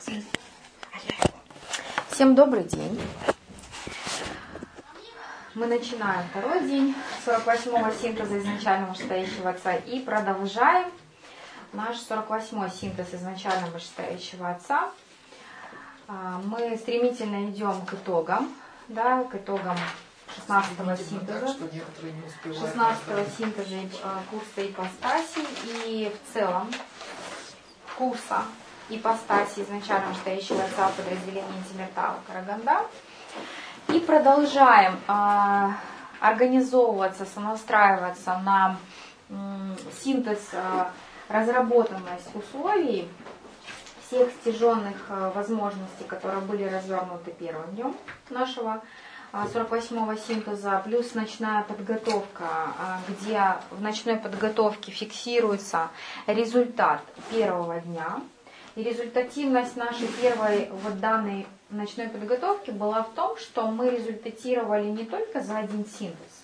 Всем добрый день. Мы начинаем второй день 48-го синтеза изначально вышестоящего Отца и продолжаем наш 48-й синтез изначально вышестоящего Отца. Мы стремительно идем к итогам, к итогам 16-го синтеза, 16-го синтеза курса ипостаси и в целом курса ипостаси изначально вышестоящего Отца в подразделении Тимиртау Караганда. И продолжаем организовываться, сонастраиваться на синтез, разработанность условий всех стяженных возможностей, которые были развернуты первым днем нашего 48-го синтеза, плюс ночная подготовка, где в ночной подготовке фиксируется результат первого дня. И результативность нашей первой данной ночной подготовки была в том, что мы результатировали не только за один синтез,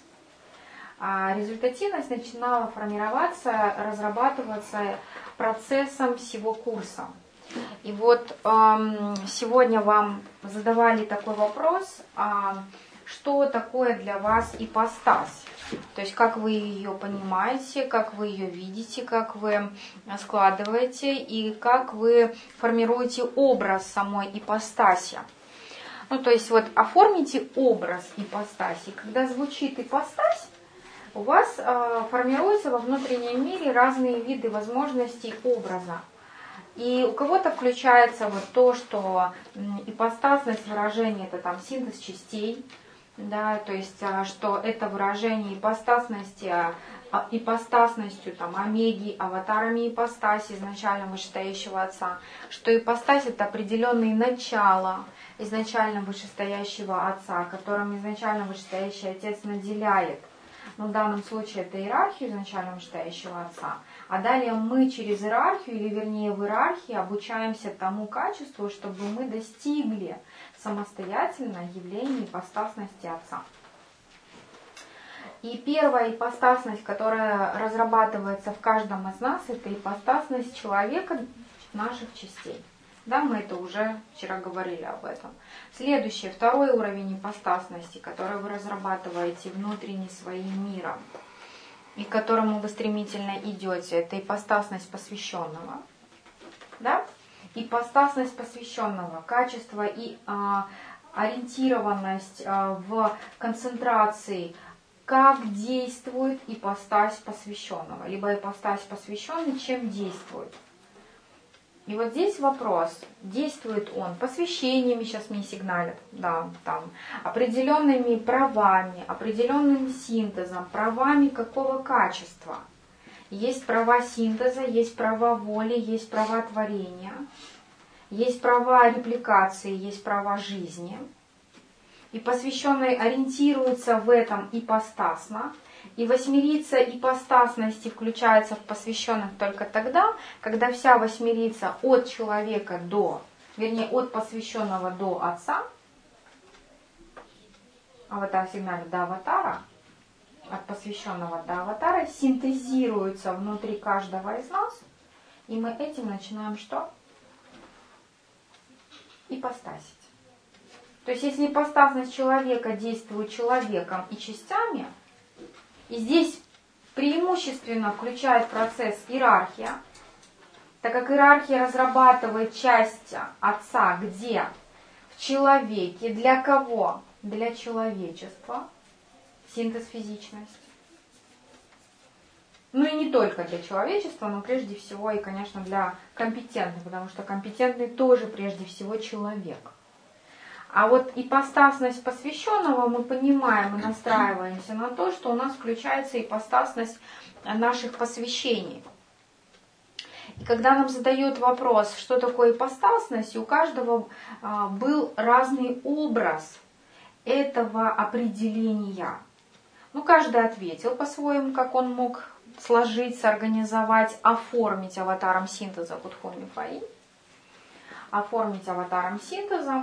а результативность начинала формироваться, разрабатываться процессом всего курса. И вот сегодня вам задавали такой вопрос, что такое для вас ипостась? То есть как вы ее понимаете, как вы ее видите, как вы складываете и как вы формируете образ самой ипостаси. То есть вот оформите образ ипостаси. Когда звучит ипостась, у вас формируются во внутреннем мире разные виды возможностей образа. И у кого-то включается вот то, что ипостасность выражения – это там синтез частей, то есть что это выражение ипостасностью там, омеги, аватарами ипостаси изначально вышестоящего Отца, что ипостась – это определенные начала изначально вышестоящего Отца, которым изначально вышестоящий Отец наделяет. В данном случае это иерархию изначально вышестоящего Отца. А далее мы через иерархию, или вернее в иерархии, обучаемся тому качеству, чтобы мы достигли самостоятельно явления ипостасности Отца. И первая ипостасность, которая разрабатывается в каждом из нас, это ипостасность человека наших частей. Мы это уже вчера говорили об этом. Следующий, второй уровень ипостасности, который вы разрабатываете внутренне своим миром, и к которому вы стремительно идете, это ипостасность посвященного. Ипостасность посвященного, качество и ориентированность в концентрации, как действует ипостась посвященного, либо ипостась посвященный, чем действует. И вот здесь вопрос, действует он посвящениями, сейчас мне сигналят, определенными правами, определенным синтезом, правами какого качества. Есть права синтеза, есть права воли, есть права творения, есть права репликации, есть права жизни. И посвященный ориентируется в этом ипостасно. И восьмерица ипостасности включается в посвященных только тогда, когда вся восьмерица от человека от посвященного до Отца, аватар сигнале до аватара, от посвященного до аватара, синтезируется внутри каждого из нас, и мы этим начинаем что? Ипостасить. То есть если ипостасность человека действует человеком и частями, и здесь преимущественно включает процесс иерархия, так как иерархия разрабатывает часть Отца, где? В человеке. Для кого? Для человечества. Синтез физичность. И не только для человечества, но прежде всего и, конечно, для компетентных, потому что компетентный тоже прежде всего человек. А вот ипостасность посвященного мы понимаем и настраиваемся на то, что у нас включается ипостасность наших посвящений. И когда нам задают вопрос, что такое ипостасность, у каждого был разный образ этого определения. Каждый ответил по-своему, как он мог сложить, сорганизовать, оформить аватаром синтеза Кутхун Мифаи. Оформить аватаром синтеза.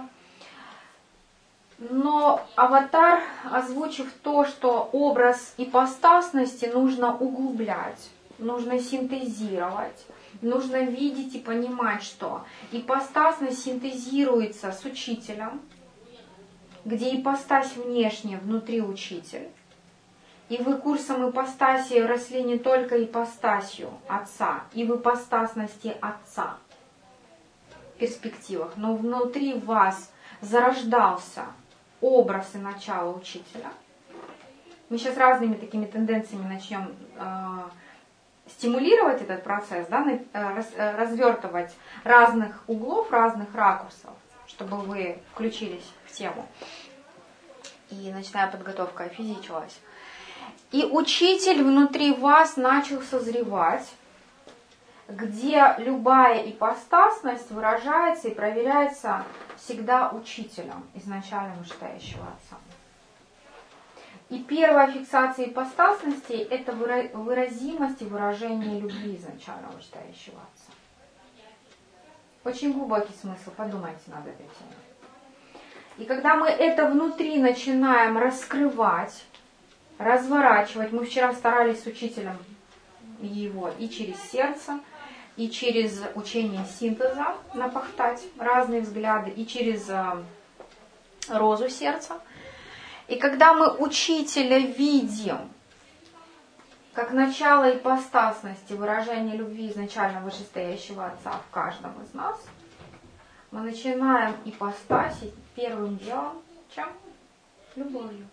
Но аватар, озвучив то, что образ ипостасности нужно углублять, нужно синтезировать, нужно видеть и понимать, что ипостасность синтезируется с учителем, где ипостась внешне, внутри учитель. И вы курсом ипостаси росли не только ипостасью Отца, и в ипостасности Отца в перспективах, но внутри вас зарождался образ и начало учителя. Мы сейчас разными такими тенденциями начнем стимулировать этот процесс, да, развертывать разных углов, разных ракурсов, чтобы вы включились в тему. И ночная подготовка офизичилась. И учитель внутри вас начал созревать, где любая ипостасность выражается и проверяется всегда учителем, изначально вышестоящего Отца. И первая фиксация ипостасности – это выразимость и выражение любви изначально вышестоящего Отца. Очень глубокий смысл, подумайте над этой темой. И когда мы это внутри начинаем раскрывать, разворачивать, мы вчера старались с учителем его и через сердце, и через учение синтеза напахтать разные взгляды, и через розу сердца. И когда мы учителя видим как начало ипостасности, выражение любви изначально вышестоящего Отца в каждом из нас, мы начинаем ипостасить первым делом чем? Любовью.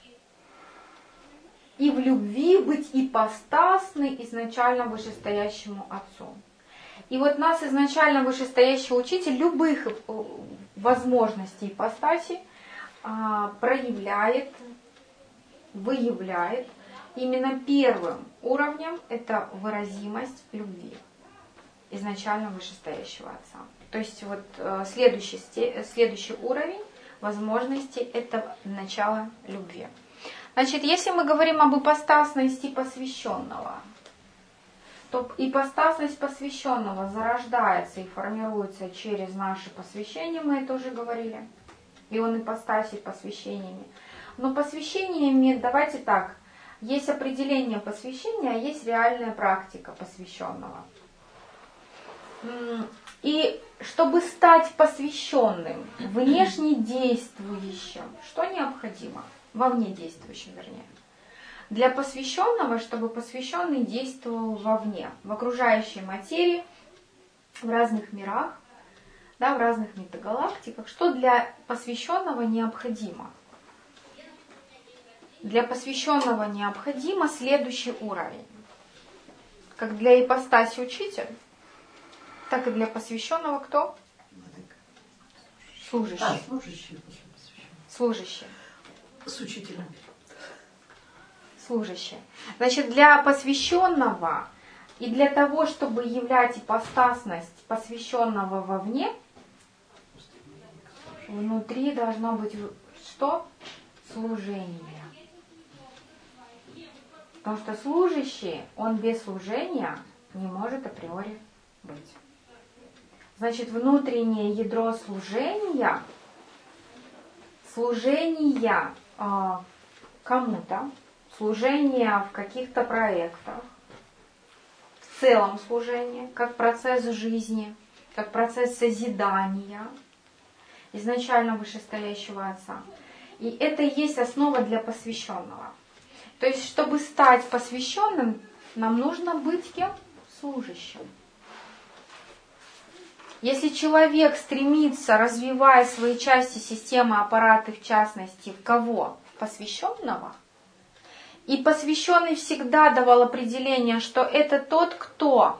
И в любви быть ипостасной изначально вышестоящему Отцу. И вот нас изначально вышестоящий учитель любых возможностей ипостаси проявляет, выявляет. Именно первым уровнем это выразимость любви изначально вышестоящего Отца. То есть вот следующий уровень возможности это начало любви. Значит, если мы говорим об ипостасности посвященного, то ипостасность посвященного зарождается и формируется через наше посвящение, мы это уже говорили, и он ипостасит посвящениями. Но посвящениями, давайте так, есть определение посвящения, а есть реальная практика посвященного. И чтобы стать посвященным, внешне действующим, что необходимо? Вовне действующим, вернее. Для посвященного, чтобы посвященный действовал вовне, в окружающей материи, в разных мирах, да, в разных метагалактиках. Что для посвященного необходимо? Для посвященного необходимо следующий уровень. Как для ипостаси учитель, так и для посвященного кто? Служащий. Служащий. С учителем. Служащий. Значит, для посвященного и для того, чтобы являть ипостасность посвященного вовне, внутри должно быть что? Служение. Потому что служащий, он без служения не может априори быть. Значит, внутреннее ядро служения кому-то, служение в каких-то проектах, в целом служение, как процесс жизни, как процесс созидания изначально вышестоящего Отца. И это и есть основа для посвященного. То есть, чтобы стать посвященным, нам нужно быть кем? Служащим. Если человек стремится, развивая свои части системы, аппараты, в частности, в кого? В посвященного. И посвященный всегда давал определение, что это тот, кто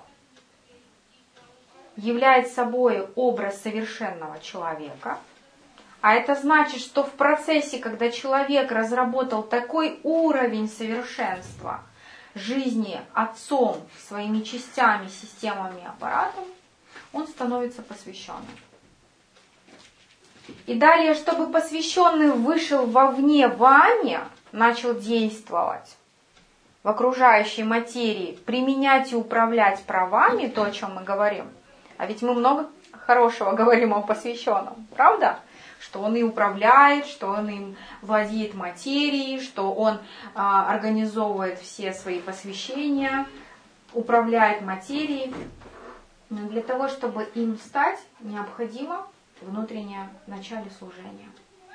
является собой образ совершенного человека. А это значит, что в процессе, когда человек разработал такой уровень совершенства жизни Отцом, своими частями, системами, аппаратом, он становится посвященным. И далее, чтобы посвященный вышел вовне вами, начал действовать в окружающей материи, применять и управлять правами, то, о чем мы говорим. А ведь мы много хорошего говорим о посвященном, правда? Что он и управляет, что он им владеет материей, что он организовывает все свои посвящения, управляет материей. Но для того, чтобы им стать, необходимо внутреннее начало служения.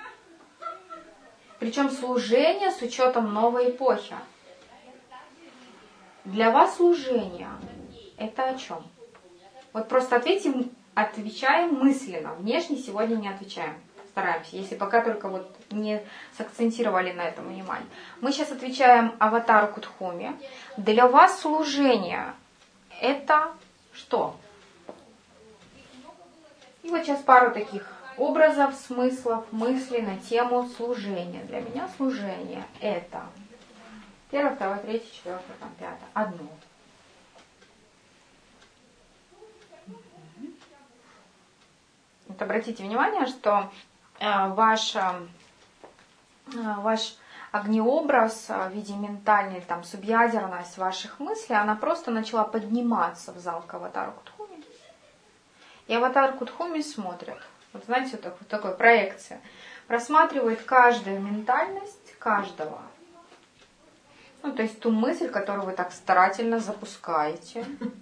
Причем служение с учетом новой эпохи. Для вас служение – это о чем? Вот просто отвечаем мысленно. Внешне сегодня не отвечаем. Стараемся, если пока только вот не сакцентировали на этом внимание. Мы сейчас отвечаем аватару Кудхуми. Для вас служение – это что? И вот сейчас пару таких образов, смыслов, мыслей на тему служения. Для меня служение – это 1, 2, 3, 4, 5, одно. Вот обратите внимание, что ваш огнеобраз в виде ментальной субъядерность ваших мыслей, она просто начала подниматься в зал к аватару Кудхуми. И аватар Кудхуми смотрит. Вот знаете, вот такой проекция. Просматривает каждую ментальность каждого. Ну, то есть ту мысль, которую вы так старательно запускаете,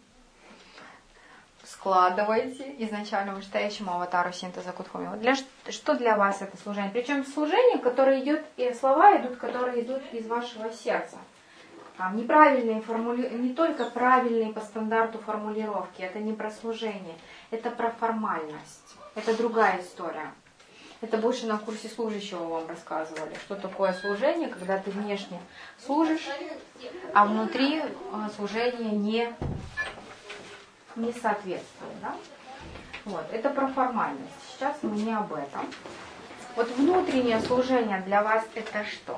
складываете изначально вышестоящему аватару синтеза Кудхуми. Вот что для вас это служение? Причем служение, которое идет, и слова идут, которые идут из вашего сердца. Там неправильные не только правильные по стандарту формулировки, это не про служение, это про формальность. Это другая история. Это больше на курсе служащего вам рассказывали, что такое служение, когда ты внешне служишь, а внутри служение не соответствует. Да? Вот, это про формальность. Сейчас мы не об этом. Вот внутреннее служение для вас это что?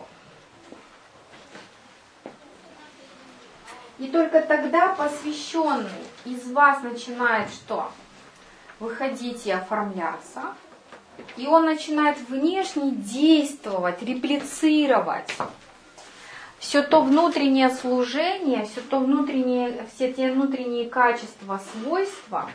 И только тогда посвященный из вас начинает что? Выходить и оформляться. И он начинает внешне действовать, реплицировать. Все то внутреннее служение, все те внутренние качества, свойства,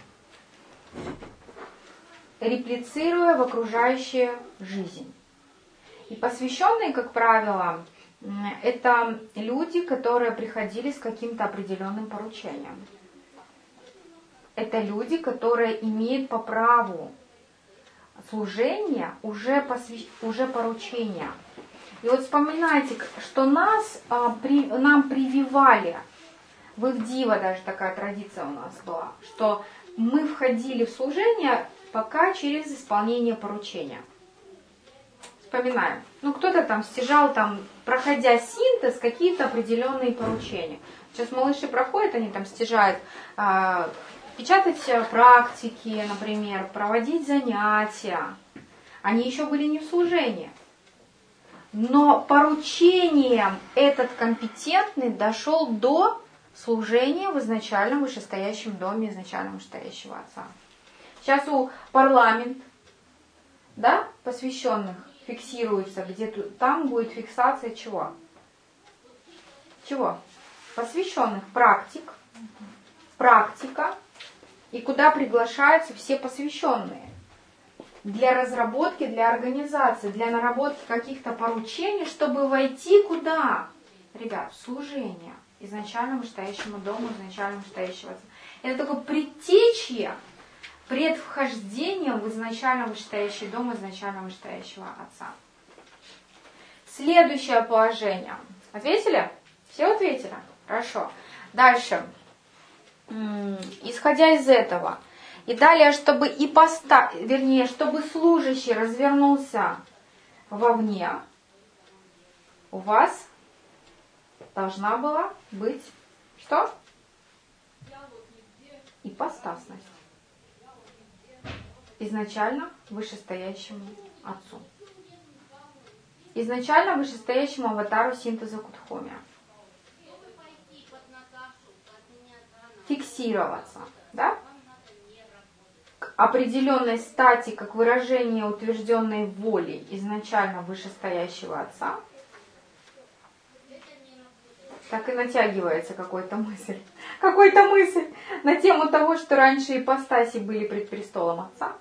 реплицируя в окружающую жизнь. И посвященные, как правило, это люди, которые приходили с каким-то определенным поручением. Это люди, которые имеют по праву служения уже поручения. И вот вспоминайте, что нам прививали, в Ивдива даже такая традиция у нас была, что мы входили в служение пока через исполнение поручения. Вспоминаем. Кто-то там стяжал, проходя синтез, какие-то определенные поручения. Сейчас малыши проходят, они там стяжают печатать практики, например, проводить занятия. Они еще были не в служении. Но поручением этот компетентный дошел до служения в изначальном вышестоящем доме изначального вышестоящего отца. Сейчас у парламент, да, посвященных фиксируется, где-то там будет фиксация чего? Чего? Посвященных практика, и куда приглашаются все посвященные. Для разработки, для организации, для наработки каких-то поручений, чтобы войти куда? Ребят, в служение изначальному вышестоящему дому, изначальному вышестоящего отца. Это такое предтечье, предвхождение в изначально вышестоящий дом изначально вышестоящего отца. Следующее положение. Ответили? Все ответили? Хорошо. Дальше. Исходя из этого. И далее, чтобы чтобы служащий развернулся вовне, у вас должна была быть что? Ипостасность. Изначально вышестоящему отцу. Изначально вышестоящему аватару синтеза Кудхуми. Фиксироваться, да? К определенной стати, как выражение утвержденной воли изначально вышестоящего отца, так и натягивается какая-то мысль на тему того, что раньше ипостаси были пред престолом отца.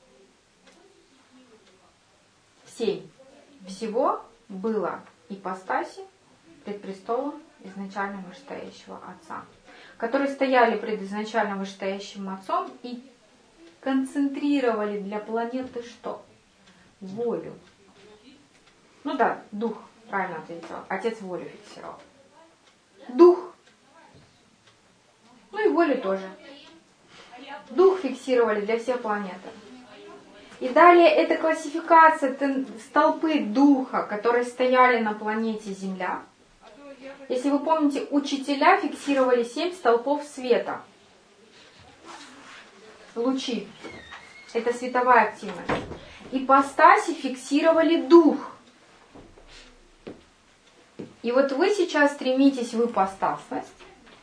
7. Всего было ипостаси пред престолом изначально вышестоящего отца. которые стояли пред изначально вышестоящим Отцом и концентрировали для планеты что? Волю. Ну да, дух, правильно ответил. Отец волю фиксировал. Дух. Ну и волю тоже. Дух фиксировали для всей планеты. И далее это классификация столпы духа, которые стояли на планете Земля. Если вы помните, учителя фиксировали 7 столпов света. Лучи. Это световая активность. Ипостаси фиксировали дух. И вот вы сейчас стремитесь в ипостасность,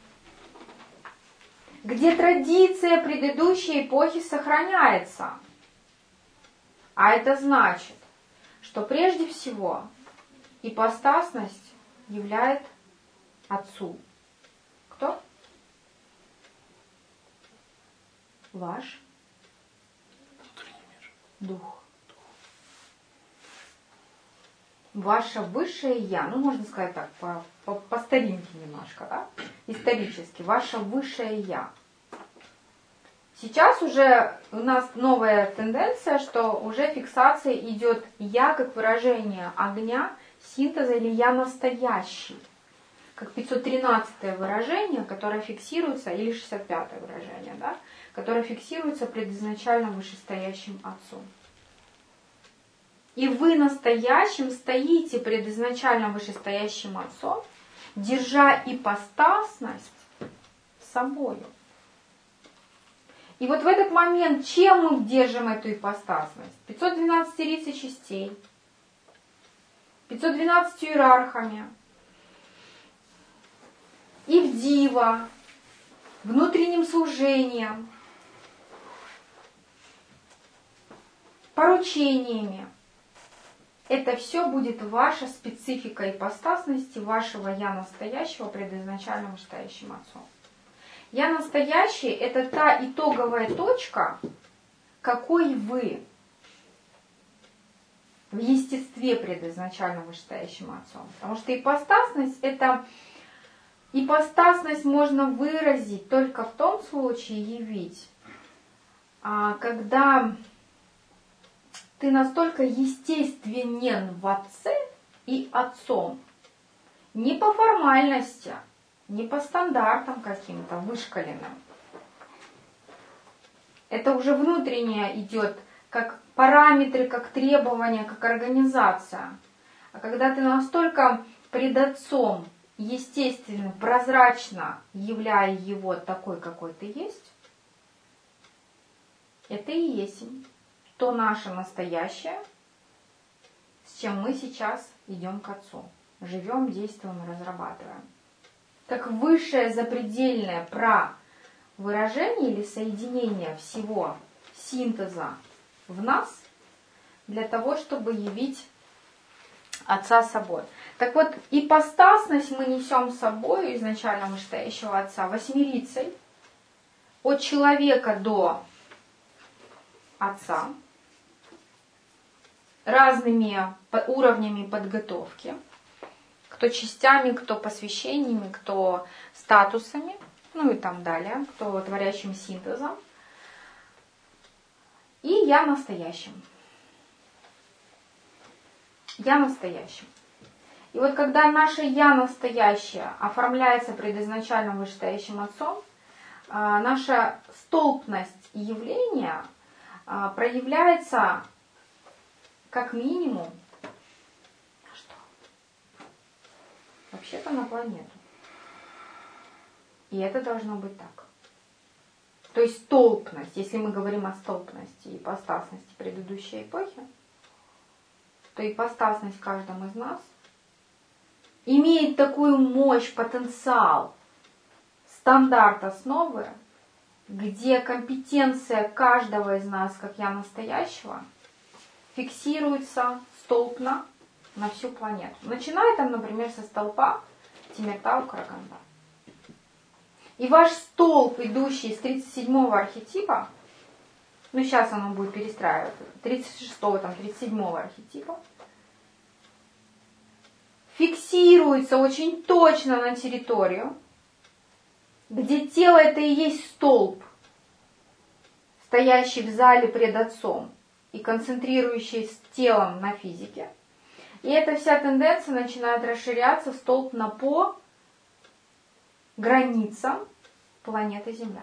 где традиция предыдущей эпохи сохраняется. А это значит, что прежде всего ипостасность являет Отцу. Кто? Ваш дух. Ваше высшее Я, ну можно сказать так, по старинке немножко, да? Исторически, ваше высшее Я. Сейчас уже у нас новая тенденция, что уже фиксация идет «я» как выражение огня, синтеза или «я настоящий», как 513 выражение, которое фиксируется, или 65 выражение, да, которое фиксируется пред изначально вышестоящим Отцом. И вы настоящим стоите пред изначально вышестоящим Отцом, держа ипостасность собою. И вот в этот момент, чем мы держим эту ипостасность? 512 лиц и частей, 512 иерархами, Ивдива, внутренним служением, поручениями. Это все будет ваша специфика ипостасности, вашего «я» настоящего пред изначально вышестоящим Отцом. Я настоящий – это та итоговая точка, какой вы в естестве пред изначально вышестоящим Отцом. Потому что ипостасность – это ипостасность можно выразить только в том случае, явить, когда ты настолько естественен в Отце и Отцом, не по формальности, не по стандартам каким-то вышкаленным. Это уже внутреннее идет, как параметры, как требования, как организация. А когда ты настолько пред Отцом естественно, прозрачно являя Его такой, какой ты есть, это и есть то наше настоящее, с чем мы сейчас идем к Отцу. Живем, действуем и разрабатываем. Как высшее запредельное выражение или соединение всего синтеза в нас для того, чтобы явить Отца собой. Так вот, ипостасность мы несем с собой изначально вышестоящего Отца восьмерицей, от человека до Отца, разными уровнями подготовки, кто частями, кто посвящениями, кто статусами, ну и там далее, кто творящим синтезом. И я настоящим. Я настоящим. И вот когда наше «я» настоящее оформляется пред изначальным вышестоящим Отцом, наша столпность явления проявляется как минимум что? Вообще-то на планету. И это должно быть так. То есть столпность, если мы говорим о столпности и ипостасности предыдущей эпохи, то ипостасность в каждом из нас имеет такую мощь, потенциал, стандарт основы, где компетенция каждого из нас, как я настоящего, фиксируется столпно на всю планету. Начиная там, например, со столпа Тимиртау-Караганда. И ваш столб, идущий с 37-го архетипа, ну сейчас оно будет перестраиваться, 36-го, там, 37-го архетипа, фиксируется очень точно на территорию, где тело это и есть столб, стоящий в зале пред Отцом и концентрирующий телом на физике. И эта вся тенденция начинает расширяться столбно по границам планеты Земля.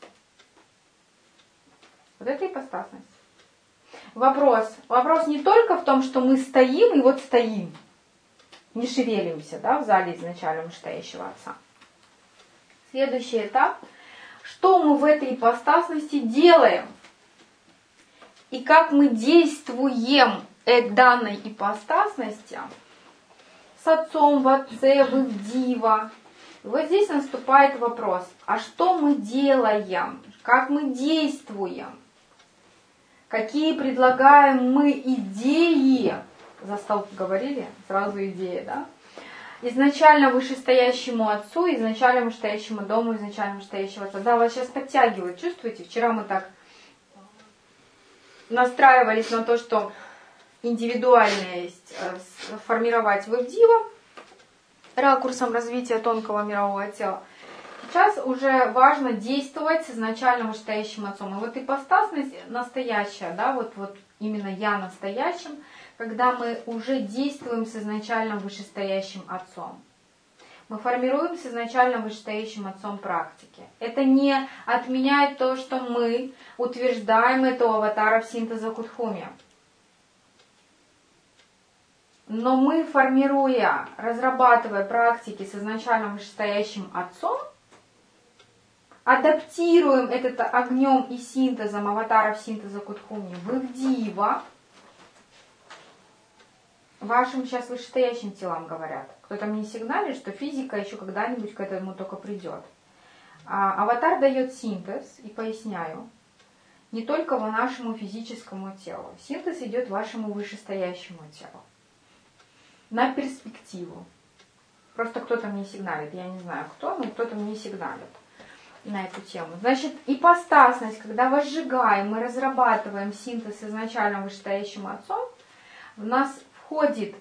Вот это ипостасность. Вопрос не только в том, что мы стоим и вот стоим, не шевелимся, да, в зале изначально вышестоящего Отца. Следующий этап. Что мы в этой ипостасности делаем? И как мы действуем данной ипостасности с Отцом в Отце, в Дива. И вот здесь наступает вопрос, а что мы делаем? Как мы действуем? Какие предлагаем мы идеи? За стол говорили? Сразу идеи, да? Изначально вышестоящему Отцу, изначально вышестоящему Дому, изначально вышестоящего Отца. Да, вас сейчас подтягивает, чувствуете? Вчера мы так настраивались на то, что индивидуальность формировать в Дива ракурсом развития тонкого мирового тела. Сейчас уже важно действовать с изначально вышестоящим Отцом. И вот ипостасность настоящая, да, вот именно я настоящим, когда мы уже действуем с изначально вышестоящим Отцом. Мы формируем с изначально вышестоящим Отцом практики. Это не отменяет то, что мы утверждаем это у аватаров синтеза Кудхуми. Но мы, формируя, разрабатывая практики с изначально вышестоящим Отцом, адаптируем это огнем и синтезом аватаров синтеза Кудхуми в Дива, вашим сейчас вышестоящим телам говорят. Кто-то мне сигналит, что физика еще когда-нибудь к этому только придет. А аватар дает синтез, и поясняю, не только нашему физическому телу. Синтез идет вашему вышестоящему телу. На перспективу. Просто кто-то мне сигналит, я не знаю кто, но кто-то мне сигналит на эту тему. Значит, ипостасность, когда возжигаем, мы разрабатываем синтез с изначально вышестоящим Отцом, в нас входит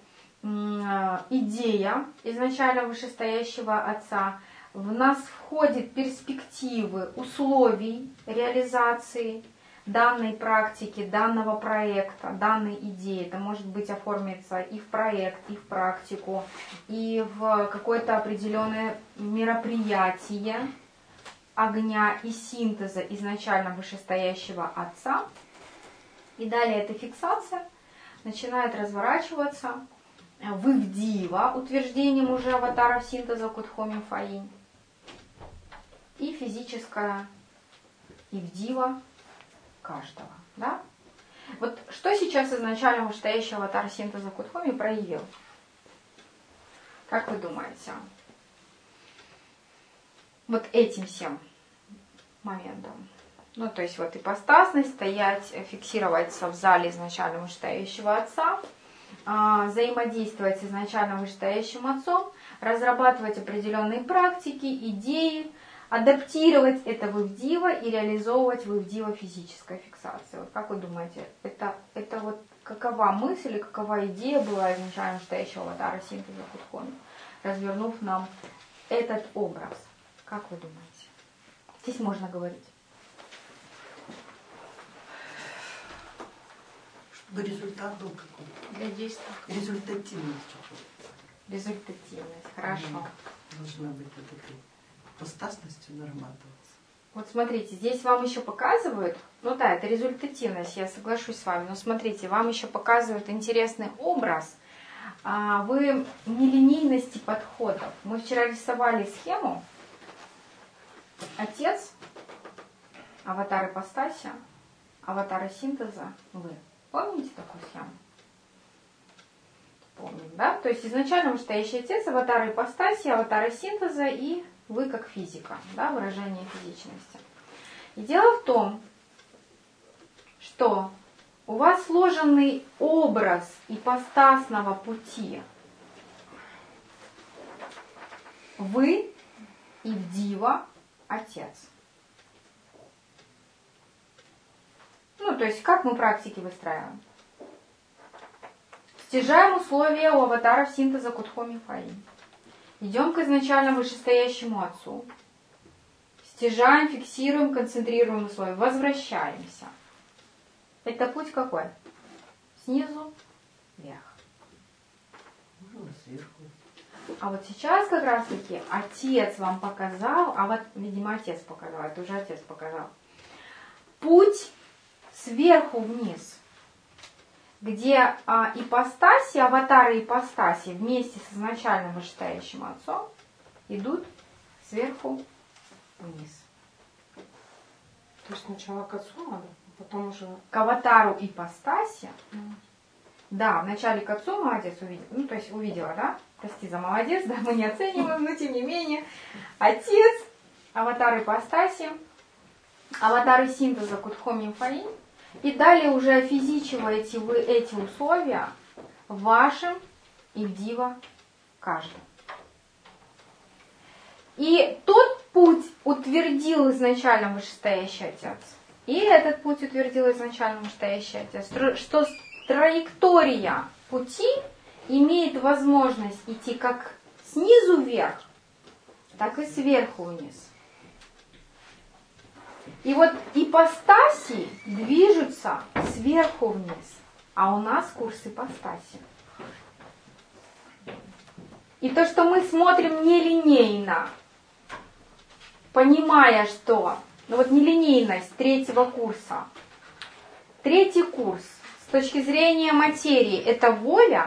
идея изначально вышестоящего Отца, в нас входят перспективы условий реализации данной практики, данного проекта, данной идеи. Это может быть оформиться и в проект, и в практику, и в какое-то определенное мероприятие огня и синтеза изначально вышестоящего Отца. И далее эта фиксация начинает разворачиваться в Ивдива, утверждением уже аватаров синтеза Кудхоми Фаинь, и физическая Ивдива каждого. Да? Вот что сейчас изначально вышестоящий аватар синтеза Кудхоми проявил? Как вы думаете? Вот этим всем моментом. Ну, то есть вот ипостасность, стоять, фиксироваться в зале изначально вышестоящего Отца, взаимодействовать с изначально вышестоящим Отцом, разрабатывать определенные практики, идеи, адаптировать это в Ивдива и реализовывать в Ивдива физической фиксации. Вот как вы думаете, это вот какова мысль и какова идея была изначально вышестоящего аватара синтеза Кудхоми, развернув нам этот образ? Как вы думаете? Здесь можно говорить. Чтобы результат был какой-то. Для действия. Результативность. Результативность, хорошо. Должна быть вот этой ипостасностью нарабатываться. Вот смотрите, здесь вам еще показывают, ну да, это результативность, я соглашусь с вами, но смотрите, вам еще показывают интересный образ вы нелинейности подходов. Мы вчера рисовали схему. Отец, аватар ипостаси, аватары синтеза, вы. Помните такую схему? Помним, да? То есть изначально вышестоящий отец, аватары ипостаси, аватары синтеза и вы как физика, да, выражение физичности. И дело в том, что у вас сложенный образ ипостасного пути. Вы Ивдива Отец. Ну, то есть, как мы практики выстраиваем? Стяжаем условия у аватаров синтеза Кудхоми Фаинь. Идем к изначально вышестоящему Отцу. Стяжаем, фиксируем, концентрируем условия. Возвращаемся. Это путь какой? Снизу вверх. Можно сверху. А вот сейчас как раз таки отец вам показал, а вот, видимо, отец показал, это уже отец показал. Путь сверху вниз, где ипостаси, аватары ипостаси вместе с изначальным вышестоящим отцом идут сверху вниз. То есть сначала к отцу надо, а потом уже... К аватару ипостаси. Да, вначале к отцу молодец увидела, ну то есть увидела, да? Прости за молодец, да, мы не оцениваем, но тем не менее. Отец, аватар ипостаси, аватары синтеза Кудхоми Фаин. И далее уже физичиваете вы эти условия в вашем Ивдива каждом. И тот путь утвердил изначально вышестоящий отец. И этот путь утвердил изначально вышестоящий отец. Что траектория пути имеет возможность идти как снизу вверх, так и сверху вниз. И вот ипостаси движутся сверху вниз, а у нас курс ипостаси. И то, что мы смотрим нелинейно, понимая, что, ну вот нелинейность третьего курса, третий курс с точки зрения материи это воля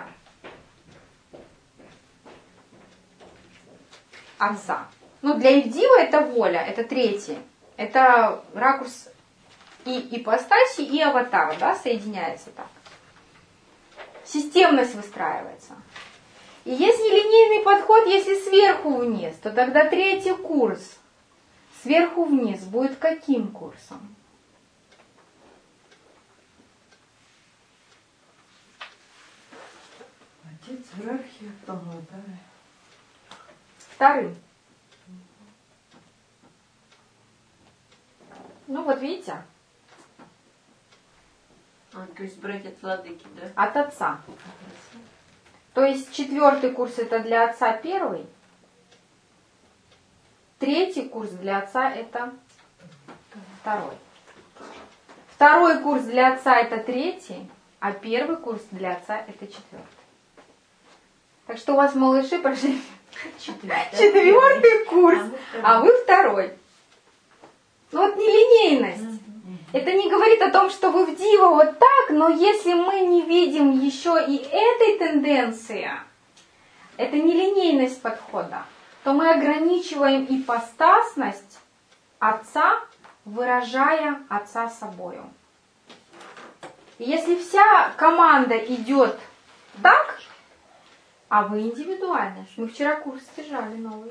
отца. Ну для Ивдива это воля, это третий. Это ракурс и ипостаси, и аватара, да, соединяется так. Системность выстраивается. И есть нелинейный подход, если сверху вниз, то тогда третий курс сверху вниз будет каким курсом? Отец, иерархия, потом аватары. Вторым. Ну вот видите, То есть брать от владыки, да? от отца. То есть четвертый курс это для отца первый, третий курс для отца это второй. Второй курс для отца это третий, а первый курс для отца это четвертый. Так что у вас малыши прошли четвертый курс, а вы второй. Ну вот нелинейность. Это не говорит о том, что вы в Дива вот так, но если мы не видим еще и этой тенденции, это нелинейность подхода, то мы ограничиваем ипостасность отца, выражая отца собою. И если вся команда идет так, а вы индивидуальны, мы вчера курс стяжали новый,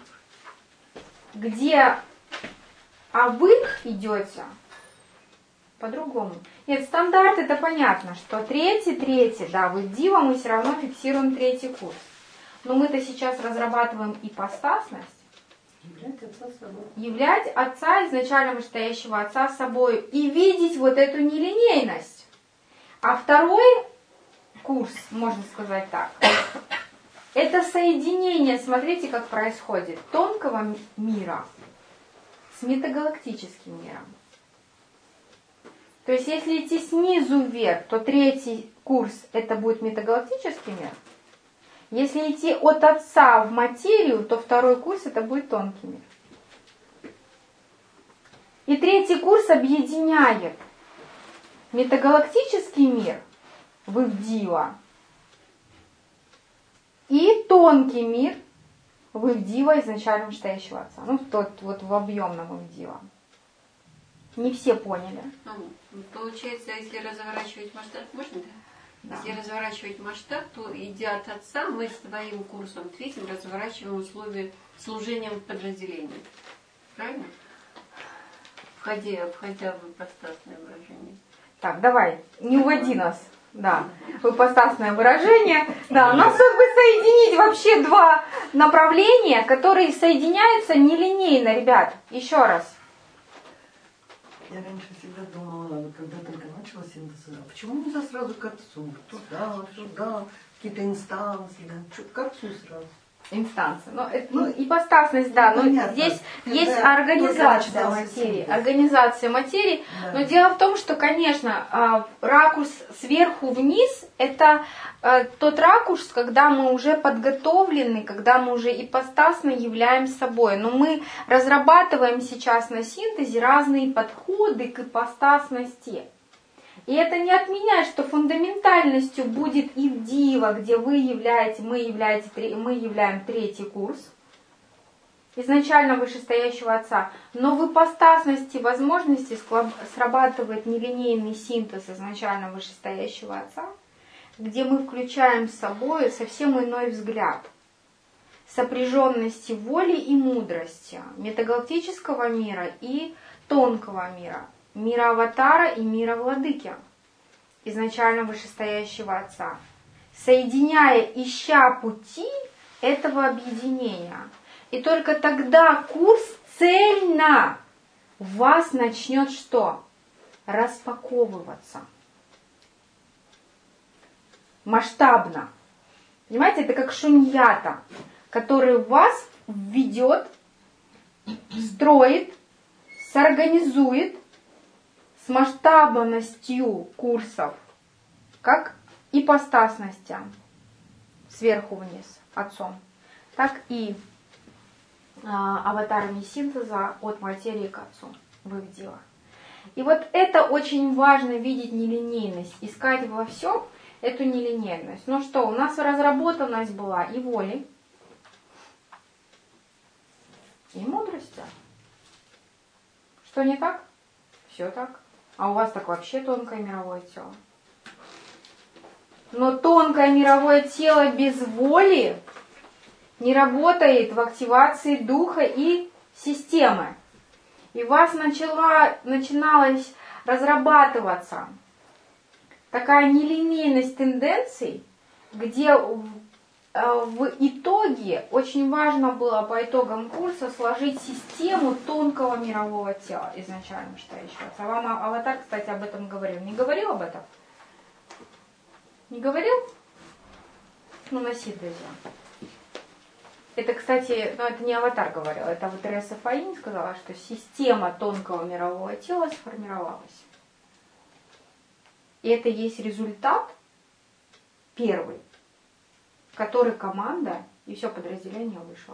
где, а вы идете по-другому. Нет, стандарт это понятно, что третий, да, в Дива мы все равно фиксируем третий курс. Но мы-то сейчас разрабатываем ипостасность. Являть отца собой. Являть отца, изначально вышестоящего отца собой. И видеть вот эту нелинейность. А второй курс, можно сказать так, это соединение, смотрите, как происходит, тонкого мира с метагалактическим миром. То есть, если идти снизу вверх, то третий курс это будет метагалактический мир. Если идти от отца в материю, то второй курс это будет тонкий мир. И третий курс объединяет метагалактический мир в Ивдива и тонкий мир в Ивдива изначально вышестоящего отца. Ну, тот вот в объемном Ивдива. Не все поняли. Получается, если разворачивать масштаб, можно, да? Да. Если разворачивать масштаб, то, идя от отца, мы с твоим курсом третьим разворачиваем условия служения в подразделении. Правильно? Входя в ипостасное выражение. Так, давай, не уводи нас. Да, в ипостасное выражение. Да, у нас как бы соединить вообще два направления, которые соединяются нелинейно, ребят. Еще раз. Я раньше всегда думала, вот когда только начала синтез, а почему нельзя сразу к отцу? Туда, сюда, какие-то инстанции, да? К отцу сразу. инстанции. Ипостасность, да, но понятно. здесь Когда есть только организация начинался материи. синтез. Организация материи. Да. Но дело в том, что, конечно, ракурс сверху вниз – это тот ракурс, когда мы уже подготовлены, когда мы уже ипостасно являем собой. Но мы разрабатываем сейчас на синтезе разные подходы к ипостасности. И это не отменяет, что фундаментальностью будет и в Дива, где мы являем третий курс изначально вышестоящего Отца. Но в ипостасности возможности срабатывает нелинейный синтез изначально вышестоящего Отца, где мы включаем с собой совсем иной взгляд сопряженности воли и мудрости, метагалактического мира и тонкого мира. Мира Аватара и мира Владыки, изначально вышестоящего Отца, соединяя, ища пути этого объединения. И только тогда курс цельно в вас начнет что? Распаковываться. Масштабно. Понимаете, это как шуньята, который вас введет, строит, сорганизует, с масштабностью курсов, как ипостасности сверху вниз Отцом, так и аватарами синтеза от материи к Отцу в их дело. И вот это очень важно видеть нелинейность, искать во всем эту нелинейность. Ну что, у нас разработанность была и воли, и мудрости. Что не так? Все так. А у вас так вообще тонкое мировое тело. Но тонкое мировое тело без воли не работает в активации духа и системы. И у вас начиналась разрабатываться такая нелинейность тенденций, где в итоге очень важно было по итогам курса сложить систему тонкого мирового тела изначально вышестоящего Отца. Вам Аватар, кстати, об этом говорил. Не говорил об этом? Не говорил? Ну, на синтезе. Это, кстати, это не Аватар говорил, это вот Тереса Фаин сказала, что система тонкого мирового тела сформировалась. И это есть результат первый, который команда и все подразделение вышло.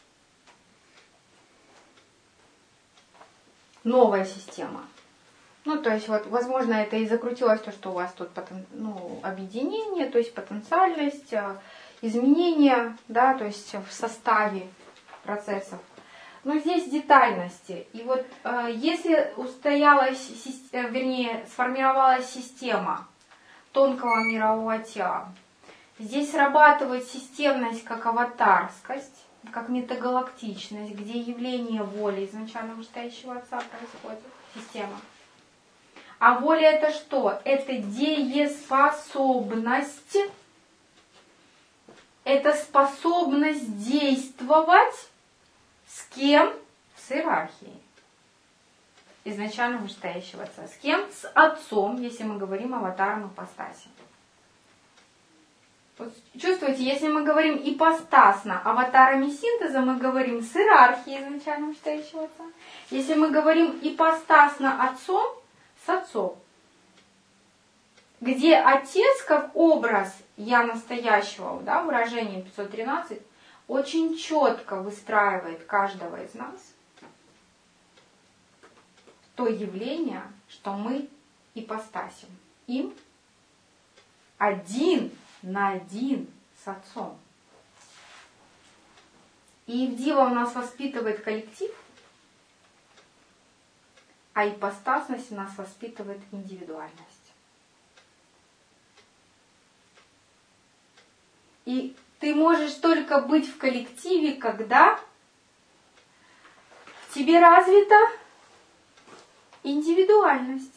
Новая система. Ну, то есть, вот, возможно, это и закрутилось то, что у вас тут объединение, то есть потенциальность, изменения, да, то есть в составе процессов. Но здесь детальности. И вот если сформировалась система тонкого мирового тела, здесь срабатывает системность как аватарскость, как метагалактичность, где явление воли изначально вышестоящего Отца происходит, система. А воля это что? Это дееспособность, это способность действовать с кем? С иерархией изначально вышестоящего Отца. С кем? С Отцом, если мы говорим о аватарном ипостасе. Вот чувствуете, если мы говорим ипостасно аватарами синтеза, мы говорим с иерархией изначально вышестоящего Отца. Если мы говорим ипостасно Отцом, с Отцом. Где Отец, как образ «я настоящего», да, выражение 513, очень четко выстраивает каждого из нас то явление, что мы ипостасим. Им один на один с Отцом. И Ивдива у нас воспитывает коллектив, а ипостасность у нас воспитывает индивидуальность. И ты можешь только быть в коллективе, когда в тебе развита индивидуальность.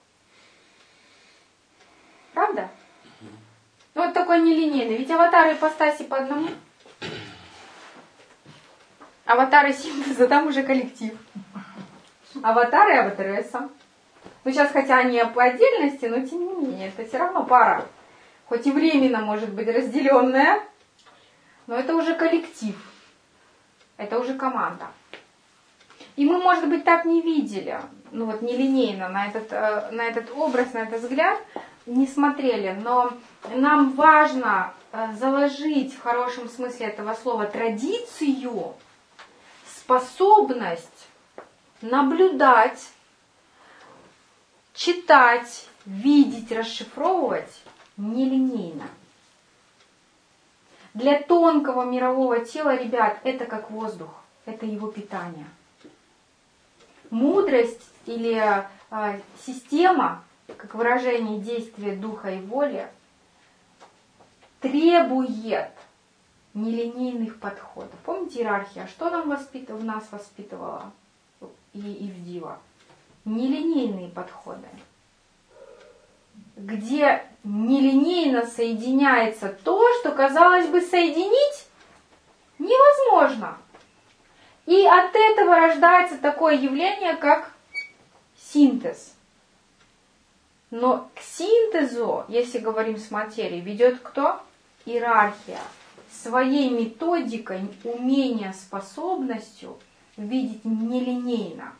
Правда? Вот такой нелинейный. Ведь аватары ипостаси по одному. Аватары синтеза, там уже коллектив. Аватар и аватаресса. Ну, сейчас, хотя они по отдельности, но тем не менее, это все равно пара. Хоть и временно может быть разделенная, но это уже коллектив, это уже команда. И мы, может быть, так не видели, ну вот нелинейно на этот образ, на этот взгляд не смотрели, но нам важно заложить в хорошем смысле этого слова традицию, способность наблюдать, читать, видеть, расшифровывать нелинейно. Для тонкого мирового тела, ребят, это как воздух, это его питание. Мудрость или система, как выражение действия духа и воли, требует нелинейных подходов. Помните иерархия? Что нам в нас воспитывала и Ивдива? Нелинейные подходы, где нелинейно соединяется то, что, казалось бы, соединить невозможно. И от этого рождается такое явление, как синтез. Но к синтезу, если говорим с материей, ведет кто? Иерархия. Своей методикой, умением, способностью видеть нелинейно.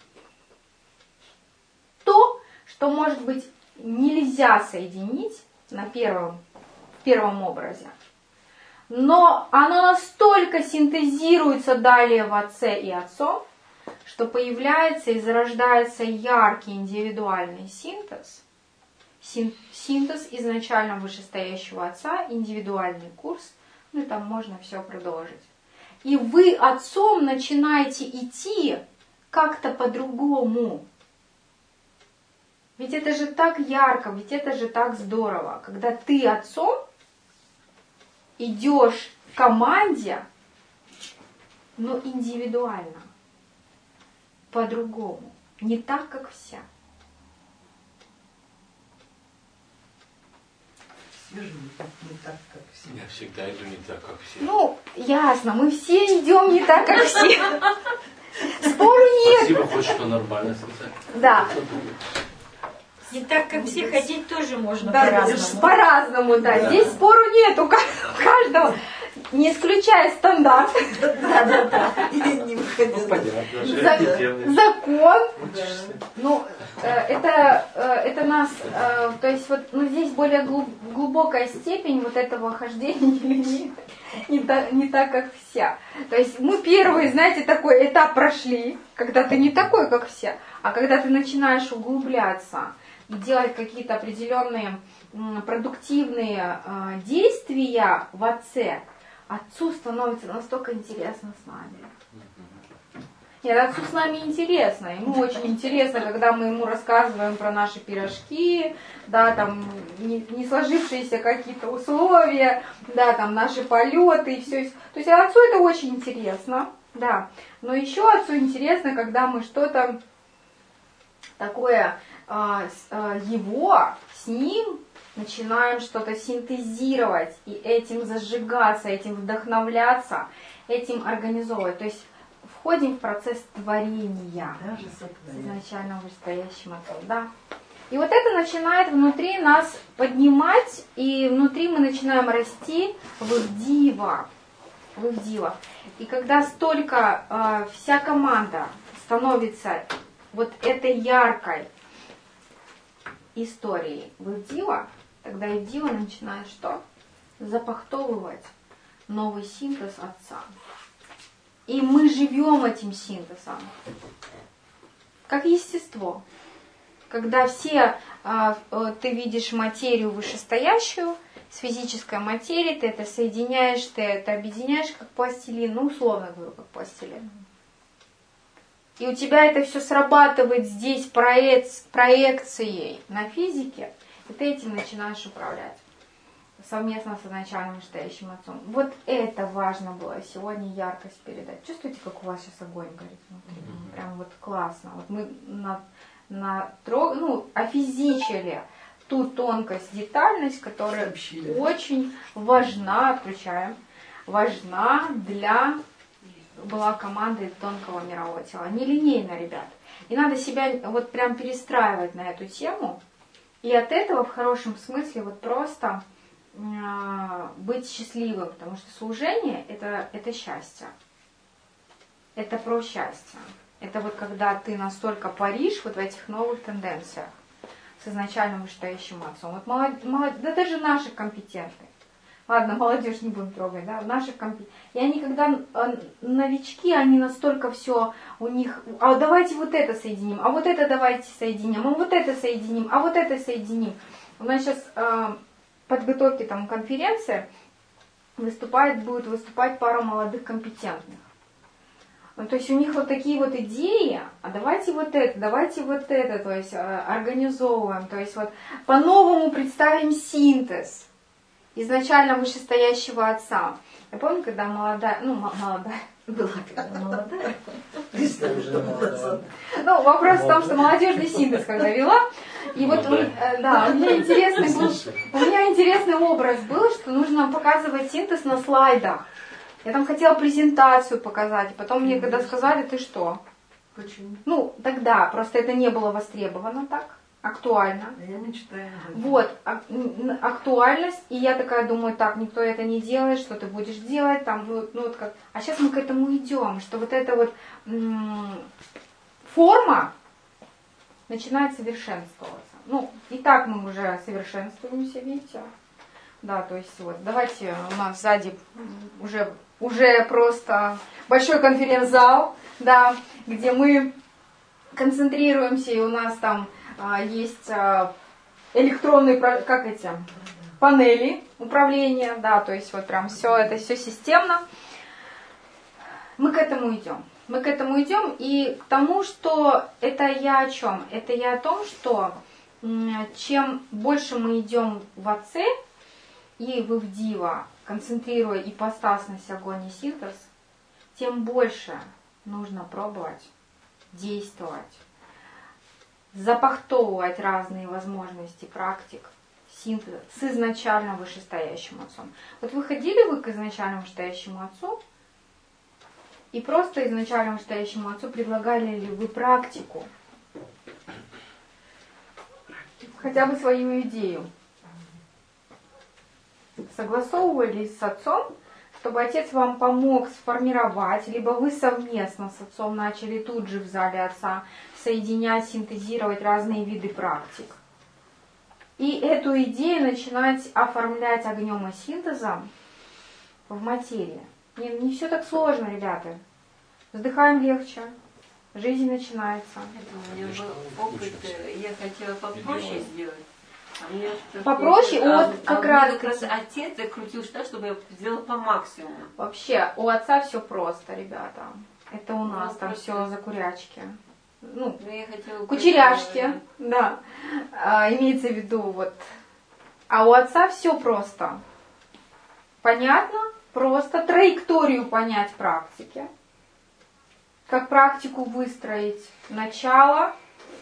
То, что, может быть, нельзя соединить в первом образе, но оно настолько синтезируется далее в Отце и Отцом, что появляется и зарождается яркий индивидуальный синтез, синтез изначально вышестоящего Отца, индивидуальный курс, ну и там можно все продолжить. И вы Отцом начинаете идти как-то по-другому. Ведь это же так ярко, ведь это же так здорово, когда ты Отцом идешь в команде, но индивидуально, по-другому, не так, как все. Все же не так, как все. Я всегда иду не так, как все. Ну, ясно, мы все идем не так, как все. Спору нет. Спасибо, хоть что нормально сказать. Да. Не так, как все, ходить тоже можно Да, по-разному. по-разному, да. Здесь спору нет, у каждого, не исключая стандарт. Не выходя. Ну, понятно, что ты делаешь. Закон. Ну, это нас, то есть вот, ну, здесь более глубокая степень вот этого хождения не так, как все. То есть мы первый, знаете, такой этап прошли, когда ты не такой, как все, а когда ты начинаешь углубляться и делать какие-то определенные продуктивные действия в Отце, Отцу становится настолько интересно с нами. Нет, Отцу с нами интересно. Ему очень интересно, когда мы ему рассказываем про наши пирожки, да, там не сложившиеся какие-то условия, да, там наши полеты и все. То есть Отцу это очень интересно, да. Но еще Отцу интересно, когда мы что-то такое его, с ним начинаем что-то синтезировать и этим зажигаться, этим вдохновляться, этим организовывать. То есть входим в процесс творения Даже с сотворение. изначально вышестоящим Отцом. Да. И вот это начинает внутри нас поднимать, и внутри мы начинаем расти в Ивдива. И когда столько вся команда становится вот этой яркой историей в Ивдива, тогда Ивдива начинает что? Запахтовывать новый синтез Отца. И мы живем этим синтезом. Как естество. Когда все, ты видишь материю вышестоящую, с физической материей, ты это соединяешь, ты это объединяешь как пластилин, ну условно говорю, как пластилин. И у тебя это все срабатывает здесь проекцией на физике, и ты этим начинаешь управлять совместно с изначальным вышестоящим Отцом. Вот это важно было сегодня яркость передать. Чувствуете, как у вас сейчас огонь горит внутри? Прям вот классно. Вот мы офизичили ту тонкость, детальность, которая очень важна, отключаем, важна для была команда тонкого мирового тела. Нелинейно, ребят. И надо себя вот прям перестраивать на эту тему. И от этого в хорошем смысле вот просто быть счастливым, потому что служение это счастье. Это про счастье. Это вот когда ты настолько паришь вот в этих новых тенденциях с изначальным вышестоящим отцом. Вот да даже наши компетенты. Ладно, молодежь не будем трогать, да, наших компетенты. И они, когда новички, они настолько все у них, а давайте вот это соединим, а вот это давайте соединим, а вот это соединим, а вот это соединим. У нас сейчас подготовки там конференции будет выступать пара молодых компетентных. Ну, то есть у них вот такие вот идеи, а давайте вот это, то есть организовываем, то есть вот по-новому представим синтез изначально вышестоящего отца. Я помню, когда молодая, Была когда молодая. Ну, вопрос в том, что молодежный синтез когда вела, и вот, да, у меня интересный образ был, что нужно показывать синтез на слайдах. Я там хотела презентацию показать, и потом мне когда сказали, ты что? Почему? Ну, тогда, просто это не было востребовано так, актуально. Я мечтаю. Вот, актуальность, и я такая думаю, так, никто это не делает, что ты будешь делать, там, ну вот как. А сейчас мы к этому идем, что вот эта вот форма начинает совершенствоваться. Ну, и так мы уже совершенствуемся, видите? Да, то есть вот, давайте, у нас сзади уже просто большой конференц-зал, да, где мы концентрируемся, и у нас там есть электронные, панели управления, да, то есть вот прям все это все системно. Мы к этому идем. И к тому, что это я о чем? Это я о том, что чем больше мы идем в Отце и в Ивдива, концентрируя ипостасность, огонь и синтез, тем больше нужно пробовать, действовать, запахтовывать разные возможности практик синтеза с изначально вышестоящим отцом. Вот выходили вы к изначально вышестоящему отцу и просто изначально вышестоящему отцу предлагали ли вы практику, хотя бы свою идею, согласовывались с отцом, чтобы отец вам помог сформировать, либо вы совместно с отцом начали тут же в зале отца соединять, синтезировать разные виды практик. И эту идею начинать оформлять огнем и синтезом в материи. Не все так сложно, ребята. Вздыхаем легче. Жизнь начинается. Это у меня был опыт, я хотела попроще сделать. Попроще, вот как раз отец закрутил так, чтобы я сделала по максимуму. Вообще, у отца все просто, ребята. Это у нас там просто все за курячки. Ну, я хотела кучеряшки, да. Имеется в виду вот. А у отца все просто. Понятно? Просто траекторию понять практики. Как практику выстроить. Начало,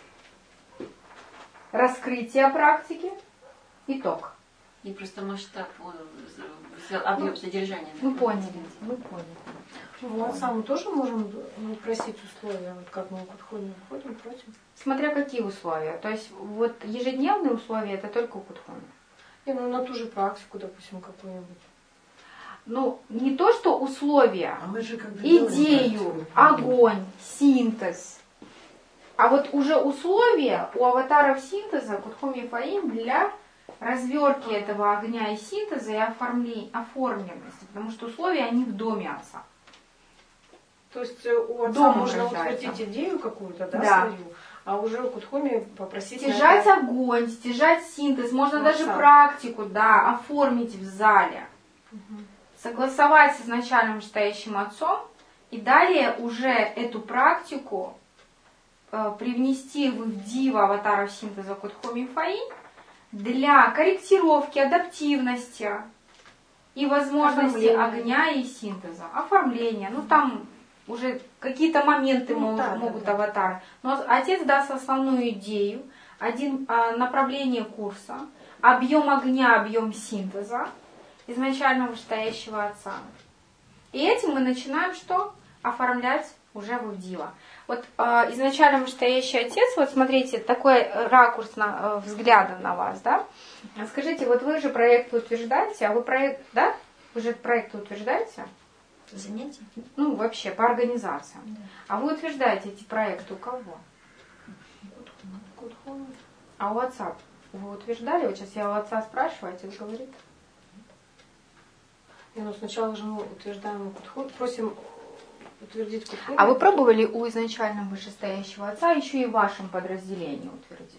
раскрытие практики, итог. И просто масштаб, объем содержания. Мы поняли. Ну, отца мы тоже можем просить условия, вот как мы в Кутхоме входим, просим? Смотря какие условия. То есть вот ежедневные условия это только у Кутхоме. На ту же практику, допустим, какую-нибудь. Ну, не то, что условия, А мы же когда идею, огонь, синтез. А вот уже условия у аватаров синтеза Кутхоме Фаим для развертки этого огня и синтеза и оформленности. Потому что условия, они в доме отца. То есть у отца Дома можно рождается. утвердить идею какую-то, Да. свою, а уже у Кутхоме попросить... Стяжать огонь, стяжать синтез, можно Ну, даже сам. практику, да, оформить в зале. Согласовать с изначальным вышестоящим отцом и далее уже эту практику привнести в Ивдива аватаров синтеза Кутхоме Фаим для корректировки, адаптивности и возможности огня и синтеза. Оформление. Ну там уже какие-то моменты могут аватары. Но отец даст основную идею, направление курса, объем огня, объем синтеза изначально вышестоящего отца. И этим мы начинаем что? Оформлять уже в Ивдива. Вот изначально вышестоящий отец, вот смотрите, такой ракурс взгляда на вас, да? А скажите, вот вы же проект утверждаете, а вы проект, да? Вы же проект утверждаете? Занятия? Ну, вообще, по организациям. Да. А вы утверждаете эти проекты у кого? А у отца вы утверждали? Вот сейчас я у отца спрашиваю, отец говорит. Ну, сначала же мы утверждаем Кутху, просим утвердить Кутху. А вы пробовали у изначально вышестоящего отца еще и в вашем подразделении утвердить?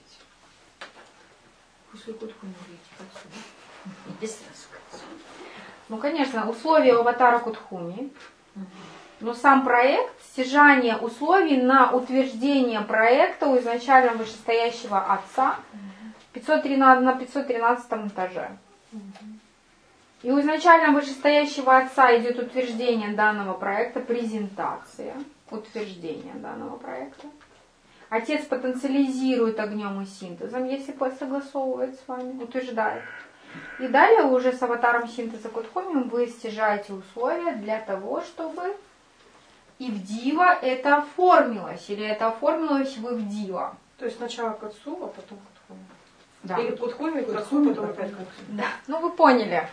После Кутху идти к отцу. И без сразу к отцу. Ну, конечно, условия аватара Кутхуми. Но сам проект, стяжание условий на утверждение проекта у изначально вышестоящего отца на 513 этаже. И у изначально вышестоящего отца идет утверждение данного проекта, презентация, утверждение данного проекта. Отец потенциализирует огнем и синтезом, если согласовывает с вами, утверждает. И далее уже с аватаром синтеза Кутхуми вы стяжаете условия для того, чтобы и в Дива это оформилось, или это оформилось вы в Дива. То есть сначала к отцу, а потом к Кутхуми. Да. Или Кутхуми к отцу, потом опять к отцу. Да. Ну вы поняли.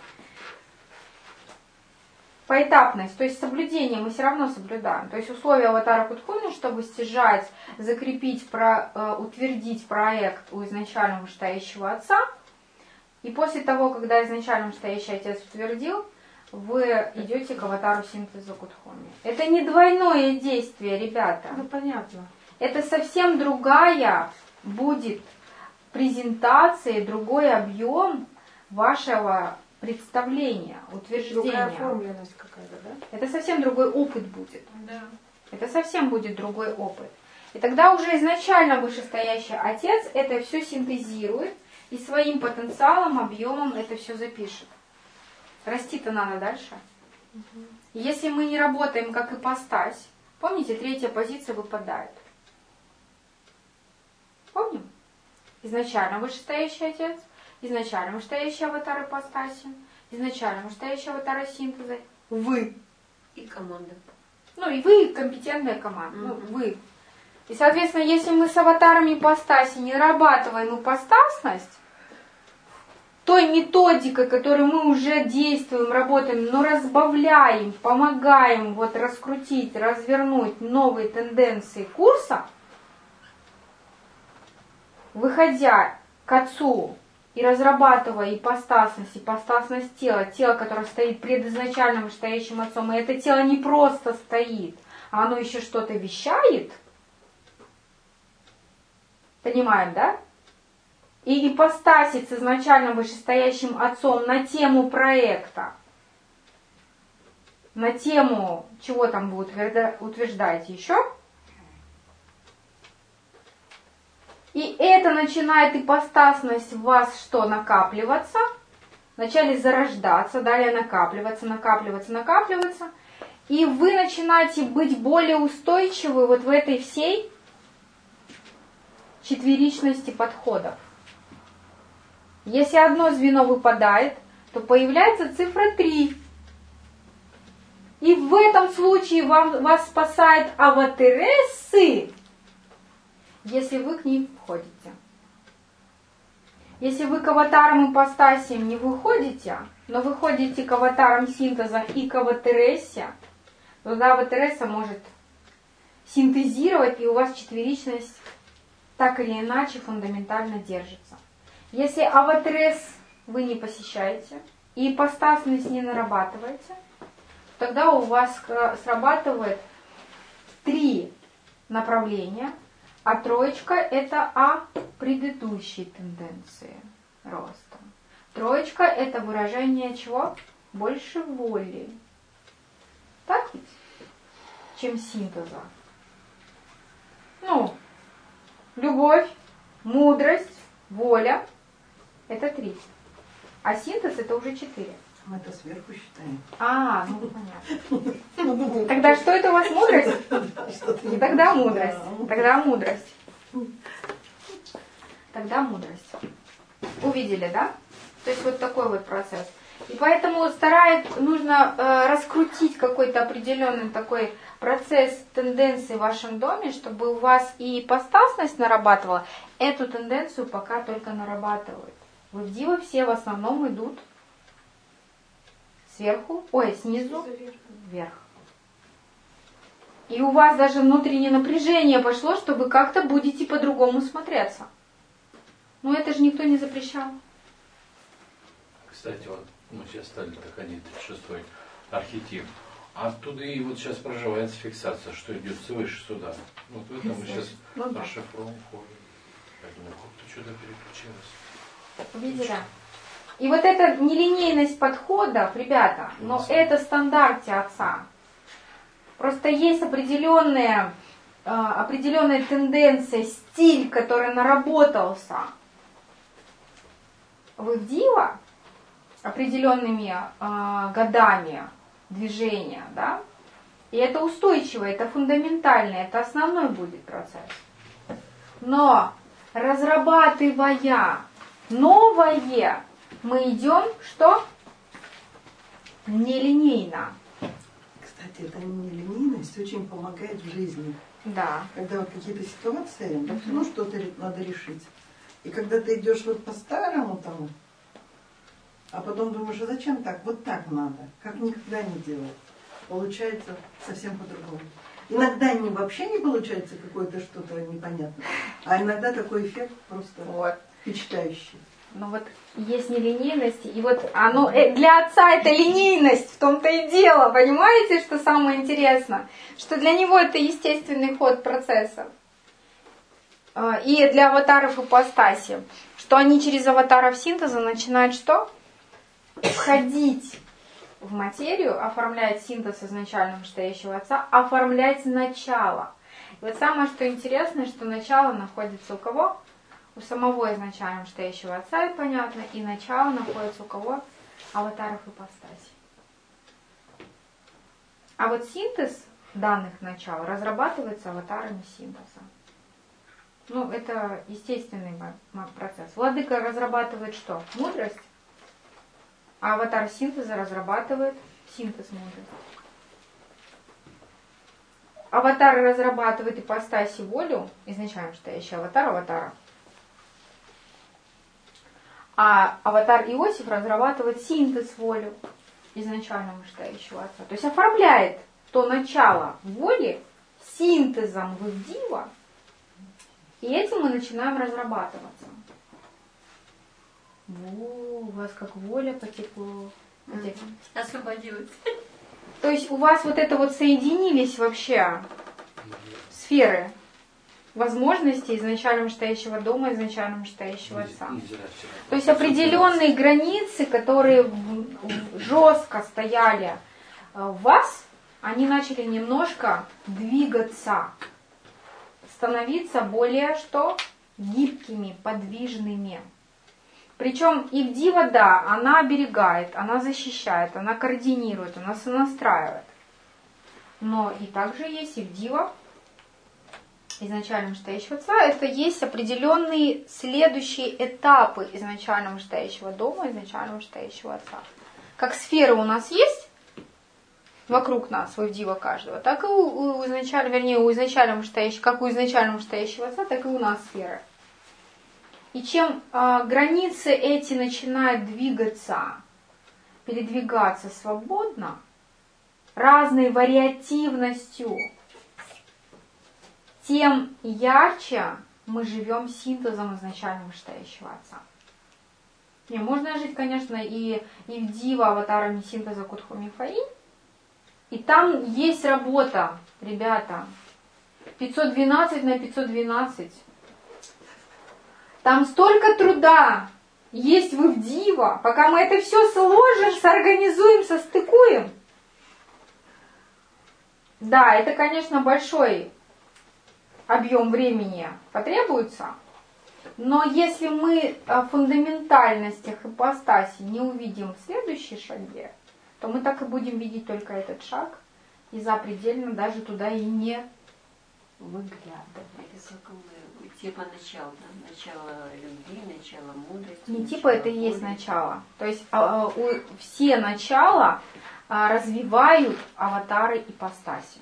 Поэтапность, то есть соблюдение мы все равно соблюдаем. То есть условия аватара Кутхуми, чтобы стяжать, закрепить, утвердить проект у изначально вышестоящего отца. И после того, когда изначально вышестоящий отец утвердил, вы идете к аватару синтеза Кутхуми. Это не двойное действие, ребята. Ну, понятно. Это совсем другая будет презентация, другой объем вашего представления, утверждения. Другая оформленность какая-то, да? Это совсем другой опыт будет. Да. Это совсем будет другой опыт. И тогда уже изначально вышестоящий отец это все синтезирует и своим потенциалом, объемом это все запишет. Расти-то надо дальше. Если мы не работаем как ипостась, помните, третья позиция выпадает. Помним? Изначально вышестоящий отец, изначально вышестоящий аватар ипостаси, изначально вышестоящий аватар синтеза, вы. И команда. Ну и вы компетентная команда, ну вы. И, соответственно, если мы с аватарами ипостаси не нарабатываем ипостасность, той методикой, которой мы уже действуем, работаем, но разбавляем, помогаем вот раскрутить, развернуть новые тенденции курса, выходя к отцу и разрабатывая ипостасность тела, тело, которое стоит пред изначальным вышестоящим отцом, и это тело не просто стоит, а оно еще что-то вещает. Понимаем, да? И ипостасить с изначально вышестоящим отцом на тему проекта, на тему, чего там вы утверждаете еще. И это начинает ипостасность в вас что? Накапливаться. Вначале зарождаться, далее накапливаться. И вы начинаете быть более устойчивы вот в этой всей четверичности подходов. Если одно звено выпадает, то появляется цифра 3. И в этом случае вас спасает аватарессы, если вы к ним входите. Если вы к аватарам ипостасиям не выходите, но выходите к аватарам синтеза и к аватарессе, то тогда аватаресса может синтезировать, и у вас четверичность так или иначе фундаментально держится. Если аватаресс вы не посещаете и ипостасность не нарабатываете, тогда у вас срабатывает 3 направления, а троечка это о предыдущей тенденции роста. Троечка это выражение чего? Больше воли. Так ведь? Чем синтеза. Ну, любовь, мудрость, воля это 3. А синтез это уже 4. Мы это сверху считаем. А, ну понятно. Тогда что это у вас мудрость? И тогда мудрость. Тогда мудрость. Тогда мудрость. Увидели, да? То есть вот такой вот процесс. И поэтому нужно раскрутить какой-то определенный такой процесс тенденции в вашем доме, чтобы у вас и ипостасность нарабатывала. Эту тенденцию пока только нарабатывают. В Ивдива все в основном идут снизу вверх. И у вас даже внутреннее напряжение пошло, что вы как-то будете по-другому смотреться. Но это же никто не запрещал. Кстати, вот мы сейчас стали доходить 36-й архетип. А оттуда и вот сейчас проживается фиксация, что идет свыше сюда. Вот в этом мы сейчас расшифровываем. Я думаю, как-то что-то переключилось. Видите? И вот эта нелинейность подходов, ребята, но это в стандарте отца. Просто есть определенная тенденция, стиль, который наработался в Ивдива определенными годами движения, да? И это устойчиво, это фундаментально, это основной будет процесс. Но разрабатывая новое, мы идем что? Нелинейно. Кстати, эта нелинейность очень помогает в жизни. Да. Когда вот какие-то ситуации, ну что-то надо решить. И когда ты идешь вот по-старому тому, а потом думаешь, а зачем так? Вот так надо, как никогда не делал. Получается совсем по-другому. Иногда вообще не получается какое-то что-то непонятное, а иногда такой эффект просто впечатляющий. Ну вот есть нелинейность, и вот оно для отца это линейность, в том-то и дело, понимаете, что самое интересное? Что для него это естественный ход процесса. И для аватаров ипостаси, что они через аватаров синтеза начинают что? Входить в материю, оформлять синтез изначально настоящего отца, оформлять начало. И вот самое, что интересно, что начало находится у кого? У самого изначально настоящего отца, и понятно, и начало находится у кого? Аватаров ипостаси. А вот синтез данных начал разрабатывается аватарами синтеза. Ну, это естественный процесс. Владыка разрабатывает что? Мудрость. А аватар синтеза разрабатывает синтез мудрости. Аватар разрабатывает ипостаси волю, изначально настоящий аватара. А аватар Иосиф разрабатывает синтез волю изначально настоящего отца. То есть оформляет то начало воли синтезом в Ивдива, и этим мы начинаем разрабатываться. У вас как воля потекло. Освободилась. То есть у вас вот это вот соединились вообще сферы возможностей изначально настоящего дома, изначально настоящего отца. То есть определенные границы, которые жестко стояли в вас, они начали немножко двигаться, становиться более что? Гибкими, подвижными. Причем Ивдива, да, она оберегает, она защищает, она координирует, она сонастраивает. Но и также есть Ивдива, изначально настоящего отца, это есть определенные следующие этапы изначально настоящего дома, изначально настоящего отца. Как сферы у нас есть вокруг нас, у Ивдива каждого, так и у изначально настоящего, как у изначально настоящего отца, так и у нас сферы. И чем границы эти начинают двигаться, передвигаться свободно, разной вариативностью, тем ярче мы живем синтезом изначально настоящего отца. Не, можно жить, конечно, и Ивдива аватарами синтеза Кутху-Мифаи. И там есть работа, ребята. 512 на 512. Там столько труда есть в Ивдива, пока мы это все сложим, соорганизуем, состыкуем. Да, это, конечно, большой объем времени потребуется, но если мы в фундаментальностях ипостаси не увидим в следующей шаге, то мы так и будем видеть только этот шаг, и запредельно даже туда и не выглядывать. Типа начала, да? Начало любви, начало мудрости. Не типа это и есть начало. То есть все начала развивают аватары ипостаси.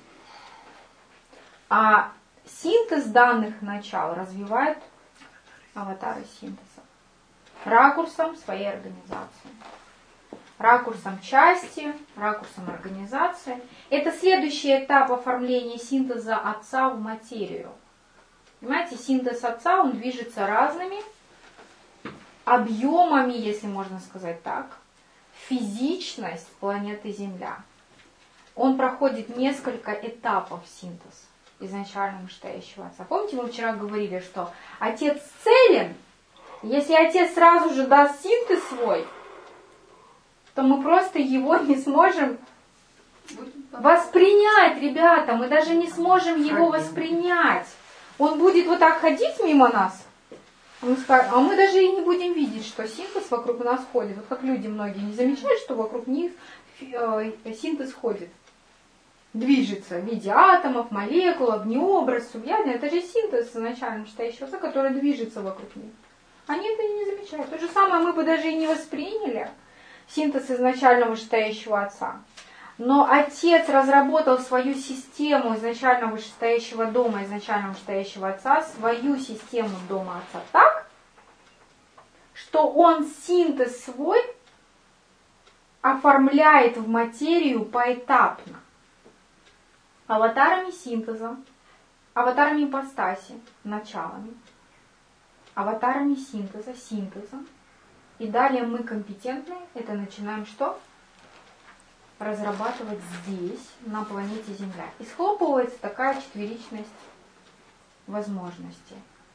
А синтез данных начал развивает аватары синтеза. ракурсом своей организации. Ракурсом части, ракурсом организации. Это следующий этап оформления синтеза Отца в материю. Понимаете, синтез Отца, он движется разными объемами, если можно сказать так, физичность планеты Земля. Он проходит несколько этапов синтеза изначально вышестоящего Отца. Помните, мы вчера говорили, что Отец целен. Если Отец сразу же даст синтез свой, то мы просто его не сможем воспринять, ребята. Мы даже не сможем его воспринять. Он будет вот так ходить мимо нас, а мы даже и не будем видеть, что синтез вокруг нас ходит. Вот как люди многие не замечают, что вокруг них синтез ходит. Движется в виде атомов, молекул, огнеобраз, субъядный. Это же синтез изначально вышестоящего Отца, который движется вокруг них. Они это не замечают. То же самое мы бы даже и не восприняли синтез изначально вышестоящего Отца. Но Отец разработал свою систему изначально вышестоящего дома, изначально вышестоящего Отца, свою систему дома Отца так, что он синтез свой оформляет в материю поэтапно. Аватарами синтеза, аватарами ипостаси, началами, аватарами синтеза, синтезом. И далее мы компетентны, это начинаем что? Разрабатывать здесь, на планете Земля. И схлопывается такая четверичность возможностей,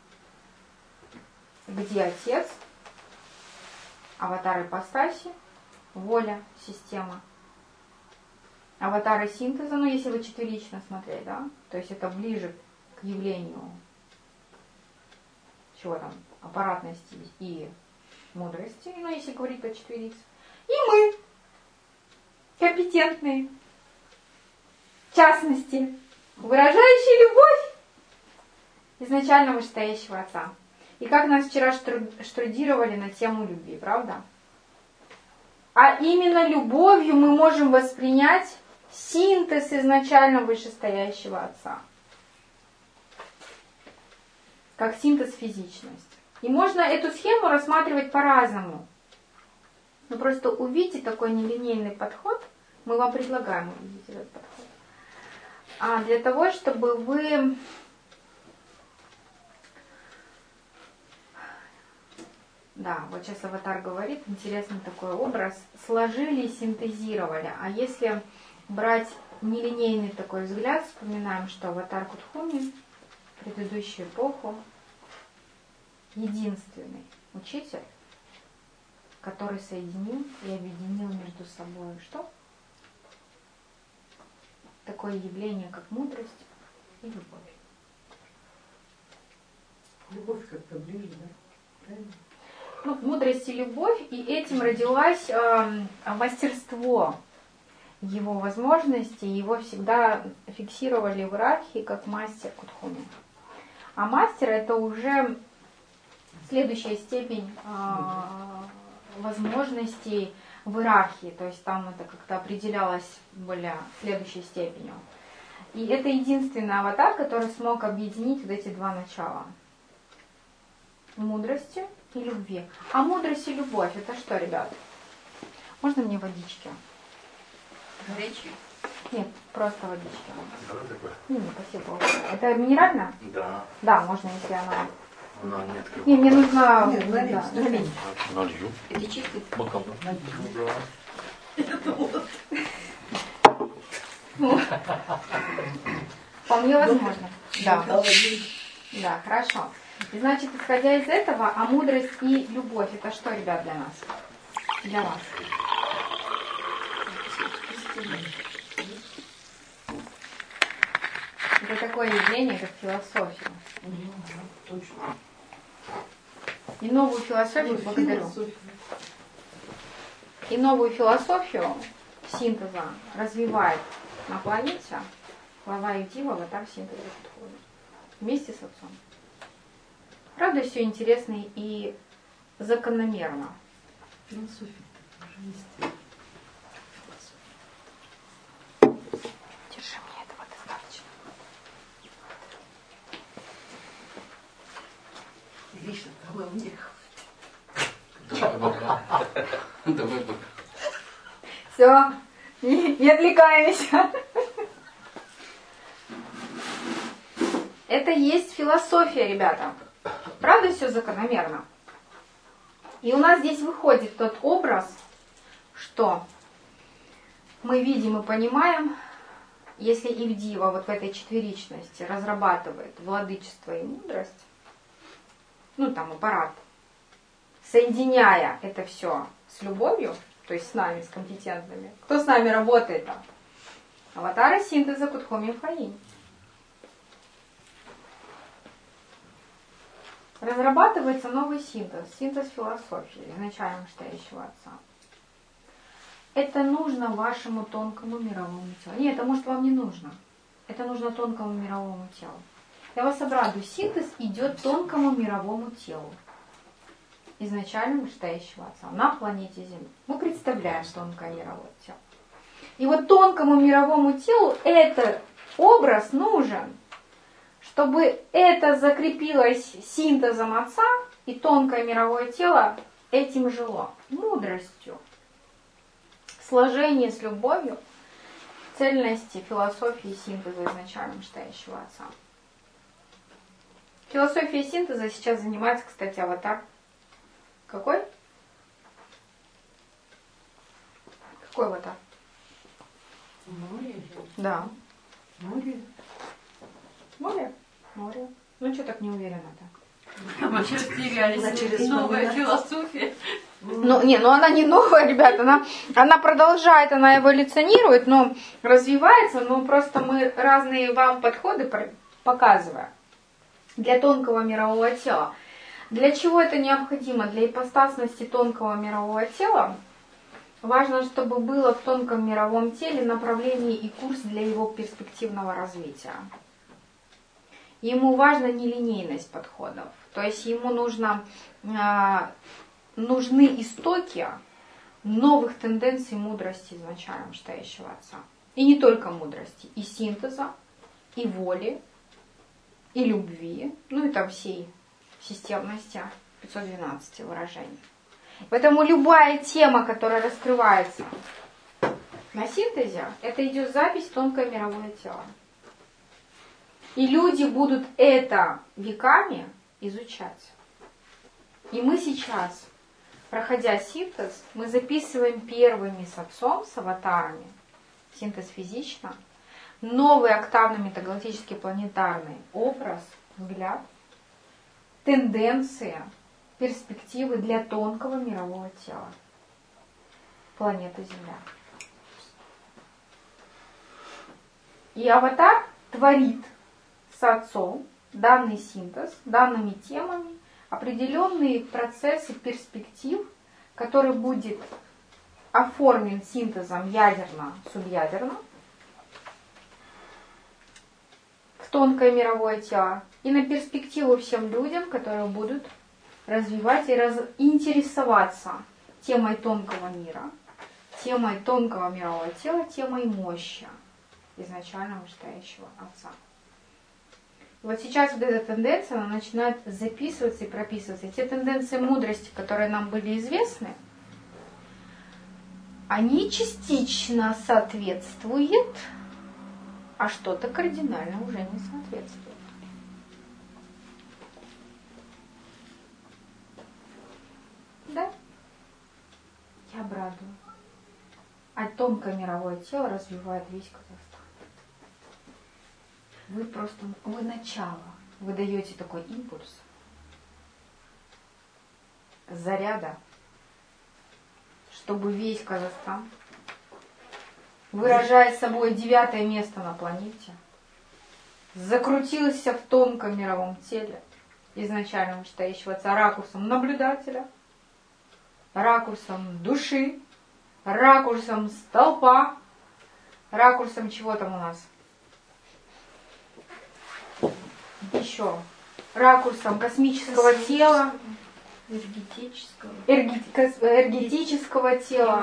где Отец, аватар ипостаси, воля, система. Аватары синтеза, ну если вы четверично смотреть, да, то есть это ближе к явлению чего там, аппаратности и мудрости, ну если говорить по четверице. И мы, компетентные, в частности, выражающие любовь изначально вышестоящего Отца. И как нас вчера штрудировали на тему любви, правда? А именно любовью мы можем воспринять синтез изначально вышестоящего Отца. Как синтез физичности. И можно эту схему рассматривать по-разному. Но просто увидеть такой нелинейный подход, мы вам предлагаем увидеть этот подход. Для того, чтобы вы да, вот сейчас аватар говорит, интересный такой образ, сложили и синтезировали. А если брать нелинейный такой взгляд, вспоминаем, что аватар Кутхуми в предыдущую эпоху единственный учитель, который соединил и объединил между собой что? Такое явление, как мудрость и любовь. Любовь как-то ближе, да? Правильно? Ну, мудрость и любовь, и этим родилось мастерство его возможностей, его всегда фиксировали в иерархии как мастер Кутхуми. А мастер это уже следующая степень возможностей в иерархии, то есть там это как-то определялось более следующей степенью. И это единственный аватар, который смог объединить вот эти два начала. Мудрости и любви. А мудрость и любовь это что, ребят? Можно мне водички? Горячий? Нет, просто водички. Давай такое. Не, спасибо. Это минеральная? Да. Да, можно, если она... Она не открывается. Не, мне нужно... Нет, налить, да, налить. Налью. Это чистый? Бокал. Вполне возможно. Да. Да, хорошо. И значит, исходя из этого, а мудрость и любовь, это что, ребят, для нас? Для вас. Это такое явление, как философия. Точно. И новую философию благодарю. И новую философию синтеза развивает на планете глава Юдива, аватар синтеза подходит. Вместе с Отцом. Правда, все интересно и закономерно. Философия тоже есть. Держи, мне этого достаточно. Лично, по-моему, мне Давай пока. Все, не отвлекаемся. Это есть философия, ребята. Правда, все закономерно? И у нас здесь выходит тот образ, что мы видим и понимаем, если Ивдива вот в этой четверичности разрабатывает владычество и мудрость, ну там аппарат, соединяя это все с любовью, то есть с нами, с компетентными. Кто с нами работает там? Аватары синтеза Кудхоми Фаинь. Разрабатывается новый синтез, синтез философии, изначально настоящего Отца. Это нужно вашему тонкому мировому телу. Нет, это может вам не нужно. Это нужно тонкому мировому телу. Я вас обрадую, синтез идет тонкому мировому телу. Изначально настоящего Отца на планете Земля. Мы представляем тонкое мировое тело. И вот тонкому мировому телу этот образ нужен, чтобы это закрепилось синтезом Отца, и тонкое мировое тело этим жило. Мудростью, сложение с любовью, цельности, философии синтеза изначально настоящего Отца. Философией синтеза сейчас занимается, кстати, аватар. Какой? Какой аватар? Море. Да. Море. Море? Море. Ну, что так не уверена-то? Мы сейчас терялись. Новая философия. Ну, она не новая, ребята, она продолжает, она эволюционирует, но развивается, но просто мы разные вам подходы показываем для тонкого мирового тела. Для чего это необходимо? Для ипостасности тонкого мирового тела важно, чтобы было в тонком мировом теле направление и курс для его перспективного развития. Ему важна нелинейность подходов, то есть ему нужны истоки новых тенденций мудрости изначально настоящего Отца. И не только мудрости, и синтеза, и воли, и любви, ну и там всей системности 512 выражений. Поэтому любая тема, которая раскрывается на синтезе, это идет запись в тонкое мировое тело. И люди будут это веками изучать. И мы сейчас, проходя синтез, мы записываем первыми с Отцом, с аватарами, синтез физично, новый октавно-метагалактический планетарный образ, взгляд, тенденции, перспективы для тонкого мирового тела. Планета Земля. И аватар творит с Отцом данный синтез, данными темами, определенные процессы перспектив, который будет оформлен синтезом ядерно-субъядерно в тонкое мировое тело и на перспективу всем людям, которые будут развивать и интересоваться темой тонкого мира, темой тонкого мирового тела, темой мощи изначально настоящего Отца. И вот сейчас вот эта тенденция, она начинает записываться и прописываться. Те тенденции мудрости, которые нам были известны, они частично соответствуют, а что-то кардинально уже не соответствует. Да? Я обрадую. А тонкое мировое тело развивает весь Казахстан. Вы начало, вы даете такой импульс заряда, чтобы весь Казахстан, выражая собой 9 место на планете, закрутился в тонком мировом теле, изначально настоящего Отца, ракурсом наблюдателя, ракурсом души, ракурсом столпа, ракурсом чего там у нас? Еще ракурсом космического тела, энергетического тела,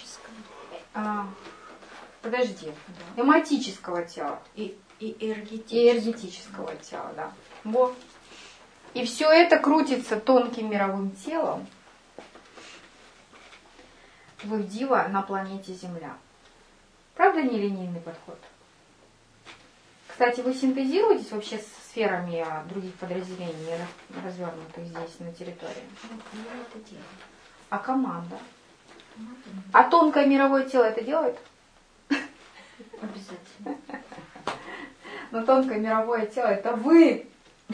подожди, эматического тела и энергетического тела, да. Вот. И все это крутится тонким мировым телом вы в Дива на планете Земля. Правда, нелинейный подход? Кстати, вы синтезируетесь вообще с сферами других подразделений, развернутых здесь на территории? Я это делаю. А команда? А тонкое мировое тело это делает? Обязательно. Но тонкое мировое тело это вы.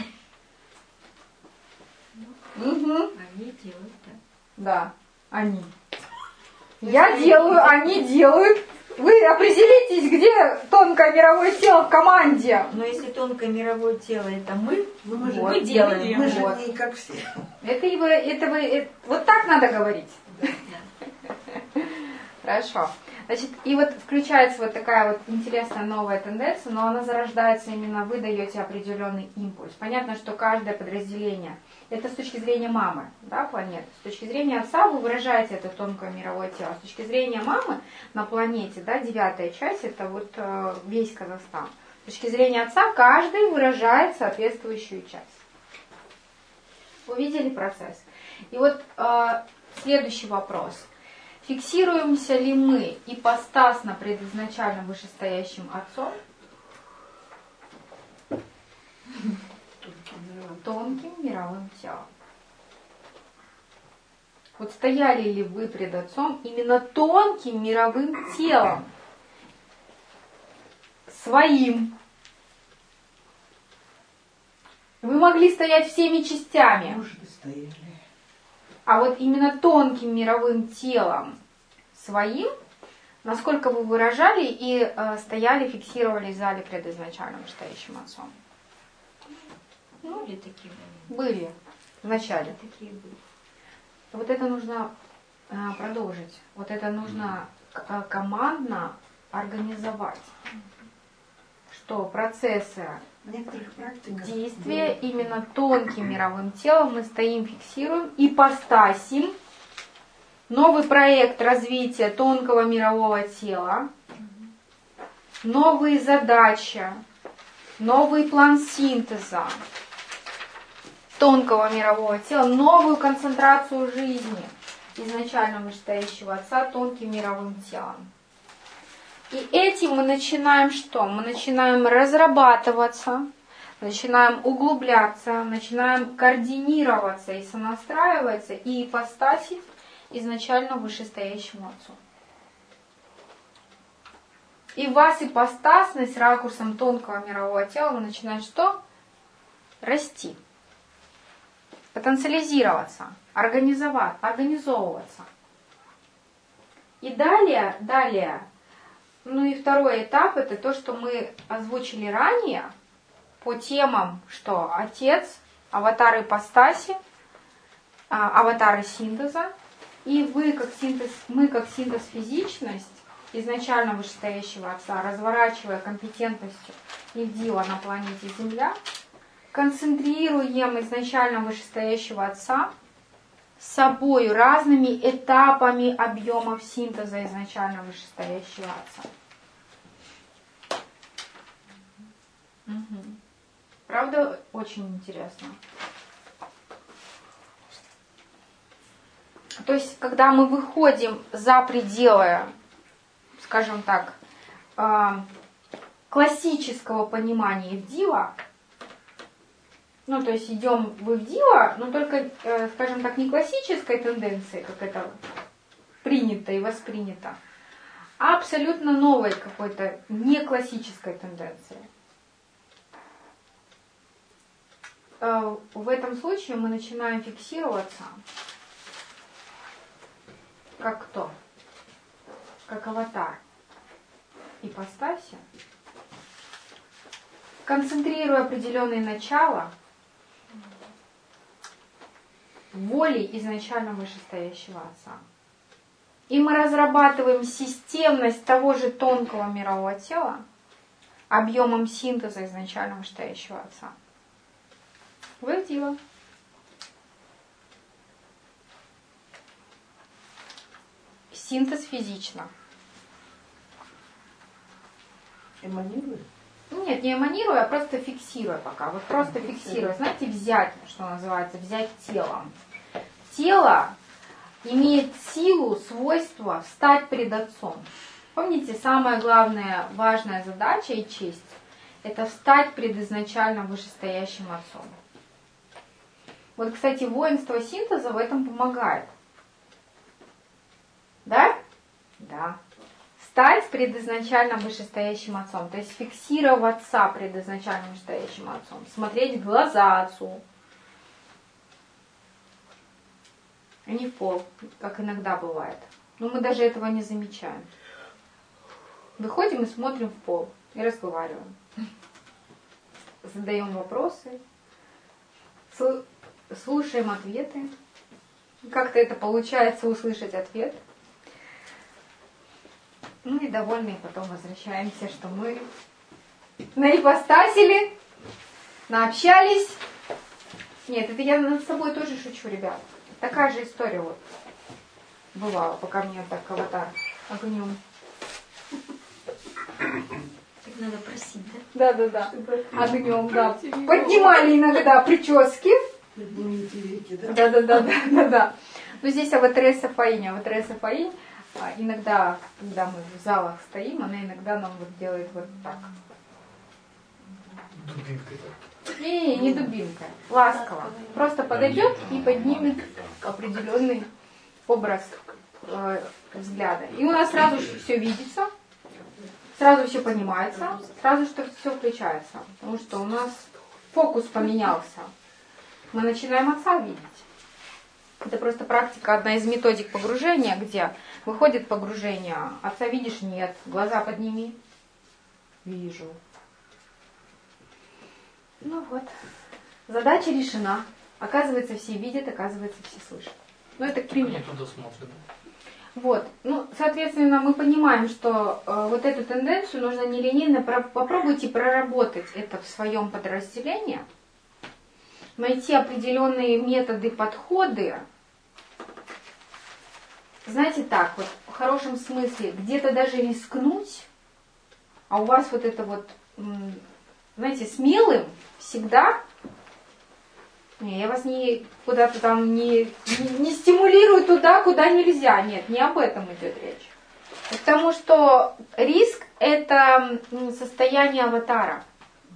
Угу. Они делают, да. Да, они. Я делаю, они делают. Вы определитесь, где тонкое мировое тело в команде. Но если тонкое мировое тело это мы, Ну, мы же мы делаем. Мы же Вот. не как все. Вот так надо говорить. Хорошо. Значит, и вот включается вот такая вот интересная новая тенденция, но она зарождается именно, вы даете определенный импульс. Понятно, что каждое подразделение, это с точки зрения мамы, да, планеты. С точки зрения отца вы выражаете это тонкое мировое тело. С точки зрения мамы на планете, да, 9-я часть, это вот весь Казахстан. С точки зрения отца каждый выражает соответствующую часть. Увидели процесс? И вот следующий вопрос. Фиксируемся ли мы ипостасно предизначально вышестоящим отцом? Тонким мировым телом. Вот стояли ли вы пред отцом именно тонким мировым телом? Своим. Вы могли стоять всеми частями. Может, и стояли. А вот именно тонким мировым телом своим, насколько вы выражали и стояли, фиксировали в зале пред изначальным вышестоящим отцом? Ну, или такие Были в начале. такие были. Вот это нужно продолжить. Вот это нужно командно организовать. Что процессы В некоторых практиках действия именно тонким мировым телом мы стоим, фиксируем, ипостасим. Новый проект развития тонкого мирового тела, новые задачи, новый план синтеза тонкого мирового тела, новую концентрацию жизни изначально вышестоящего отца тонким мировым телом. И этим мы начинаем что? Мы начинаем разрабатываться, начинаем углубляться, начинаем координироваться и сонастраиваться, и ипостасить изначально вышестоящему отцу. И в вас ипостасность ракурсом тонкого мирового тела вы начинаете что? Расти. Потенциализироваться, организовываться. И далее, ну и второй этап, это то, что мы озвучили ранее по темам, что отец, аватар ипостаси, аватары синтеза, и мы как синтез физичность изначально вышестоящего отца, разворачивая компетентностью Ивдива на планете Земля, концентрируем изначально вышестоящего отца с собой разными этапами объемов синтеза изначально вышестоящего отца. Угу. Правда, очень интересно. То есть, когда мы выходим за пределы, скажем так, классического понимания Ивдива, ну, то есть идем в Ивдива, но только, скажем так, не классической тенденции, как это принято и воспринято, а абсолютно новой какой-то не классической тенденции. В этом случае мы начинаем фиксироваться как кто? Как аватар ипостаси, концентрируя определенные начала воли изначально вышестоящего отца. И мы разрабатываем системность того же тонкого мирового тела объемом синтеза изначально вышестоящего отца. Выводила. Синтез физично. эманирует. Нет, не эманируя, а просто фиксируя пока. Вот просто фиксируя. Знаете, взять, что называется, взять телом. Тело имеет силу, свойство встать пред Отцом. Помните, самая главная, важная задача и честь – это встать пред изначально вышестоящим Отцом. Вот, кстати, воинство синтеза в этом помогает. Да? Да. Стать пред изначально вышестоящим Отцом. То есть фиксироваться пред изначально вышестоящим Отцом. Смотреть в глаза Отцу. А не в пол, как иногда бывает. Но мы даже этого не замечаем. Выходим и смотрим в пол. И разговариваем. Задаем вопросы. Слушаем ответы. Как-то это получается услышать ответ. Ну и довольные потом возвращаемся, что мы наипостасили, наобщались. Нет, это я над собой тоже шучу, ребят. Такая же история вот бывала, пока мне так аватар огнем. Так надо просить, да? Да. Огнем, да. Поднимали иногда прически. Поднимите веки, да? Да. Но здесь аватареса Фаинь. Аватареса Фаинь иногда, когда мы в залах стоим, она иногда нам вот делает вот так. Дубинкой. Не дубинкой. Ласково. Просто подойдет и поднимет определенный образ взгляда. И у нас сразу все видится, сразу все понимается, сразу что все включается. Потому что у нас фокус поменялся. Мы начинаем Отца видеть. Это просто практика, одна из методик погружения, где выходит погружение, Отца видишь? Нет. Глаза подними. Вижу. Ну вот. Задача решена. Оказывается, все видят, оказывается, все слышат. Ну, это к примеру. Они туда смотрят. Вот. Ну, соответственно, мы понимаем, что вот эту тенденцию нужно нелинейно попробуйте проработать это в своем подразделении, найти определенные методы, подходы. Знаете, так, вот в хорошем смысле, где-то даже рискнуть, а у вас вот это вот, знаете, смелым всегда. Не, я вас не куда-то там не стимулирую туда, куда нельзя. Нет, не об этом идет речь. Потому что риск – это состояние аватара.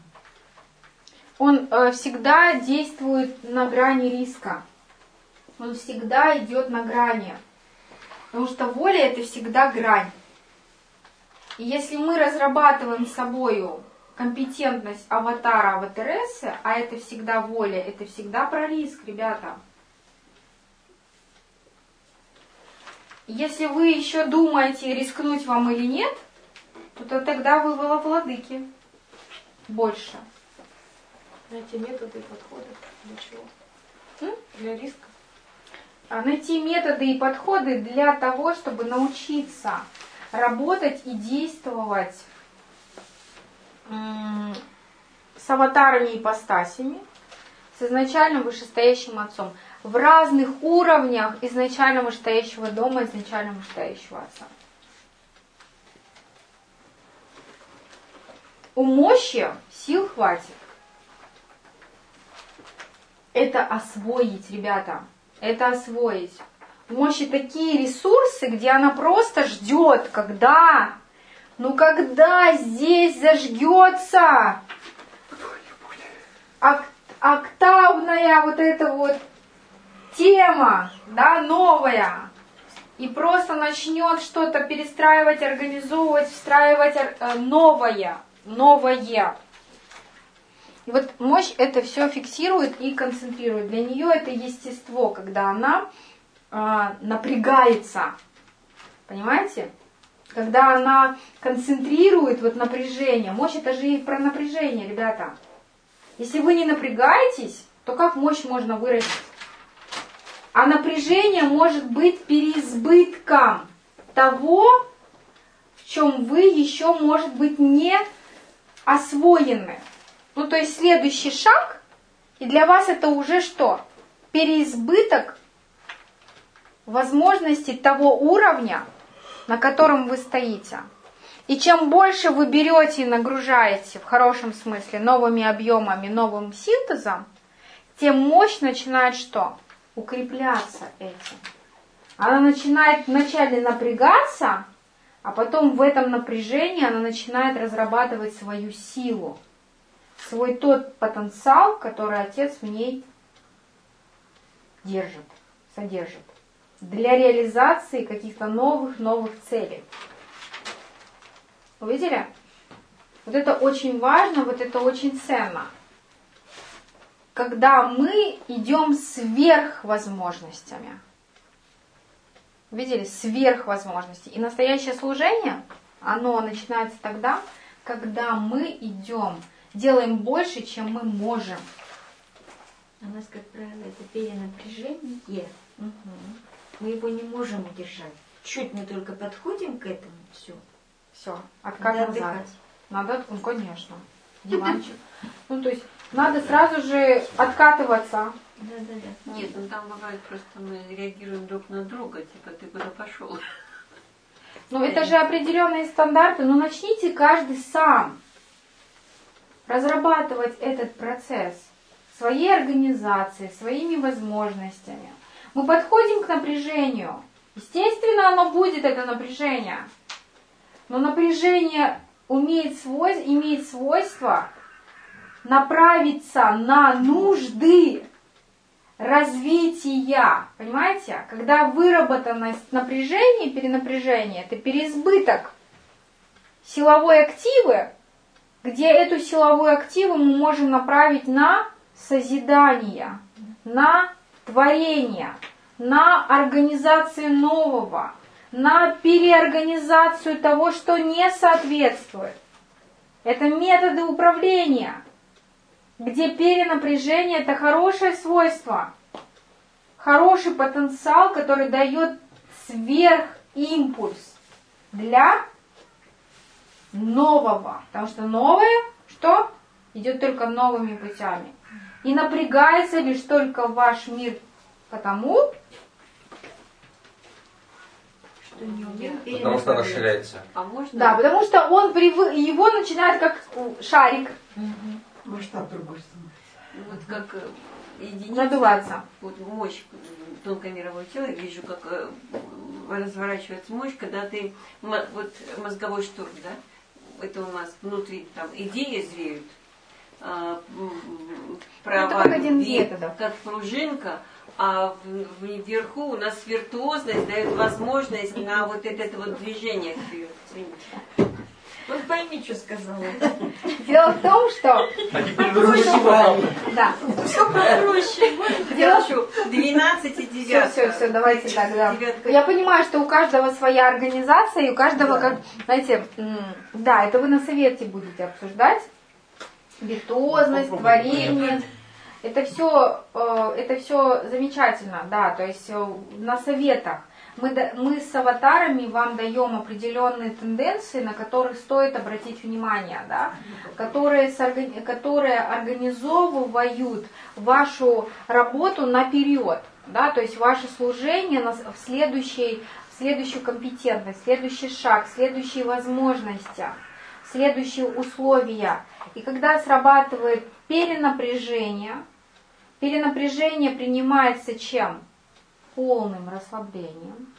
Он всегда действует на грани риска. Он всегда идет на грани. Потому что воля – это всегда грань. И если мы разрабатываем с собою компетентность аватара, аватарессы, а это всегда воля, это всегда про риск, ребята. Если вы еще думаете, рискнуть вам или нет, то тогда вы во владыке больше. Найти методы и подходы для чего? Для риска. Найти методы и подходы для того, чтобы научиться работать и действовать с аватарами и ипостасями, с изначальным вышестоящим Отцом, в разных уровнях изначально вышестоящего дома, изначально вышестоящего Отца. У мощи сил хватит. Это освоить, ребята. Это освоить. У мощи такие ресурсы, где она просто ждет, когда здесь зажгется октавная вот эта вот тема, да, новая, и просто начнет что-то перестраивать, организовывать, встраивать новое. И вот мощь это все фиксирует и концентрирует. Для нее это естество, когда она напрягается. Понимаете? Когда она концентрирует вот напряжение. Мощь это же и про напряжение, ребята. Если вы не напрягаетесь, то как мощь можно вырастить? А напряжение может быть переизбытком того, в чем вы еще, может быть, не освоены. Ну, то есть следующий шаг, и для вас это уже что? Переизбыток возможностей того уровня, на котором вы стоите. И чем больше вы берете и нагружаете, в хорошем смысле, новыми объемами, новым синтезом, тем мощь начинает что? Укрепляться этим. Она начинает вначале напрягаться, а потом в этом напряжении она начинает разрабатывать свою силу, свой тот потенциал, который Отец в ней держит, содержит, для реализации каких-то новых целей. Вы видели? Вот это очень важно, вот это очень ценно. Когда мы идем сверх возможностями. Видели? Сверх возможностей. И настоящее служение, оно начинается тогда, когда мы идем, делаем больше, чем мы можем. У нас, как правило, это перенапряжение. Мы его не можем удержать. Чуть мы только подходим к этому, все. Все, откат назад. Надо, ну, конечно, диванчик. Ну, то есть, надо сразу же откатываться. Да. Нет, ну там бывает просто мы реагируем друг на друга, типа ты куда пошел. Ну, это же определенные стандарты. Ну, начните каждый сам разрабатывать этот процесс своей организации, своими возможностями. Мы подходим к напряжению. Естественно, оно будет, это напряжение. Но напряжение имеет свойство направиться на нужды развития. Понимаете? Когда выработанность напряжения, перенапряжение, это переизбыток силовой активы, где эту силовую активу мы можем направить на созидание, на творение, на организацию нового, на переорганизацию того, что не соответствует. Это методы управления, где перенапряжение – это хорошее свойство, хороший потенциал, который дает сверхимпульс для нового. Потому что новое, что? Идет только новыми путями. И напрягается лишь только ваш мир потому, что не умеем. Потому что расширяется. А можно? Да, потому что он его начинает как шарик Масштаб другой становится. Вот как единица, надуваться. вот мощь тонкомирового тела, я вижу, как разворачивается мощь, когда ты, вот мозговой штурм, да, это у нас внутри там идеи зреют, права, как один из методов. как пружинка, а вверху у нас виртуозность дает возможность на вот это вот движение вперед. Вот пойми, что сказала. Дело в том, что... Да. Все попроще. Я хочу 12 и 9. Все, давайте так, да. Девятка. Я понимаю, что у каждого своя организация, и у каждого, как, знаете, да, это вы на совете будете обсуждать. Виртуозность, творение. Это все замечательно, да, то есть на советах. Мы с аватарами вам даем определенные тенденции, на которые стоит обратить внимание, да, которые организовывают вашу работу наперед, да, то есть ваше служение в следующую компетентность, следующий шаг, следующие возможности, следующие условия. И когда срабатывает перенапряжение принимается чем? Полным расслаблением.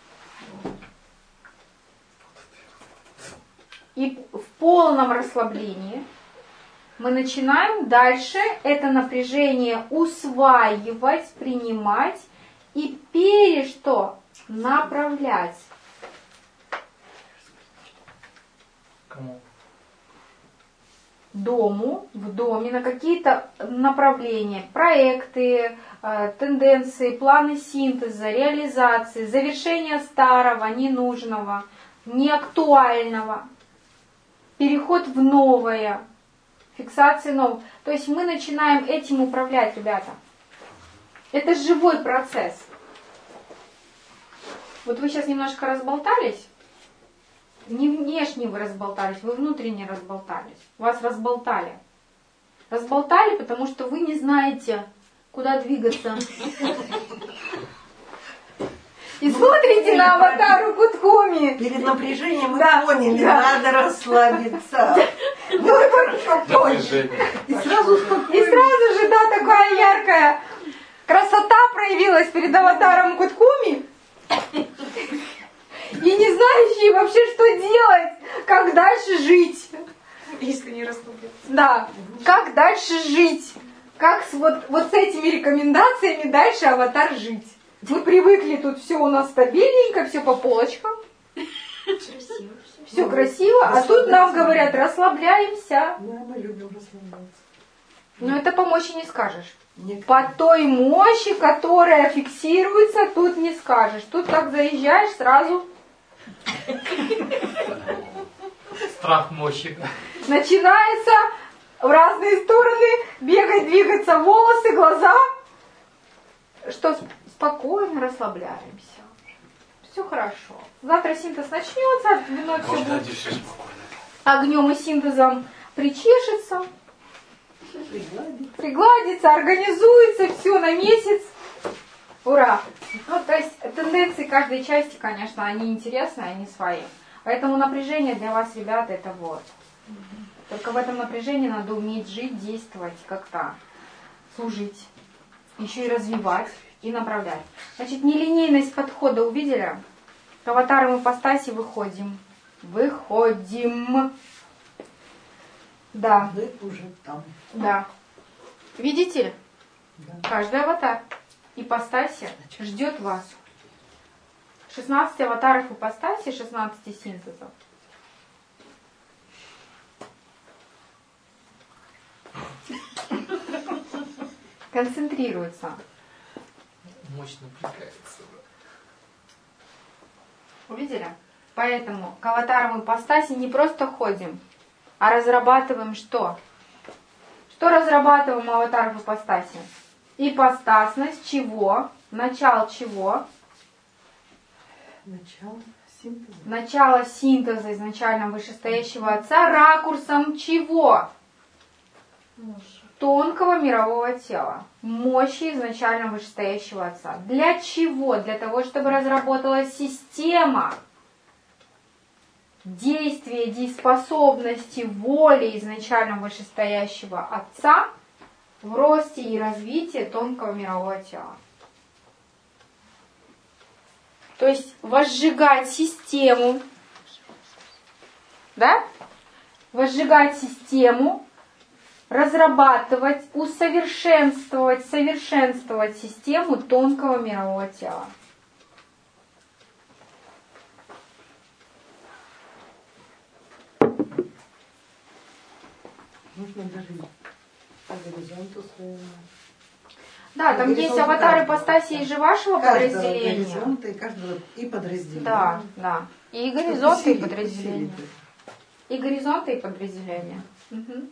И в полном расслаблении мы начинаем дальше это напряжение усваивать, принимать и направлять. Кому? В доме на какие-то направления, проекты, тенденции, планы синтеза, реализации, завершения старого, ненужного, неактуального, переход в новое, фиксация нового. То есть мы начинаем этим управлять, ребята. Это живой процесс. Вот вы сейчас немножко разболтались. Не внешне вы разболтались, вы внутренне разболтались. Вас разболтали. Разболтали, потому что вы не знаете, куда двигаться. И смотрите на аватару Гудхуми. Перед напряжением мы поняли, надо расслабиться. Ну и хорошо, поняли. И сразу же, да, такая яркая красота проявилась перед аватаром Гудхуми. И не знающие вообще, что делать, как дальше жить. Если не расслабляться. Да, как дальше жить. Как вот с этими рекомендациями дальше аватар жить. Мы привыкли, тут все у нас стабильненько, все по полочкам. Красиво. Все красиво, а тут нам говорят, расслабляемся. Да, мы любим расслабляться. Но это помочь и не скажешь. Нет. По той мощи, которая фиксируется, тут не скажешь. Тут как заезжаешь, сразу Страх мощи. начинается в разные стороны бегать, двигаться волосы, глаза. Что спокойно расслабляемся. Все хорошо. Завтра синтез начнется, вино все Можно будет все спокойно. огнем и синтезом причешется, Пригладить. пригладится, организуется, все на месяц. Ура! Ну, то есть тенденции каждой части, конечно, они интересны, они свои. Поэтому напряжение для вас, ребята, это вот. Только в этом напряжении надо уметь жить, действовать, как-то служить, еще и развивать, и направлять. Значит, нелинейность подхода увидели? К аватарам ипостаси выходим. Выходим. Да, Вы уже там. да. Видите? Да. Каждый аватар ипостаси ждет вас. 16 аватаров ипостаси, 16 синтезов. Концентрируется. Мощь напрягается. Увидели? Поэтому к аватарам ипостаси не просто ходим, а разрабатываем что? Что разрабатываем у аватаров ипостаси? Ипостасность чего? Начало чего? Начало синтеза. Начало синтеза изначально вышестоящего отца ракурсом чего? Тонкого мирового тела. Мощи изначально вышестоящего отца. Для чего? Для того, чтобы разработалась система действия, дееспособности, воли изначально вышестоящего отца в росте и развитии тонкого мирового тела. То есть возжигать систему, да? Возжигать систему, разрабатывать, усовершенствовать, совершенствовать систему тонкого мирового тела. Нужно даже по горизонту своему. Да, там есть аватары ипостаси же вашего подразделения. Горизонта и каждого и подразделения. Да, да. И горизонты, и подразделения. И горизонты, и подразделения. Угу.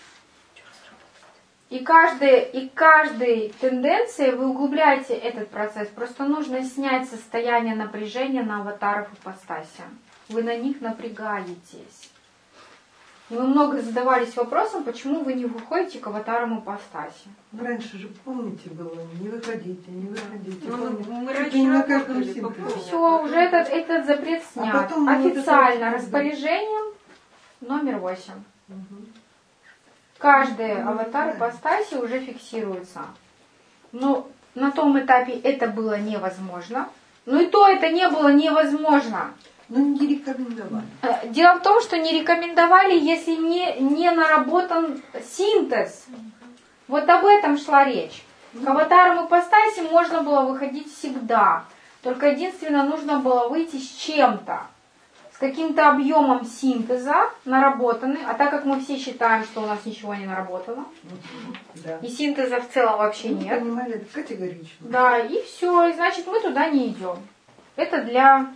И каждой тенденции вы углубляете этот процесс. Просто нужно снять состояние напряжения на аватаров ипостаси. Вы на них напрягаетесь. И вы много задавались вопросом, почему вы не выходите к аватарам ипостаси. Ну, раньше же, помните, было, не выходите, не выходите. Ну, Помните? мы Чуть раньше ли не на каждом работали, синтезе. попозже. Все, уже этот запрет снят. потом Официально вот это- распоряжением номер 8. Мгм. Каждый Ну, аватар да. ипостаси уже фиксируется. Но на том этапе это было невозможно. Но и то это не было невозможно. Ну, не рекомендовали. Дело в том, что не рекомендовали, если не наработан синтез. Вот об этом шла речь. К аватарам ипостаси можно было выходить всегда. Только единственное, нужно было выйти с чем-то. С каким-то объемом синтеза наработанный. А так как мы все считаем, что у нас ничего не наработано, Да. и синтеза в целом вообще Мы нет. понимали это категорично. Да, и все, и значит мы туда не идем. Это для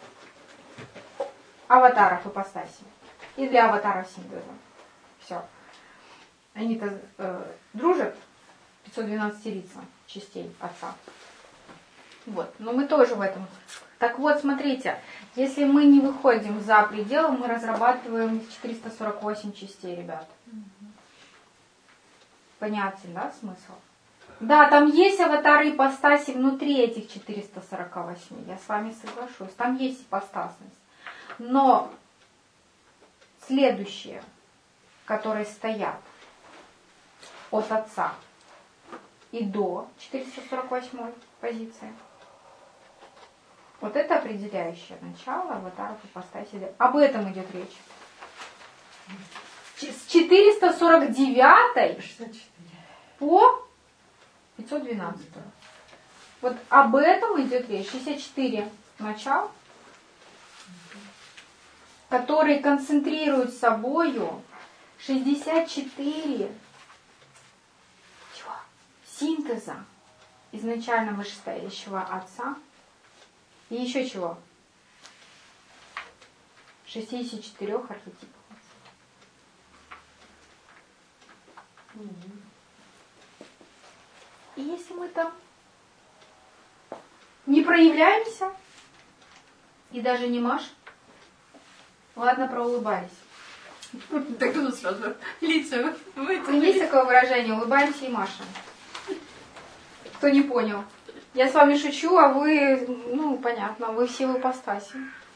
аватаров ипостаси. И для аватаров синтеза. Все. Они-то дружат, 512 лица частей отца. Вот, но мы тоже в этом. Так вот, смотрите, если мы не выходим за пределы, мы разрабатываем 448 частей, ребят. Понятен, да, смысл? Да, там есть аватары ипостаси внутри этих 448, я с вами соглашусь, там есть ипостасность. Но следующие, которые стоят от отца и до 448 позиции, Вот это определяющее начало аватаров ипостаси. Об этом идет речь. С 449 64. по 512. Вот об этом идет речь. 64 начал, которые концентрируют собою 64 синтеза изначально вышестоящего Отца и еще чего? 64 архетипов. И если мы там не проявляемся и даже не машем, ладно, проулыбались. Так ну сразу лица Есть вытянули. такое выражение, улыбаемся и машем. Кто не понял? Я с вами шучу, а вы, ну, понятно, вы все в ипостаси.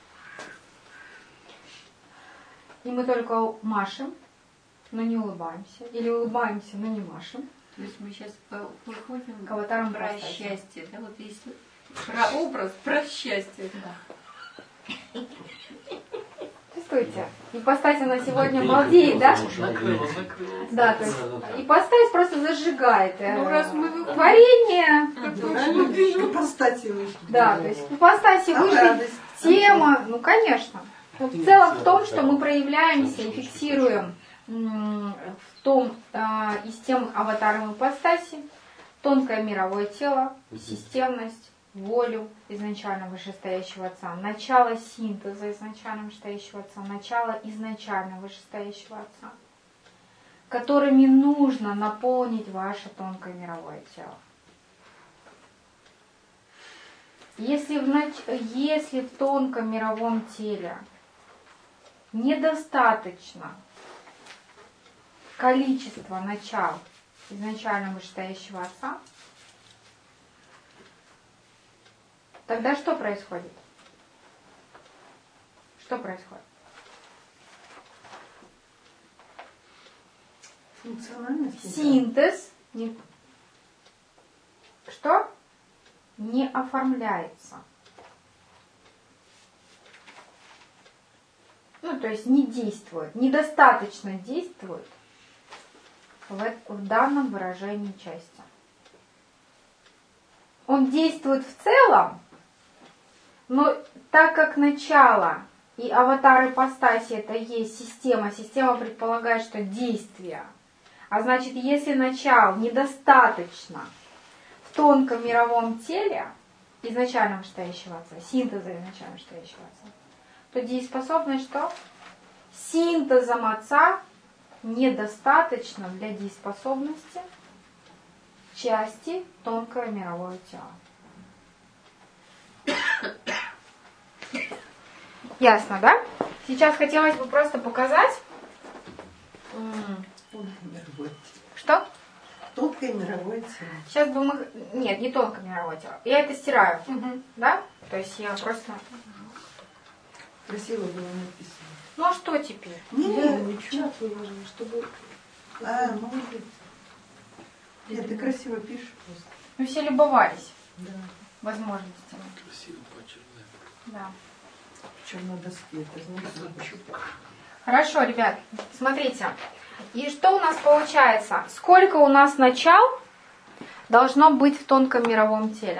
И мы только машем, но не улыбаемся. Или улыбаемся, но не машем. То есть мы сейчас выходим К аватарам про ипостаси. счастье. Да, вот если про образ, про счастье. Да. Чувствуете? Ипостась она сегодня балдеет, да? Накрыло. Да, то есть ипостась просто зажигает. Ну, раз мы выходим. Творение. Ипостаси вышли. Да, то есть в ипостаси Там вышли радость. тема, ну конечно. Но в целом в том, что мы проявляемся и фиксируем в том, из тем аватаром ипостаси, тонкое мировое тело, системность, волю изначально вышестоящего Отца, начало синтеза изначально вышестоящего Отца, начало изначально вышестоящего Отца, которыми нужно наполнить ваше тонкое мировое тело. Если в тонком мировом теле недостаточно количества начал изначально вышестоящего Отца, тогда что происходит? Что происходит? Функциональность. Синтез что? Не оформляется. Ну, то есть не действует, недостаточно действует в данном выражении части. Он действует в целом, но так как начало и аватар ипостаси это есть система, система предполагает, что действие. А значит, если начало недостаточно в тонком мировом теле изначально вышестоящего Отца, синтеза изначально вышестоящего Отца, то дееспособность что? Синтезом Отца недостаточно для дееспособности части тонкого мирового тела. Ясно, да? Сейчас хотелось бы просто показать. Тонкое мировое тело. Что? Тонкое мировое тело. Сейчас бы мы... Нет, не тонкое мировое тело. Я это стираю. Да? То есть я просто... Красиво было написано. Ну а что теперь? Ничего. Чат выложила, чтобы... Может быть. Нет, ты красиво пишешь просто. Мы все любовались Да. возможностями. Красиво почерк, Да. Причем на доске. Это значит, Хорошо, ребят, смотрите. И что у нас получается? Сколько у нас начал должно быть в тонком мировом теле?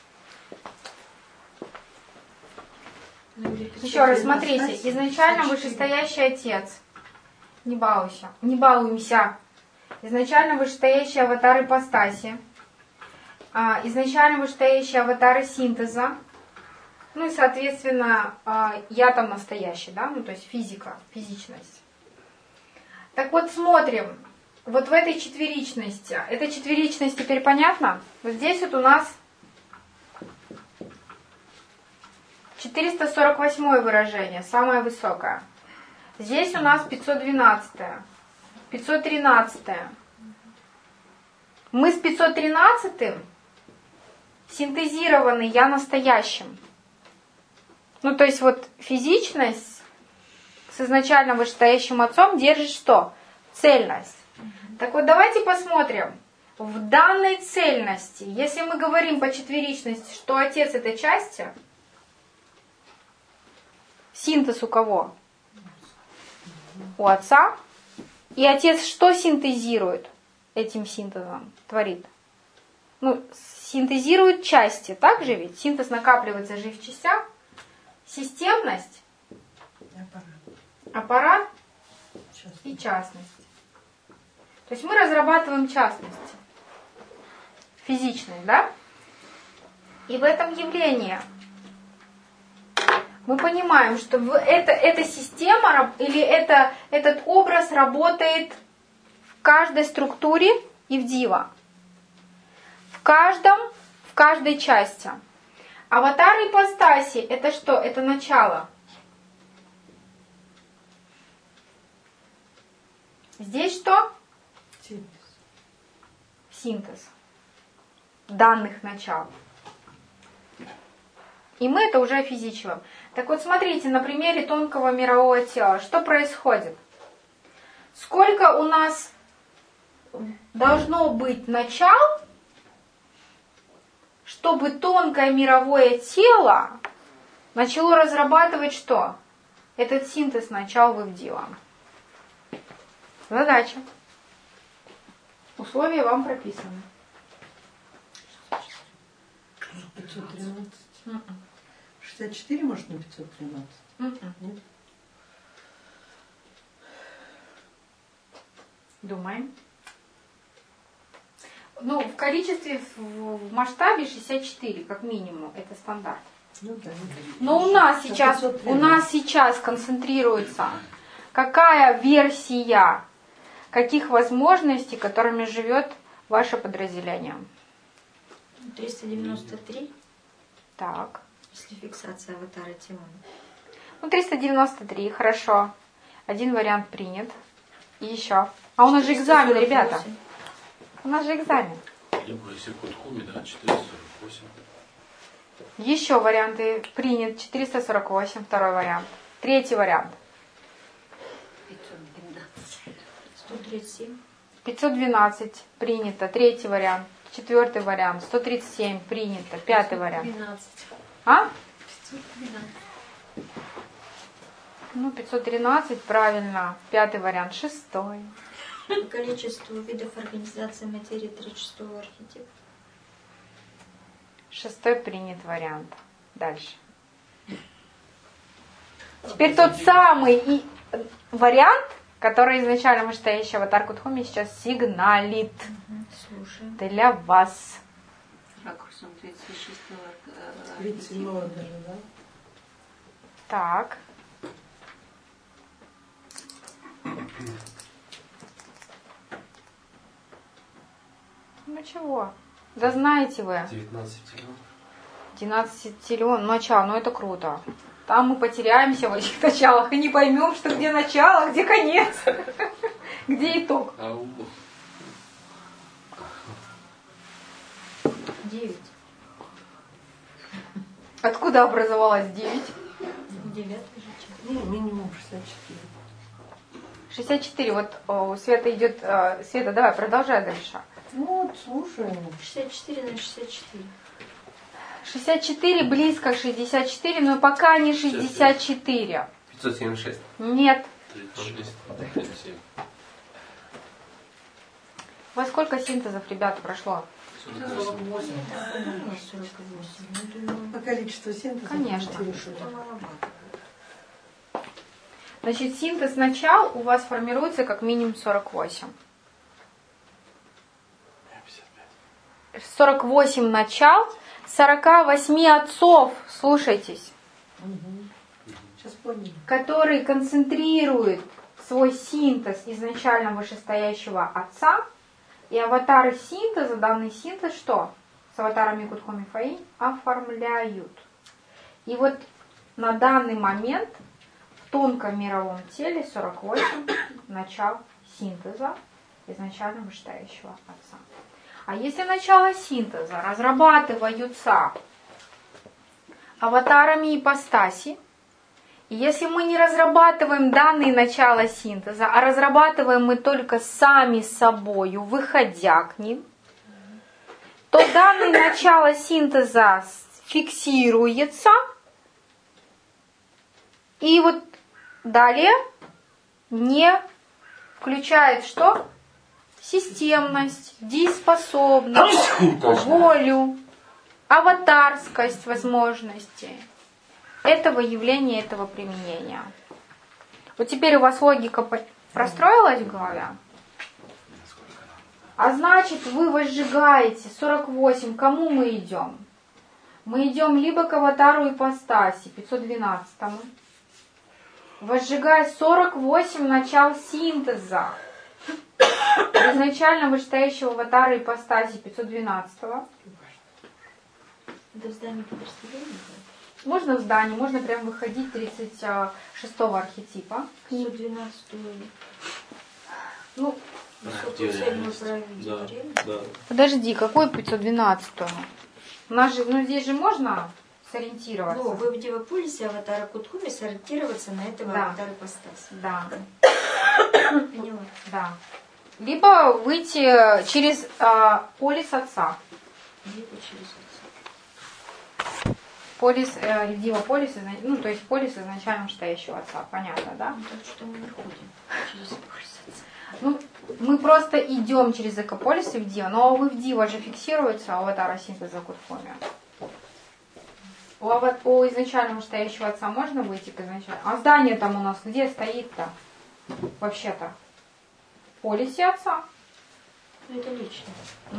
Еще раз, смотрите. Изначально вышестоящий Отец. Не балуйся. Не балуемся. Изначально вышестоящий аватар ипостаси. Изначально вышестоящий аватар синтеза. Ну и, соответственно, я там настоящий, да, ну то есть физика, физичность. Так вот, смотрим, вот в этой четверичности, эта четверичность теперь понятна? Вот здесь вот у нас 448 выражение, самое высокое. Здесь у нас 512, 513. Мы с 513 синтезированы «я настоящим». Ну, то есть вот физичность с изначально вышестоящим Отцом держит что? Цельность. Так вот, давайте посмотрим. В данной цельности, если мы говорим по четверичности, что Отец это части, Синтез у кого? У отца. И отец что синтезирует этим синтезом? Творит? Ну, синтезирует части. Так же ведь? Синтез накапливается же в частях. Системность, аппарат и частность. То есть мы разрабатываем частности. Физичность, да? И в этом явлении мы понимаем, что эта система или этот образ работает в каждой структуре и в дива. В каждой части. Аватар ипостаси это что? Это начало. Здесь что? Синтез данных начал. И мы это уже офизичиваем. Так вот, смотрите, на примере тонкого мирового тела. Что происходит? Сколько у нас должно быть начал, чтобы тонкое мировое тело начало разрабатывать что? Этот синтез начал в Ивдива. Задача. Условия вам прописаны. 513. 64 может на 513? Нет? Думаем. Ну, в количестве, в масштабе 64, как минимум, это стандарт. Ну, да, но у нас сейчас концентрируется какая версия каких возможностей, которыми живет ваше подразделение. 393. Так. Если фиксация аватара Тимона. Ну, 393, хорошо. Один вариант принят. И еще. А у нас же экзамен, ребята. У нас же экзамен. Если Кутхуми, да, 448. Еще варианты принят. 448, второй вариант. Третий вариант. 137. 512 принято. Третий вариант. Четвертый вариант. 137 принято. Пятый вариант. 512. А? 512. Ну, 513, правильно. Пятый вариант. Шестой. По количеству видов организации материи 36-го архетипа. Шестой принят вариант. Дальше. Теперь тот самый вариант, который изначально вышестоящий аватар Кутхуми сейчас сигналит Слушаем. для вас. Ракурсом 36-го. 37-го даже, да? Так. Ну чего? Да знаете вы. 19 телен. 12 телен, начало, ну это круто. Там мы потеряемся в этих началах и не поймем, что где начало, где конец, где итог. 9. Откуда образовалось 9? 9 же. Ну, минимум 64. 64, вот у Света идет. Света, давай, продолжай дальше. Ну вот, слушаем. 64 на 64. 64 близко к 64, но пока не 64. 576. Нет. 37. Во сколько синтезов, ребята, прошло? 48. По количеству синтеза. Конечно. Что-то маловато. Значит, синтез начал у вас формируется как минимум 48. 48 начал, 48 отцов, слушайтесь, Сейчас поняли. который концентрирует свой синтез изначально вышестоящего отца, и аватары синтеза, данный синтез что? С аватарами Кутхуми Фаи оформляют. И вот на данный момент в тонком мировом теле 48 начал синтеза изначально вышестоящего отца. А если начало синтеза разрабатываются аватарами ипостаси, и если мы не разрабатываем данные начала синтеза, а разрабатываем мы только сами собою, выходя к ним, то данное начало синтеза фиксируется И вот далее не включает что? Системность, дееспособность, волю, аватарскость возможностей этого явления, этого применения. Вот теперь у вас логика простроилась в голове? А значит, вы возжигаете 48. Кому мы идем? Мы идем либо к аватару ипостаси, 512-му, возжигая 48 начал синтеза изначально вышестоящего аватара ипостаси 512-го. Это в здании подразделения? Можно в здании, можно прям выходить 36-го архетипа. 512-ю. Ну, да. подожди, какой 512-го? У нас же, ну здесь же можно сориентироваться. Ну, вы в Деваполисе аватара Кутхуми сориентироваться на этого Да. аватара ипостаси. Да. Поняла. Да. Либо выйти через полис отца. Либо через отца. Полис, Дива-полис, ну то есть полис изначально стоящего отца. Понятно, да? Ну, так что мы выходим через полис отца. Ну, мы просто идем через экополис и в Дива. Но вы в Дива же фиксируется аватара синтеза Кутхуми. У изначального стоящего отца можно выйти к изначальному? А здание там у нас где стоит-то? Вообще-то. В полисе отца. Ну, это лично.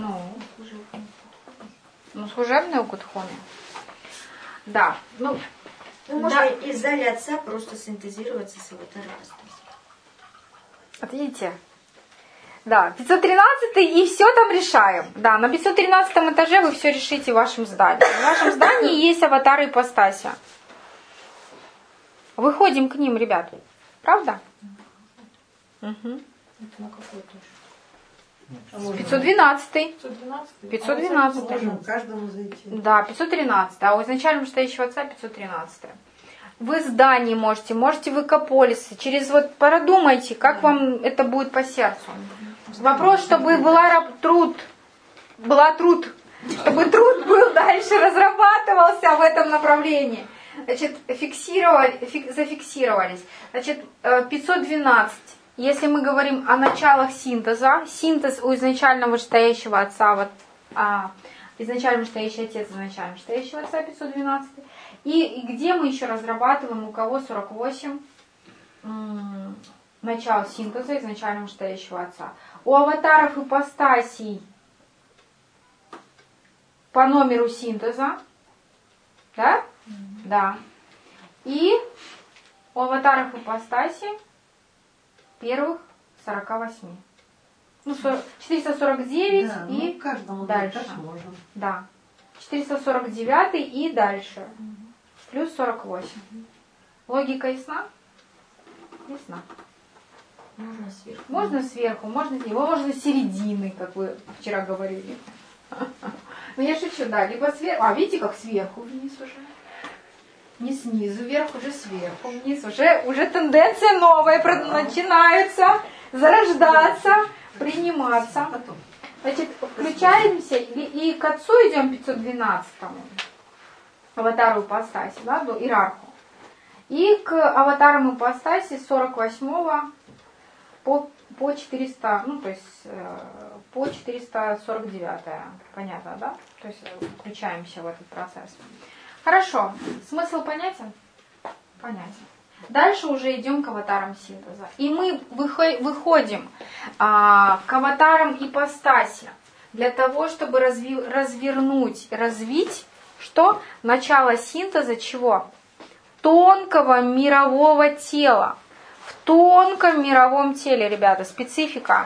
Ну, служебный у Кутхуми. Да. Ну, Ну, можно из зали отца просто синтезироваться с аватаром ипостаси. вот видите? Да, 513 и все там решаем. Да, на 513 этаже вы все решите в вашем здании. В вашем здании есть аватары ипостаси. Выходим к ним, ребят. Правда? Угу. Это на какой этаж? 512. 512? 512. Можем каждому зайти. Да, 513. А у изначально стоящего отца 513. Вы в здании можете в экополисе. Через вот продумайте, как вам это будет по сердцу. Вопрос, чтобы была труд, чтобы труд был дальше, разрабатывался в этом направлении. Значит, зафиксировались. Значит, 512. Если мы говорим о началах синтеза, синтез у изначально вышестоящего отца, вот, изначально вышестоящий отец, изначально вышестоящего отца 512. И где мы еще разрабатываем, у кого 48 начало синтеза изначально вышестоящего отца. У аватаров ипостасий по номеру синтеза, да? Да. И у аватаров ипостасий первых 48. Ну, 449 да, и ну, каждому дальше. Можем. Да. 449 и дальше. Плюс 48. Логика ясна? Ясна. Можно сверху. Можно сверху, можно с середины, как вы вчера говорили. Ну я шучу, да, либо сверху. А видите, как сверху вниз уже? Не снизу вверх, уже сверху вниз. Уже тенденция новая начинается зарождаться, приниматься. Значит, включаемся и к отцу идем 512-му, аватару ипостаси, да, до иерарху. И к аватарам ипостаси с 48 по 400, ну то есть по 449, понятно, да? То есть включаемся в этот процесс. Хорошо, смысл понятен? Понятен. Дальше уже идем к аватарам синтеза. И мы выходим к аватарам ипостаси для того, чтобы развить что? Начало синтеза чего? Тонкого мирового тела. В тонком мировом теле, ребята, специфика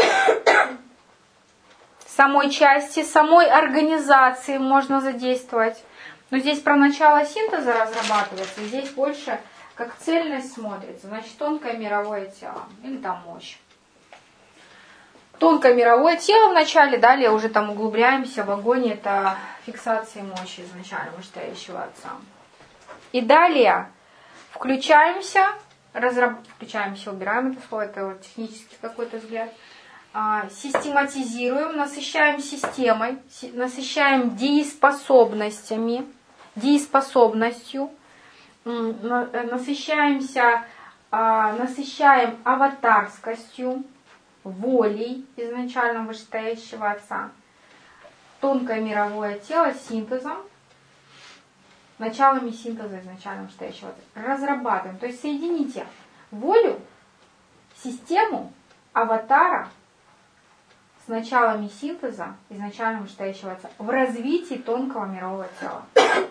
самой части, самой организации можно задействовать. Но здесь про начало синтеза разрабатывается, здесь больше как цельность смотрится. Значит, тонкое мировое тело или там мощь. Тонкое мировое тело в начале, далее уже там углубляемся в огонь, это фиксация мощи изначально вышестоящего отца. И далее включаемся, убираем это слово, это вот технический какой-то взгляд, систематизируем, насыщаем системой, насыщаем дееспособностью, насыщаем аватарскостью, волей изначально вышестоящего Отца, тонкое мировое тело синтезом, началами синтеза изначально вышестоящего Отца. Разрабатываем, то есть соедините волю, систему аватара с началами синтеза изначально вышестоящего Отца в развитии тонкого мирового тела.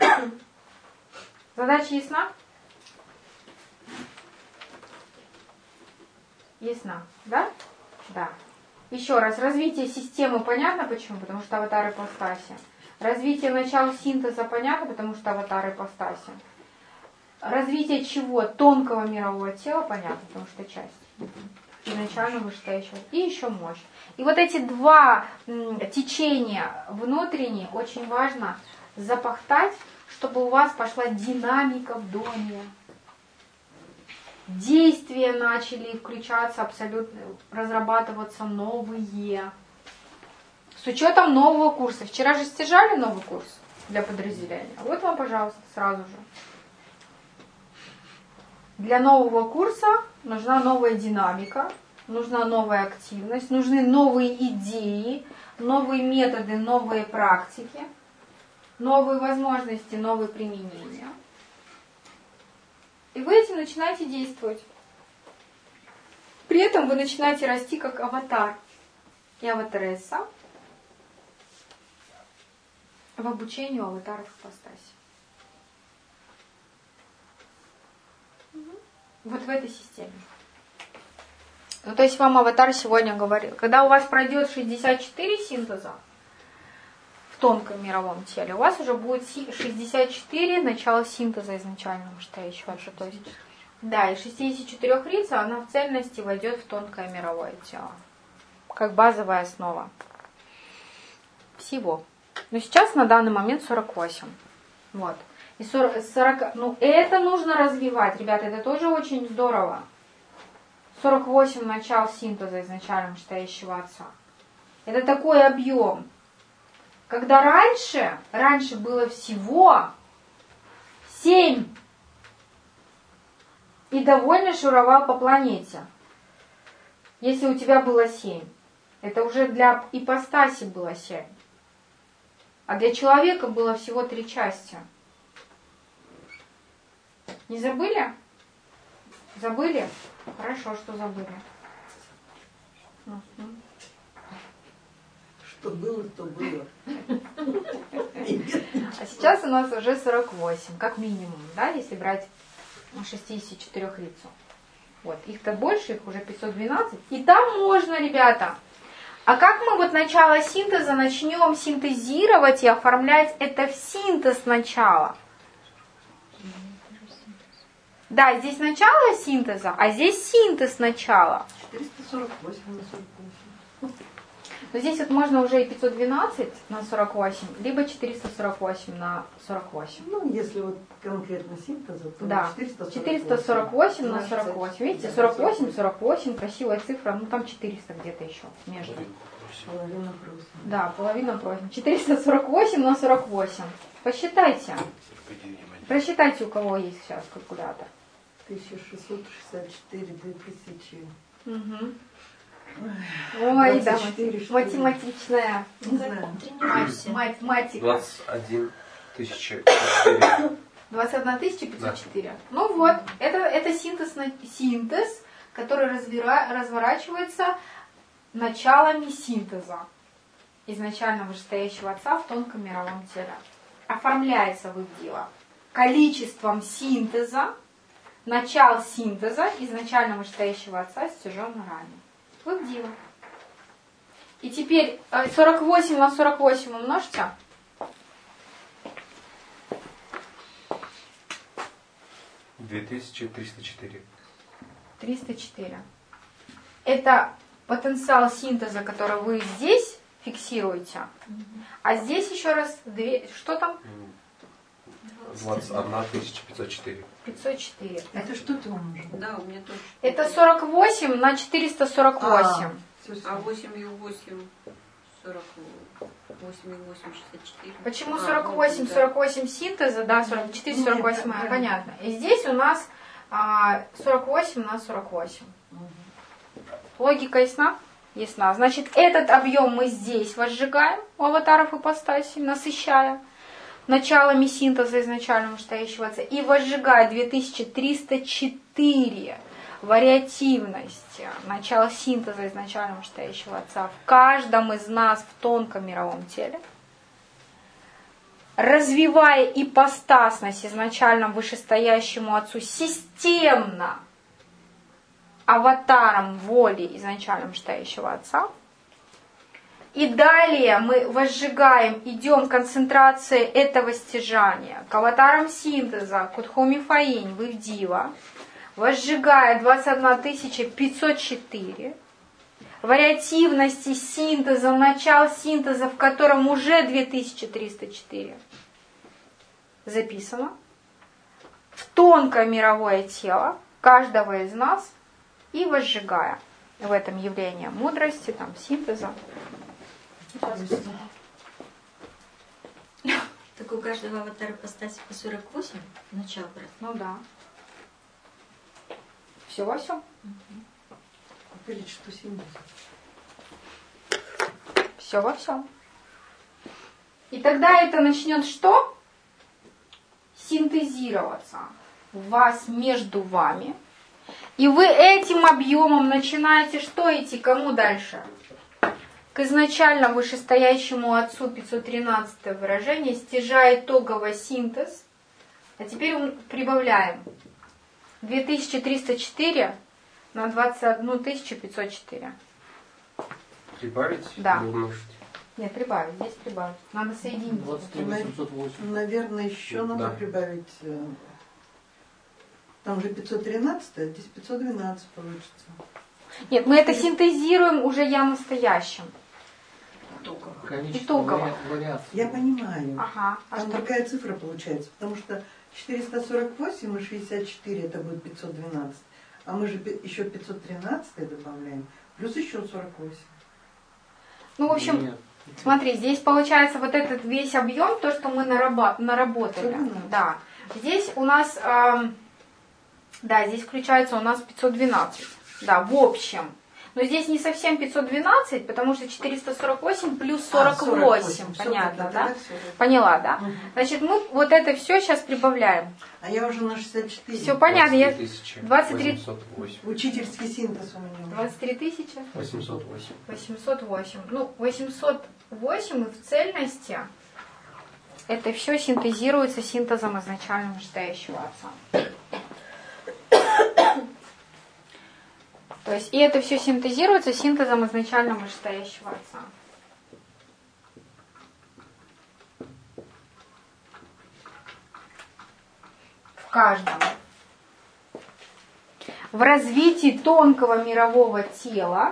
Задача ясна? Ясна, да? Да. Еще раз, развитие системы понятно почему? Потому что аватар ипостаси. Развитие начала синтеза понятно, потому что аватар ипостаси. Развитие чего? Тонкого мирового тела понятно, потому что часть. Изначально вышестоящего. И еще мощь. И вот эти два течения внутренние очень важно запахтать, чтобы у вас пошла динамика в доме. Действия начали включаться абсолютно, разрабатываться новые. С учетом нового курса. Вчера же стяжали новый курс для подразделения. Вот вам, пожалуйста, сразу же. Для нового курса нужна новая динамика, нужна новая активность, нужны новые идеи, новые методы, новые практики, новые возможности, новые применения. И вы этим начинаете действовать. При этом вы начинаете расти как аватар и аватаресса в обучении аватаров ипостаси. Вот в этой системе. Ну, то есть вам аватар сегодня говорил, когда у вас пройдет 64 синтеза в тонком мировом теле, у вас уже будет 64 начала синтеза изначального вышестоящего. То есть, да, из 64 рица она в цельности войдет в тонкое мировое тело. Как базовая основа. Всего. Но сейчас на данный момент 48. Вот. И 40, ну это нужно развивать, ребята, это тоже очень здорово. 48 начал синтеза изначально вышестоящего Отца. Это такой объем. Когда раньше было всего 7. И довольно шуровал по планете. Если у тебя было 7. Это уже для ипостаси было 7. А для человека было всего 3 части. Не забыли? Забыли? Хорошо, что забыли. Что было, то было. А сейчас у нас уже 48, как минимум, да, если брать 64 лицу. Вот, их-то больше, их уже 512. И там можно, ребята. А как мы вот начало синтеза начнем синтезировать и оформлять это в синтез начала? Да, здесь начало синтеза, а здесь синтез начала. 448 на 48. Но здесь вот можно уже и 512 на 48, либо 448 на 48. Ну, если вот конкретно синтеза, то да. 448 на 48. Видите, 48, 48, красивая цифра, ну там 400 где-то еще между. Половина просим. Да, половина просим. 448 на 48. Посчитайте. Просчитайте, у кого есть сейчас калькулятор. 1664, 2000. Угу. Ой, да, 24, математичная. Не знаю. Математика. 21 504. 21 504. Да. Ну вот, это синтез, который разворачивается началами синтеза изначально вышестоящего Отца в тонком мировом теле. Оформляется в их дело количеством синтеза, начал синтеза изначально вышестоящего Отца стяженно ранее. В их дело. И теперь 48 на 48 умножьте. 2304. 304. Это потенциал синтеза, который вы здесь фиксируете. А здесь еще раз, что там? 21 504. 504. Это что ты умножил? Да, у меня тоже. Это 48 на 448. А 8 и 8 40. 48 и 8, 64. Почему 48? 48 синтеза, да, 44, 48, понятно. И здесь у нас 48 на 48. Логика ясна? Ясна. Значит, этот объем мы здесь возжигаем у аватаров ипостаси, насыщая началами синтеза изначально вышестоящего отца, и возжигая 2304 вариативности начала синтеза изначально вышестоящего отца в каждом из нас в тонком мировом теле, развивая ипостасность изначально вышестоящему отцу системно аватаром воли изначально вышестоящего отца. И далее мы возжигаем, идем к концентрации этого стяжания к аватарам синтеза, к Удхомифаинь, Вивдива, возжигая 21504 вариативности синтеза, начал синтеза, в котором уже 2304 записано, в тонкое мировое тело каждого из нас и возжигая в этом явление мудрости, там, синтеза. Так у каждого аватара ипостаси по 48 начал брать? Ну да. Все во всем. Количество 70. Все во всем. И тогда это начнет что? Синтезироваться в вас, между вами. И вы этим объемом начинаете что идти? Кому дальше? К изначально вышестоящему отцу 513 выражение, стяжая итоговый синтез. А теперь прибавляем 2304 на 21504. Прибавить? Да. Или умножить? Нет, прибавить, здесь прибавить. Надо соединить. 23 808. Наверное, еще надо Да. прибавить. Там же 513, а здесь 512 получится. Нет, мы это синтезируем уже я настоящим. Количество Итогово. вариаций. Я понимаю. Ага. А Там что? другая цифра получается, потому что 448 и 64 это будет 512, а мы же еще 513 добавляем, плюс еще 48. Ну, в общем, Нет. смотри, здесь получается вот этот весь объем, то, что мы наработали. Да. Здесь у нас, да, здесь включается у нас 512. Да, в общем. Но здесь не совсем 512, потому что 448 плюс 48. Понятно, да? Поняла, да? Угу. Значит, мы вот это все сейчас прибавляем. А я уже на 64. Все понятно. 23 23 Учительский синтез у меня. 23 тысячи 808. 808. Ну, 808 и в цельности это все синтезируется синтезом изначально вышестоящего отца. То есть, и это все синтезируется синтезом изначально вышестоящего отца. В каждом. В развитии тонкого мирового тела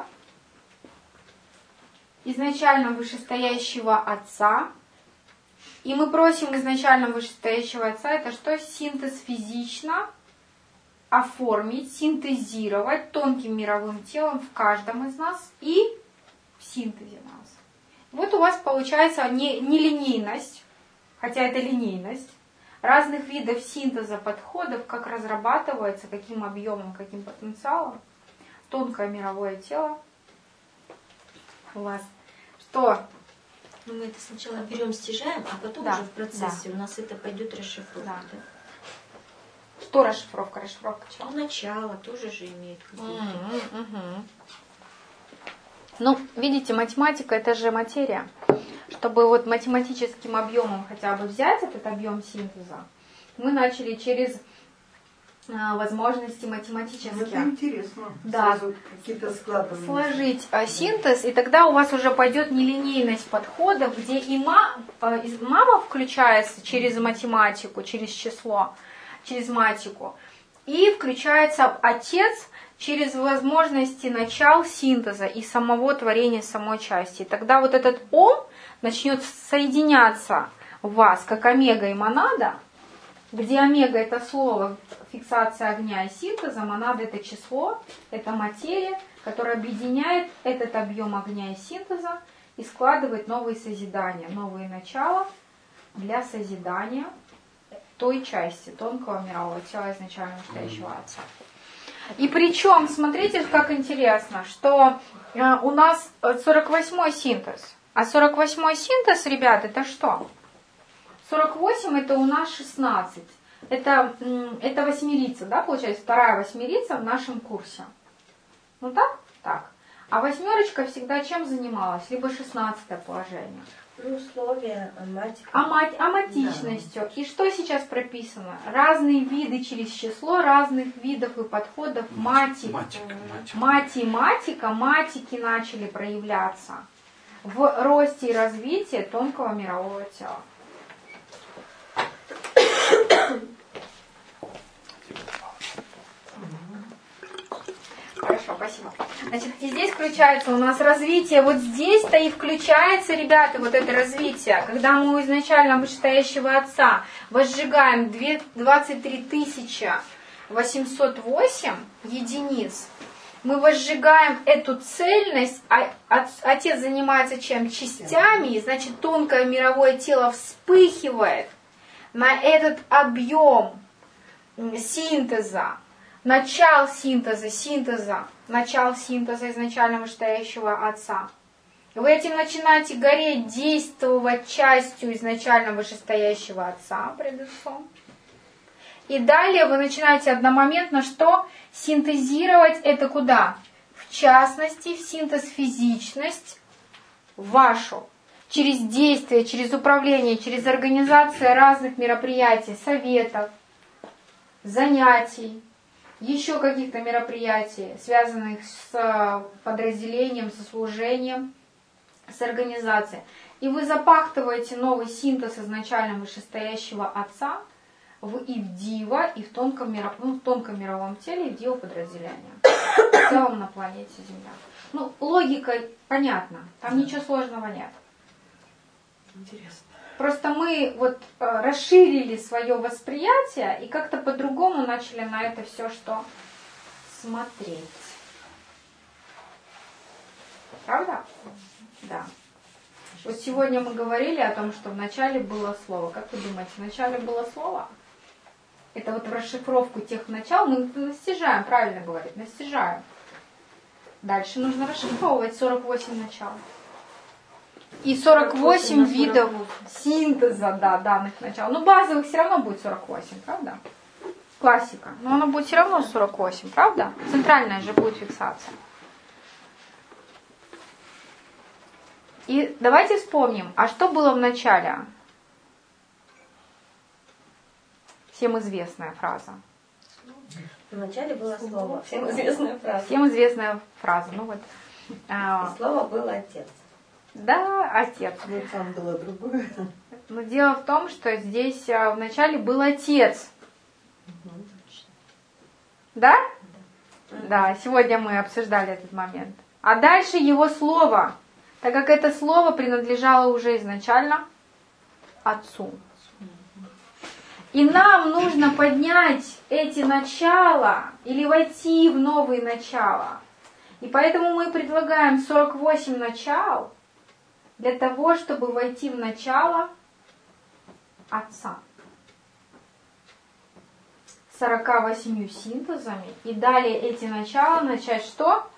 изначально вышестоящего отца. И мы просим изначально вышестоящего отца, это что? Синтез физично оформить, синтезировать тонким мировым телом в каждом из нас и в синтезе нас. Вот у вас получается нелинейность, хотя это линейность, разных видов синтеза подходов, как разрабатывается, каким объемом, каким потенциалом тонкое мировое тело у вас. Что? Ну, мы это сначала берем, стяжаем, а потом Да, уже в процессе у нас это пойдет расшифровка. Да. Да. Что расшифровка? Расшифровка чего? Ну, начало тоже же имеет какие-то. Ну, видите, математика это же материя. Чтобы вот математическим объемом хотя бы взять этот объем синтеза, мы начали через возможности математические. Это интересно. Да. Сразу какие-то складывания. Сложить синтез, и тогда у вас уже пойдет нелинейность подходов, где и мама включается через математику, через число, через матику, и включается отец через возможности начал синтеза и самого творения самой части. И тогда вот этот ом начнет соединяться в вас, как омега и монада, где омега это слово, фиксация огня и синтеза, монада это число, это материя, которая объединяет этот объем огня и синтеза и складывать новые созидания, новые начала для созидания той части тонкого мирового тела изначально настоящего Отца. И причем, смотрите, как интересно, что у нас 48-й синтез. А 48-й синтез, ребят, это что? 48 это у нас 16. Это восьмерица, да, получается, вторая восьмерица в нашем курсе. Ну так? Так. А восьмерочка всегда чем занималась? Либо 16-е положение. Ну, условия Аматичностью. Да. И что сейчас прописано? Разные виды через число, разных видов и подходов матики начали проявляться в росте и развитии тонкого мирового тела. Хорошо, спасибо. Значит, и здесь включается у нас развитие. Вот здесь-то и включается, ребята, вот это развитие. Когда мы у изначально вышестоящего Отца возжигаем 23 808 единиц, мы возжигаем эту цельность, а Отец занимается чем? Частями, и значит, тонкое мировое тело вспыхивает на этот объем синтеза, начал синтеза, начал синтеза изначально вышестоящего Отца. Вы этим начинаете гореть, действовать частью изначально вышестоящего Отца пред Отцом. И далее вы начинаете одномоментно что? Синтезировать это куда? В частности, в синтез физичность вашу. Через действие, через управление, через организацию разных мероприятий, советов, занятий, еще каких-то мероприятий, связанных с подразделением, со служением, с организацией. И вы запахтываете новый синтез изначально вышестоящего Отца и в Дива, и в тонком мировом теле, и в Дива подразделения. В целом на планете Земля. Ну, логика понятна, там ничего сложного нет. Интересно. Просто мы вот расширили свое восприятие и как-то по-другому начали на это все что смотреть. Правда? Да. Вот сегодня мы говорили о том, что вначале было слово. Как вы думаете, вначале было слово? Это вот в расшифровку тех начал мы настижаем, правильно говорит, настижаем. Дальше нужно расшифровывать 48 начал. И 48 видов синтеза данных начал. Но базовых все равно будет 48, правда? Классика. Но оно будет все равно 48, правда? Центральная же будет фиксация. И давайте вспомним, а что было в начале? Всем известная фраза. В начале было слово. Всем известная фраза. Всем известная фраза. Ну вот. И слово было Отец. Да, Отец. Но там было другое. Но дело в том, что здесь вначале был Отец. Да? Да, сегодня мы обсуждали этот момент. А дальше его слово, так как это слово принадлежало уже изначально Отцу. И нам нужно поднять эти начала или войти в новые начала. И поэтому мы предлагаем 48 начал для того, чтобы войти в начало Отца. 48 синтезами. И далее эти начала начать что?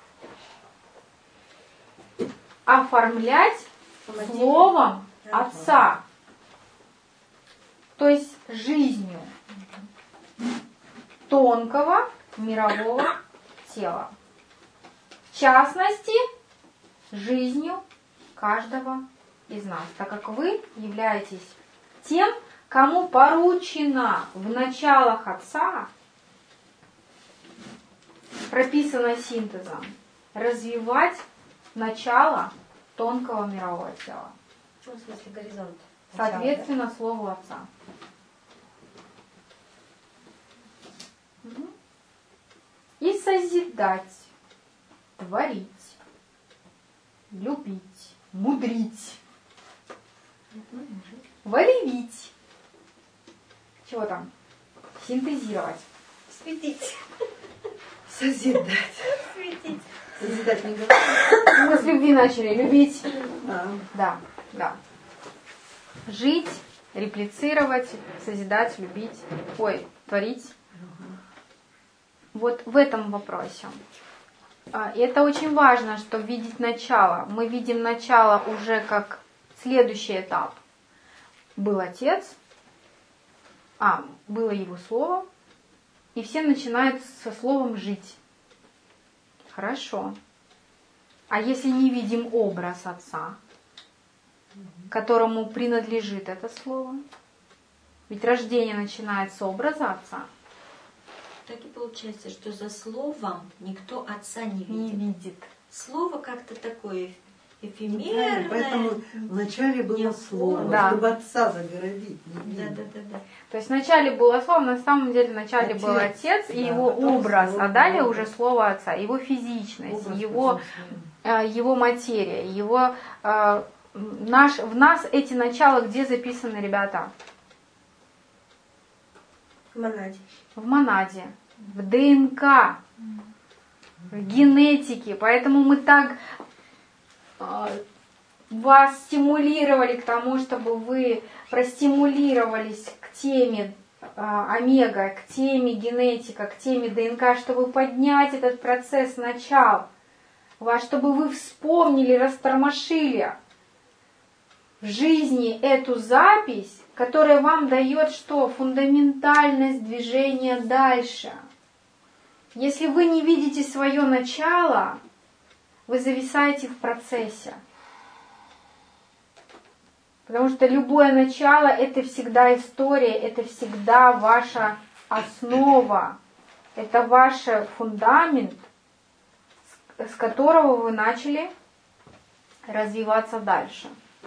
Оформлять словом Отца. То есть жизнью тонкого мирового тела. В частности, жизнью каждого из нас, так как вы являетесь тем, кому поручено в началах Отца, прописано синтезом, развивать начало тонкого мирового тела. Ну, в смысле, горизонт. Соответственно, да? Слову Отца. И созидать, творить, любить, мудрить, волевить. Чего там? Синтезировать. Светить. Созидать. Светить. Созидать не говорю. Мы с любви начали любить, Да, да. Жить, реплицировать, созидать, любить, творить. Вот в этом вопросе. И это очень важно, что видеть начало. Мы видим начало уже как следующий этап. Был Отец, было Его Слово, и все начинают со словом жить. Хорошо. А если не видим образ Отца, которому принадлежит это слово? Ведь рождение начинается с образа Отца. Так и получается, что за словом никто Отца не видит. Не видит. Слово как-то такое Да, эфемерное. поэтому вначале было слово, Да. чтобы Отца загородить. Не Да, видно. да, да, да. То есть вначале было слово, на самом деле вначале был Отец и да, его потом образ, слово а далее было. уже слово Отца, его физичность, Образ, его, потом его материя, его, в нас эти начала где записаны, ребята? В монаде. В монаде, в ДНК, в генетике. Поэтому мы так вас стимулировали к тому, чтобы вы простимулировались к теме омега, к теме генетика, к теме ДНК, чтобы поднять этот процесс начал, чтобы вы вспомнили, растормошили в жизни эту запись, которая вам дает что? Фундаментальность движения дальше. Если вы не видите свое начало, вы зависаете в процессе. Потому что любое начало – это всегда история, это всегда ваша основа, это ваш фундамент, с которого вы начали развиваться дальше.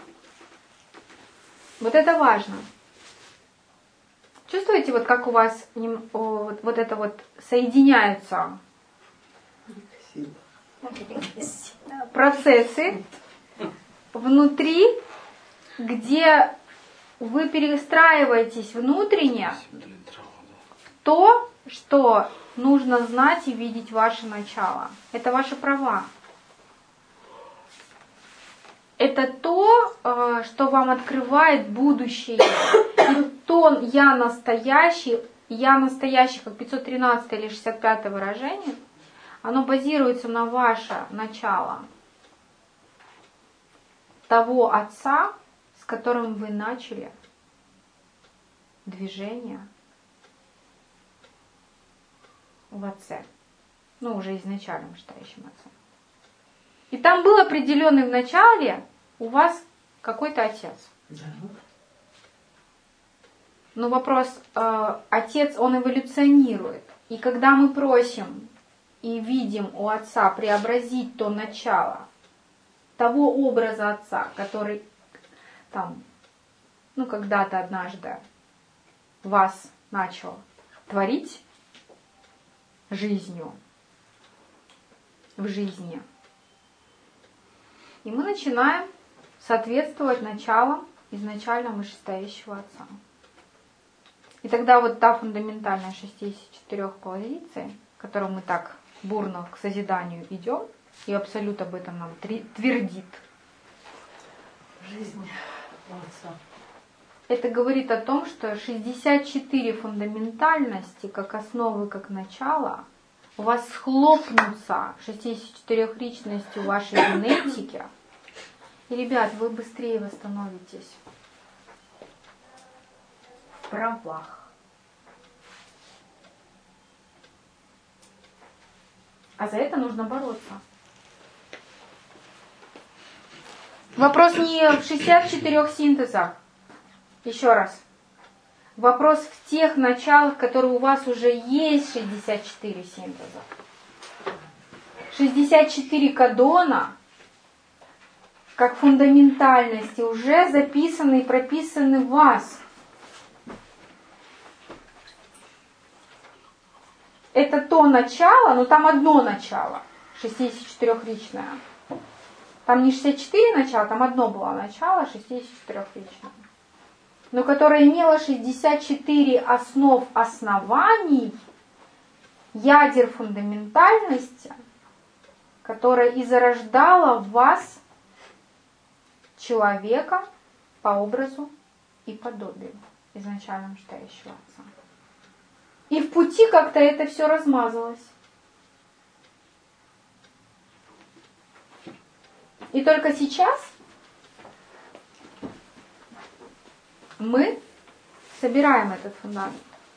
Вот это важно. Чувствуете, вот как у вас вот это вот соединяются процессы внутри, где вы перестраиваетесь внутренне в то, что нужно знать и видеть ваше начало. Это ваши права. Это то, что вам открывает будущее. И то «я настоящий», как 513 или 65 выражение, оно базируется на ваше начало того Отца, с которым вы начали движение в Отце. Уже изначальным считающим Отцом. И там был определенный в начале у вас какой-то Отец. Да. Но вопрос, Отец, он эволюционирует. И когда мы просим и видим у Отца преобразить то начало того образа Отца, который там, когда-то однажды вас начал творить жизнью, в жизни. И мы начинаем соответствовать началам изначально вышестоящего Отца. И тогда вот та фундаментальная 64 позиция, которую мы так бурно к созиданию идем, и Абсолют об этом нам твердит. Жизнь Отца. Это говорит о том, что 64 фундаментальности, как основы, как начало, у вас схлопнутся 64 личностью вашей генетики, и, ребят, вы быстрее восстановитесь в правах. А за это нужно бороться. Вопрос не в 64 синтезах. Еще раз. Вопрос в тех началах, которые у вас уже есть 64 синтеза. 64 кадона, как фундаментальности, уже записаны и прописаны в вас. Это то начало, но там одно начало, 64-личное. Там не 64 начала, там одно было начало, 64-личное. Но которое имело 64 основ оснований, ядер фундаментальности, которая и зарождала в вас человека по образу и подобию изначально мечтающего Отца. И в пути как-то это все размазалось. И только сейчас мы собираем этот фундамент.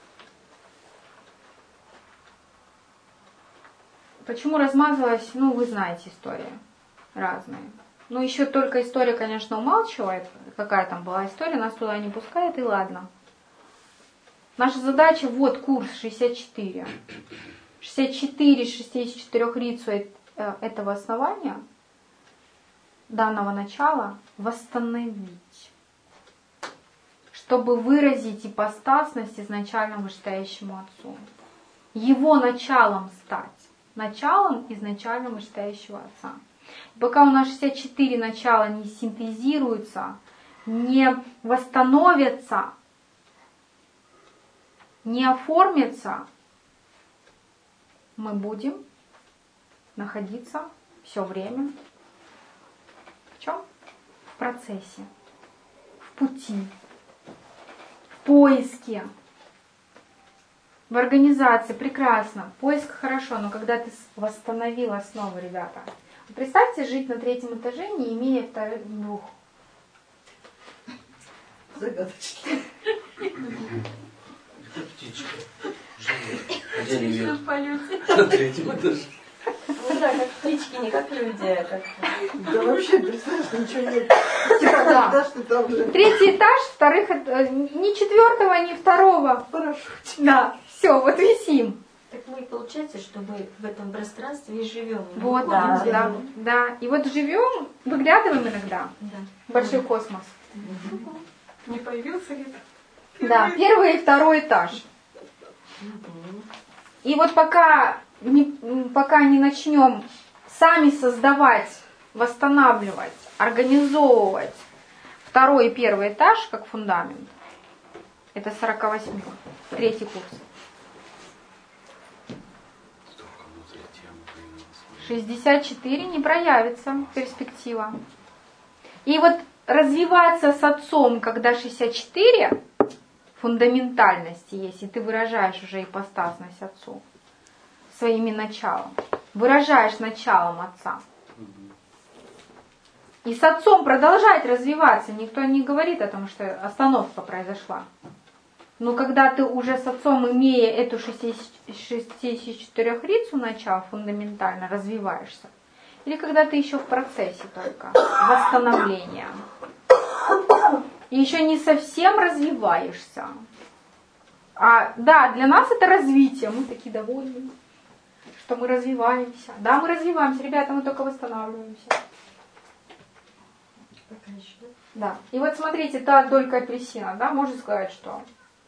Почему размазалась? Ну, вы знаете истории разные. Ну, еще только история, конечно, умалчивает, какая там была история, нас туда не пускает, и ладно. Наша задача, вот курс 64. 64 64 рицу этого основания, данного начала, восстановить, чтобы выразить ипостасность изначально вышестоящему Отцу. Его началом стать. Началом изначально вышестоящего Отца. Пока у нас 64 начала не синтезируются, не восстановятся, не оформятся, мы будем находиться все время в чем? В процессе, в пути, в поиске, в организации. Прекрасно, поиск хорошо, но когда ты восстановил основу, ребята, представьте жить на 3-м этаже, не имея вторых двух. Загадочно. Птичка. Живет. На 3-м этаже. Ну да, как птички, не как люди, а как... Да вообще, представляешь, ничего нет. Да. Да, что там же. 3-й этаж, вторых, ни 4-го, ни 2-го. Хорошо. Да, все, вот висим. Так мы и получается, что мы в этом пространстве и живем. Вот, да, да. И вот живем, выглядываем иногда да. в большой космос. Не появился ли? Да, 1-й и 2-й этаж. И вот пока не начнем сами создавать, восстанавливать, организовывать 2-й и 1-й этаж как фундамент, это 48, 3-й курс. 64 не проявится перспектива. И вот развиваться с Отцом, когда 64 фундаментальности есть, и ты выражаешь уже ипостасность Отцу своими началом, выражаешь началом Отца. И с Отцом продолжать развиваться, никто не говорит о том, что остановка произошла. Но когда ты уже с Отцом, имея эту 64 рицу начал, фундаментально развиваешься, или когда ты еще в процессе только восстановления, и еще не совсем развиваешься. Да, для нас это развитие, мы такие довольны, что мы развиваемся. Да, мы развиваемся, ребята, мы только восстанавливаемся. Пока еще. Да. И вот смотрите, та долька апельсина, да, можно сказать, что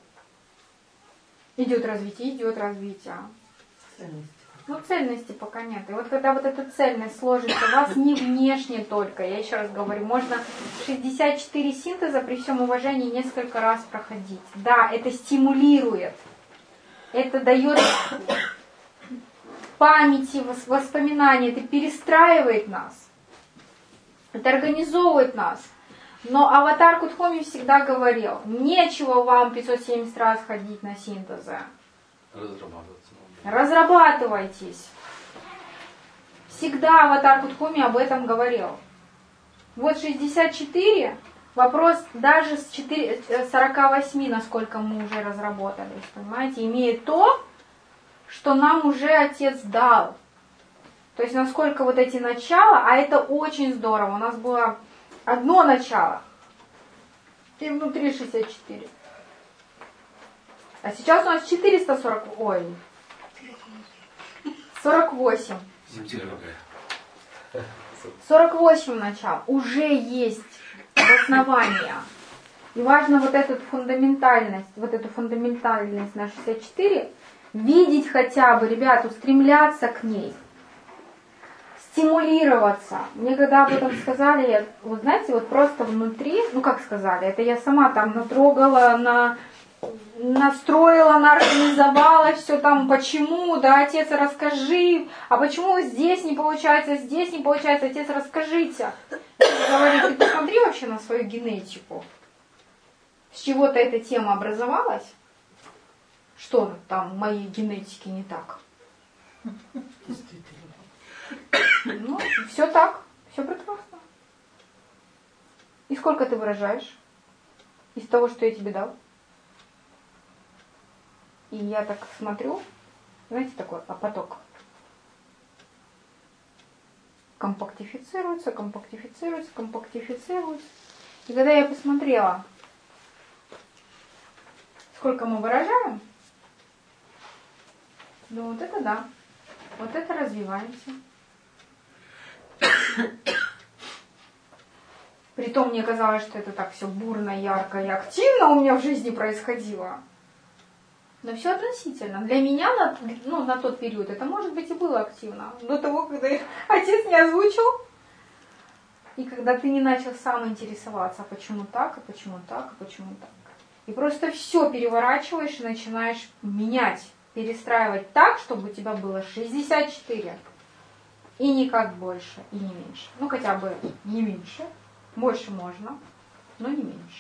идет развитие. Ценность. Ну, цельности пока нет. И вот когда вот эта цельность сложится у вас не внешне только, я еще раз говорю, можно 64 синтеза при всем уважении несколько раз проходить. Да, это стимулирует, это дает памяти, воспоминания, это перестраивает нас, это организовывает нас. Но аватар Кудхоми всегда говорил, нечего вам 570 раз ходить на синтезы. Разрабатывайтесь. Всегда аватар Кудхоми об этом говорил. Вот 64, вопрос даже с 48, насколько мы уже разработались, понимаете, имеет то, что нам уже Отец дал. То есть насколько вот эти начала, а это очень здорово. У нас было одно начало, и внутри 64. А сейчас у нас 48. 48 начал. Уже есть основания. И важно вот эту фундаментальность на 64 видеть хотя бы, ребят, устремляться к ней. Стимулироваться. Мне когда об этом сказали, вот знаете, вот просто внутри, ну как сказали, это я сама там натрогала, настроила, организовала все там, почему, да, Отец, расскажи, а почему здесь не получается, Отец, расскажите. говорю, ты посмотри вообще на свою генетику. С чего-то эта тема образовалась? Что там в моей генетике не так? Действительно. Ну, все так, все прекрасно. И сколько ты выражаешь из того, что я тебе дал? И я так смотрю, знаете, такой поток. Компактифицируется, компактифицируется, компактифицируется. И когда я посмотрела, сколько мы выражаем, ну вот это да, вот это развиваемся. Притом мне казалось, что это так все бурно, ярко и активно у меня в жизни происходило. Но все относительно. Для меня на тот период это, может быть, и было активно. До того, когда отец не озвучил. И когда ты не начал сам интересоваться, а почему так, а почему так, а почему так. И просто все переворачиваешь и начинаешь менять, перестраивать так, чтобы у тебя было 64. И никак больше, и не меньше. Ну, хотя бы не меньше. Больше можно, но не меньше.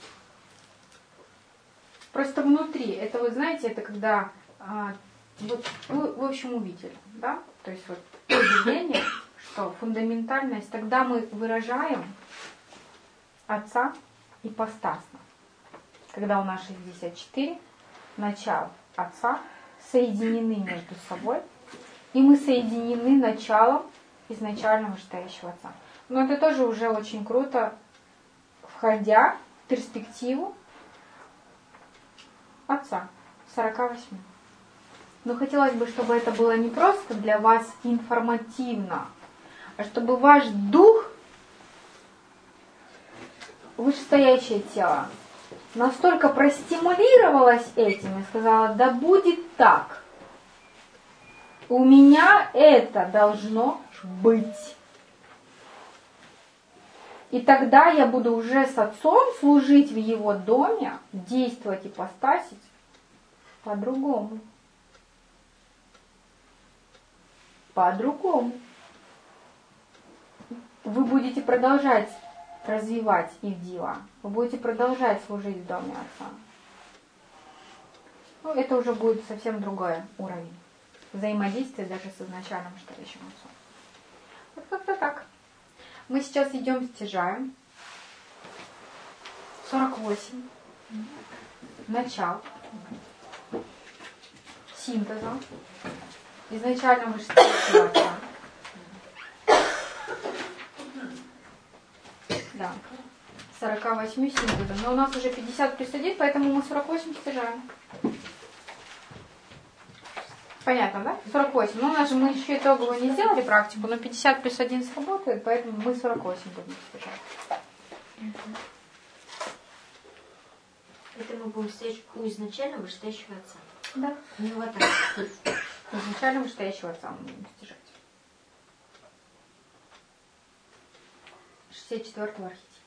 Просто внутри, это вот знаете, это когда вот вы, в общем, увидели, да? То есть вот убеждение, что фундаментальность, тогда мы выражаем Отца ипостасно. Когда у нас 64, начало Отца соединены между собой, и мы соединены началом изначально вышестоящего Отца. Но это тоже уже очень круто, входя в перспективу Отца, 48. Но хотелось бы, чтобы это было не просто для вас информативно, а чтобы ваш дух, вышестоящее тело, настолько простимулировалось этим и сказала, да будет так. У меня это должно быть. И тогда я буду уже с Отцом служить в Его доме, действовать и ипостасить по-другому. По-другому. Вы будете продолжать развивать Ивдила. Вы будете продолжать служить в доме Отца. Ну, это уже будет совсем другой уровень взаимодействия даже с изначальным вышестоящим Отцом. Вот как-то так. Мы сейчас идем стяжаем. 48. Начало. Синтеза. Изначально вышестоящего Отца. Да. 48 синтеза. Но у нас уже 50 плюс 1, поэтому мы 48 стяжаем. Понятно, да? 48. Ну, у нас же мы еще итоговую не сделали практику, но 50 плюс 1 сработает, поэтому мы 48 будем стяжать. Это мы будем стоять у изначально вышестоящего Отца. Да. Не вот так. Изначально вышестоящего Отца мы будем стяжать. 64-го архетипа.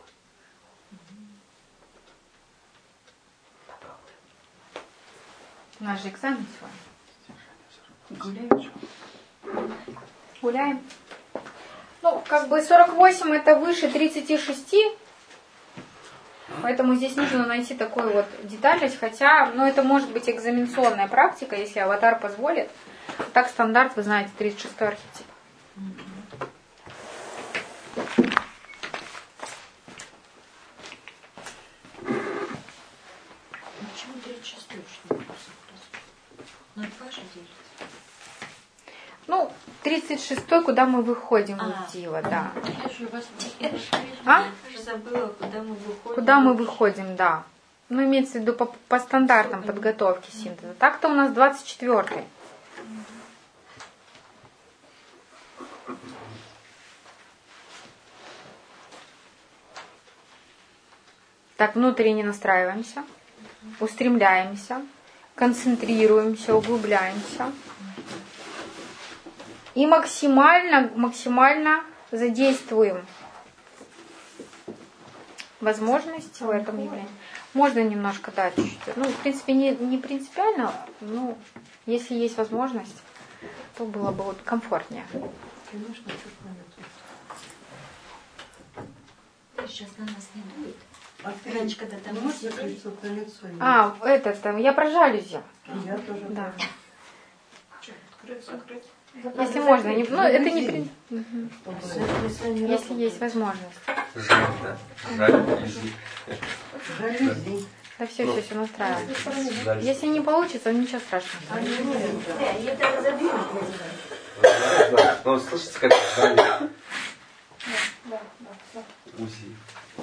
Попробуем. У нас же экзамен сегодня. Гуляем. Гуляем. Ну, как бы 48 это выше 36. Поэтому здесь нужно найти такую вот детальность. Хотя, ну, это может быть экзаменационная практика, если аватар позволит. Так стандарт, вы знаете, 36 архетип. Почему 36 что ли? Ну, это ваше дело. Ну, 36-й, куда мы выходим из Дива, да. Я же вас забыла, куда мы выходим. Куда мы выходим, да. Ну, имеется в виду по стандартам подготовки синтеза. Так-то у нас 24-й. Так, внутренне настраиваемся, устремляемся, концентрируемся, углубляемся. И максимально задействуем возможности в этом явлении. Можно немножко дать чуть-чуть. Ну, в принципе, не принципиально, но если есть возможность, то было бы вот комфортнее. Конечно, чуть сейчас на нас не дует. А ты Раньше, когда там можешь сидели. закрыть вот на лицо? Я про жалюзи. Я тоже. Да. Закрыть. Если можно. Это не при... Чтобы Если есть возможность. Жаль, да? Жаль. жалюзи. Да все настраиваем. Жаль. Если не получится, ничего страшного. Я это разобью. Ну, слышите, как жаль. УЗИ.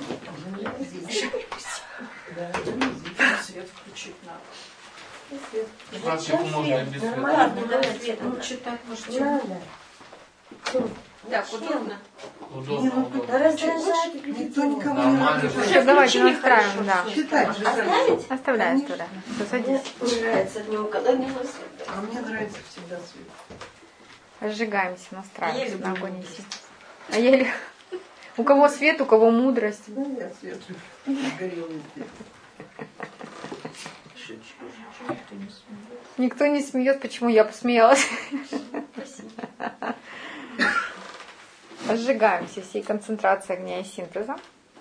Да, Свет включить надо. 15 секунд можно и без света. Нормально, да, свет. Ну, читать можете. Надо. Так, удобно. Удобно, удобно. Раздражать. никто никого не Нормально. раздражает. Все, давайте настраиваем, да. Читать же жалюзи. Оставить? Оставляем туда. Все, садись. Мне нравится днем, когда не свет. А мне нравится всегда свет. Разжигаемся, настраиваемся Еле на огонь и силу. А еле... У кого свет, у кого мудрость. Да, я свет горел везде. Никто не смеет, почему я посмеялась. Сжигаемся всей концентрацией огня и синтеза.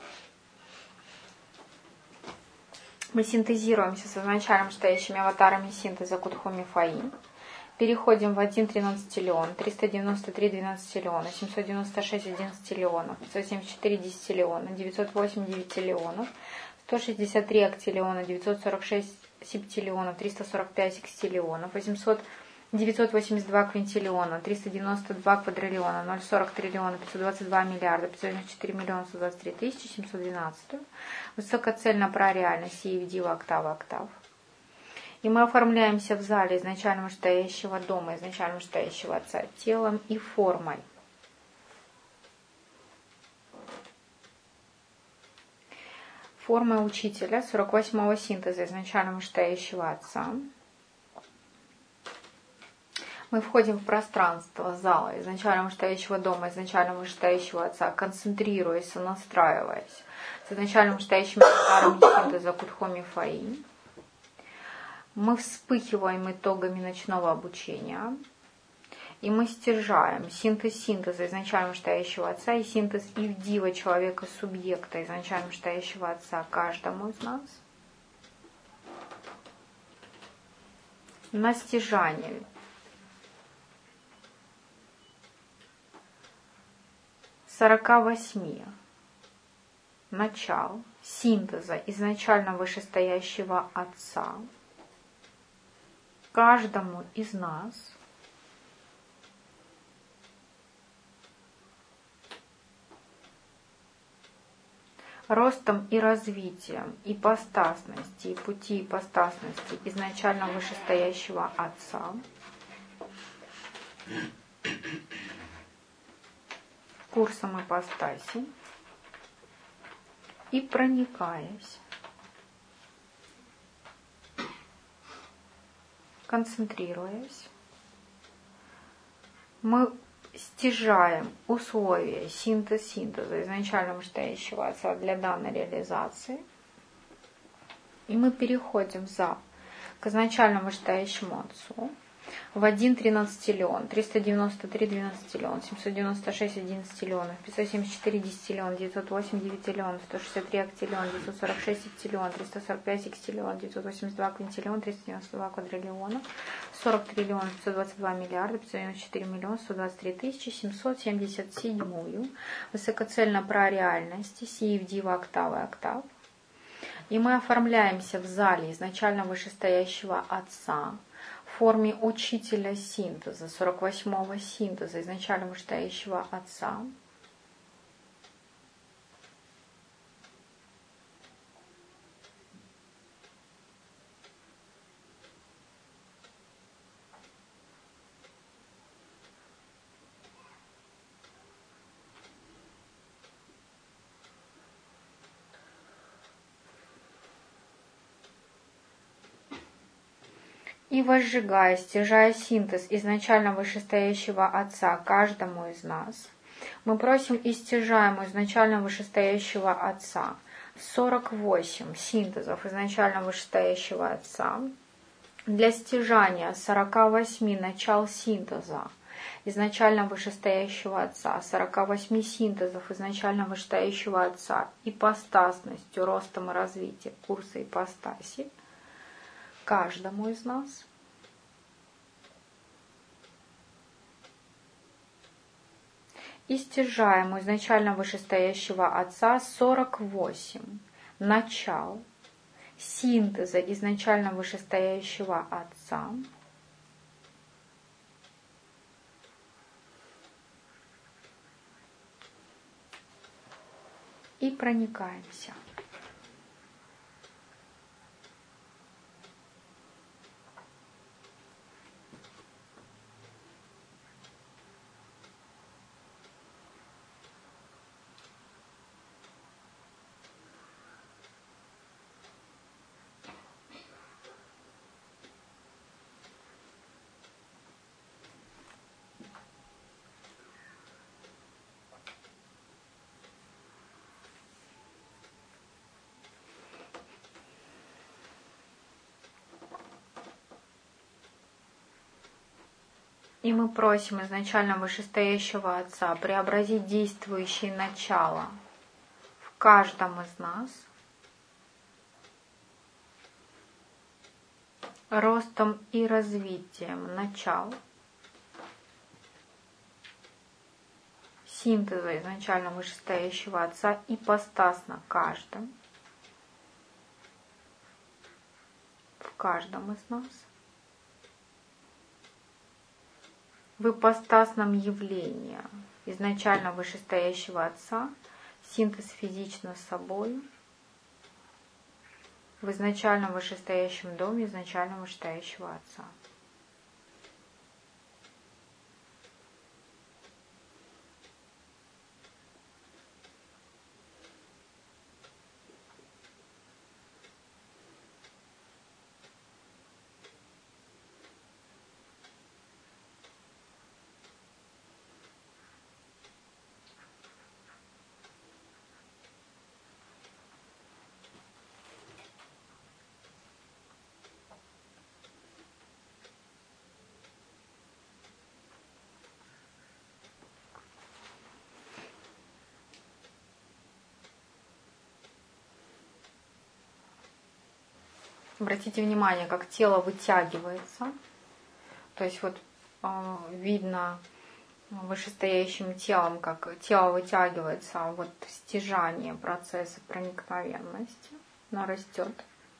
Мы синтезируемся с изначально стоящими аватарами синтеза Кудхуми Фаи. Переходим в 1.13 телеон, 393 12 телеона, 796 11 телеонов, 574 10 телеона, 908 9 телеонов, 163 актилеона, 946 септилеонов, 345 секстилеонов, 982 квинтиллиона, 392 квадриллиона, 0,40 триллиона, 522 миллиарда, 594 миллиона 123 тысячи 712. Высокоцельно про реальность и в октава октав. И мы оформляемся в зале изначально вышестоящего дома, изначально вышестоящего Отца, телом и формой. Формой учителя 48-го синтеза изначально вышестоящего Отца. Мы входим в пространство зала изначально вышестоящего дома, изначально вышестоящего Отца, концентрируясь, настраиваясь с изначально вышестоящими аватарами синтеза Кудхуми Фаи. Мы вспыхиваем итогами ночного обучения, и мы стяжаем синтез синтеза изначально вышестоящего Отца и синтез ивдива человека-субъекта изначально вышестоящего Отца каждому из нас на стяжание 48 начал синтеза изначально вышестоящего Отца каждому из нас ростом и развитием ипостасности и пути ипостасности изначально вышестоящего Отца курсом ипостаси и проникаясь, концентрируясь, мы стяжаем условия синтеза изначально вышестоящего Отца для данной реализации, и мы переходим к изначально вышестоящему Отцу в 1.13 телеон, 393 12 телеон, 796 11 телеонов, 574 10 телеон, 908 9 телеон, 163 актилеон, 946 септилеон, 345 секстилеон, 982 квинтиллион, 392 квадриллиона, 40 триллионов 522 миллиарда, 594 миллиона 123 тысячи 777 высокоцельно про реальности сии в дива октавы октав. И мы оформляемся в зале изначально вышестоящего Отца в форме учителя синтеза, 48-го синтеза изначально вышестоящего Отца. И возжигая, стяжая синтез изначально вышестоящего Отца каждому из нас, мы просим и стяжаем у изначально вышестоящего Отца 48 синтезов изначально вышестоящего Отца для стяжания 48 начал синтеза изначально вышестоящего Отца, 48 синтезов изначально вышестоящего Отца, ипостасностью, ростом и развитием курса ипостаси каждому из нас. И стяжаем у изначально вышестоящего Отца 48 начал синтеза изначально вышестоящего Отца и проникаемся. И мы просим изначально вышестоящего Отца преобразить действующее начало в каждом из нас ростом и развитием начал синтеза изначально вышестоящего Отца ипостасно каждым, в каждом из нас. В ипостасном явлении изначально вышестоящего Отца, синтез физично с собой, в изначально вышестоящем доме изначально вышестоящего Отца. Обратите внимание, как тело вытягивается. То есть вот видно вышестоящим телом, как тело вытягивается, вот стяжание процесса проникновенности, оно растет.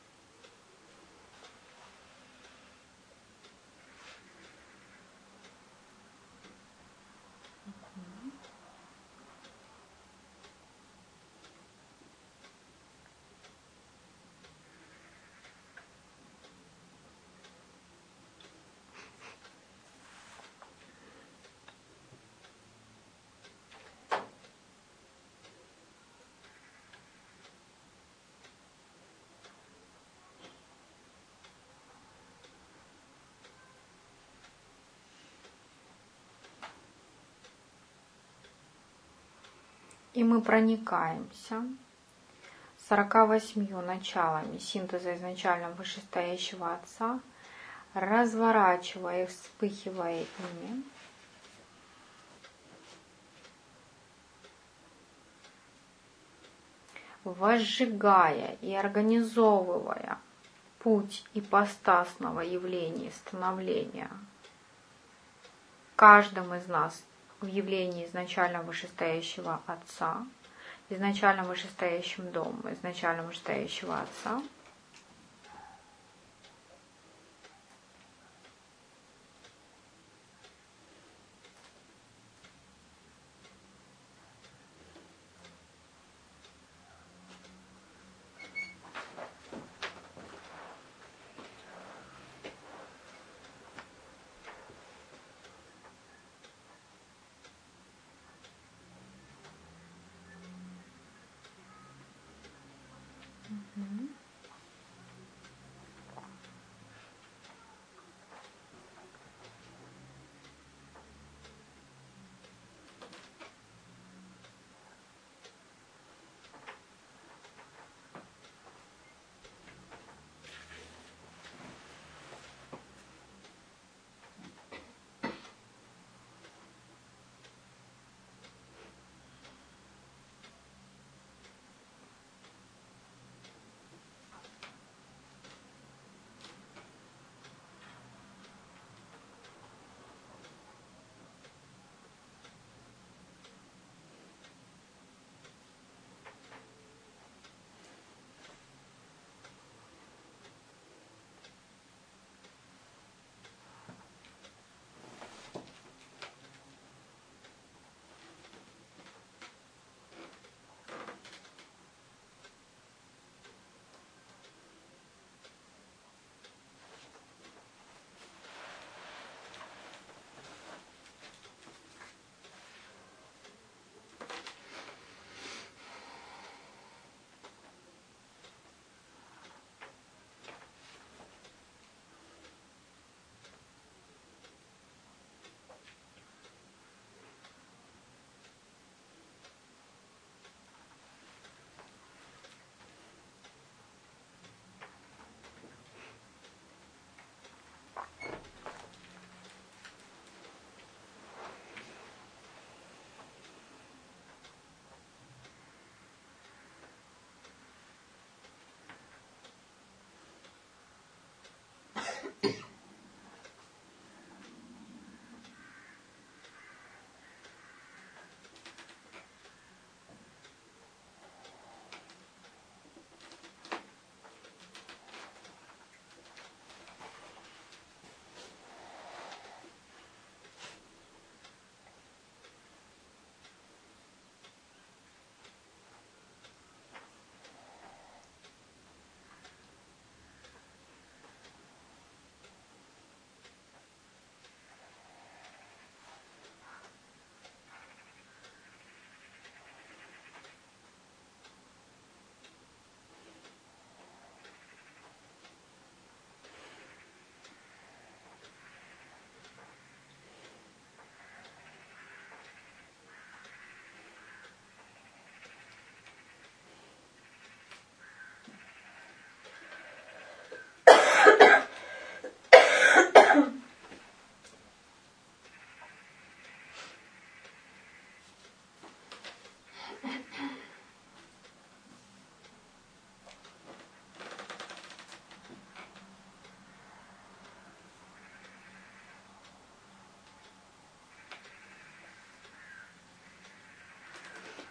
И мы проникаемся 48 началами синтеза изначально вышестоящего Отца, разворачивая и вспыхивая ими, возжигая и организовывая путь ипостасного явления и становления каждым из нас в явлении изначально вышестоящего Отца, изначально вышестоящим домом, изначально вышестоящего Отца.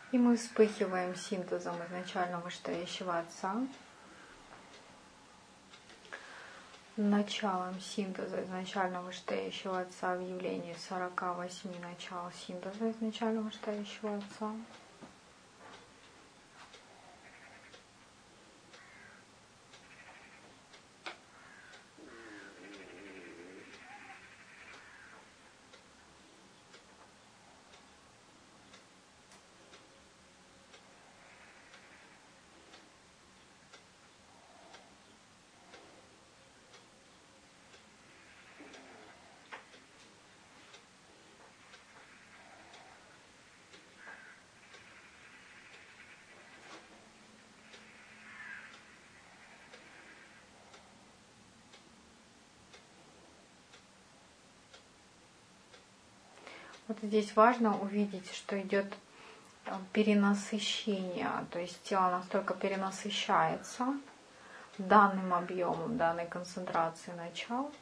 И мы вспыхиваем синтезом изначально вышестоящего Отца, началом синтеза изначально вышестоящего Отца в явлении 48 начал синтеза изначально вышестоящего Отца. Вот здесь важно увидеть, что идет перенасыщение, то есть тело настолько перенасыщается данным объемом, данной концентрацией начал,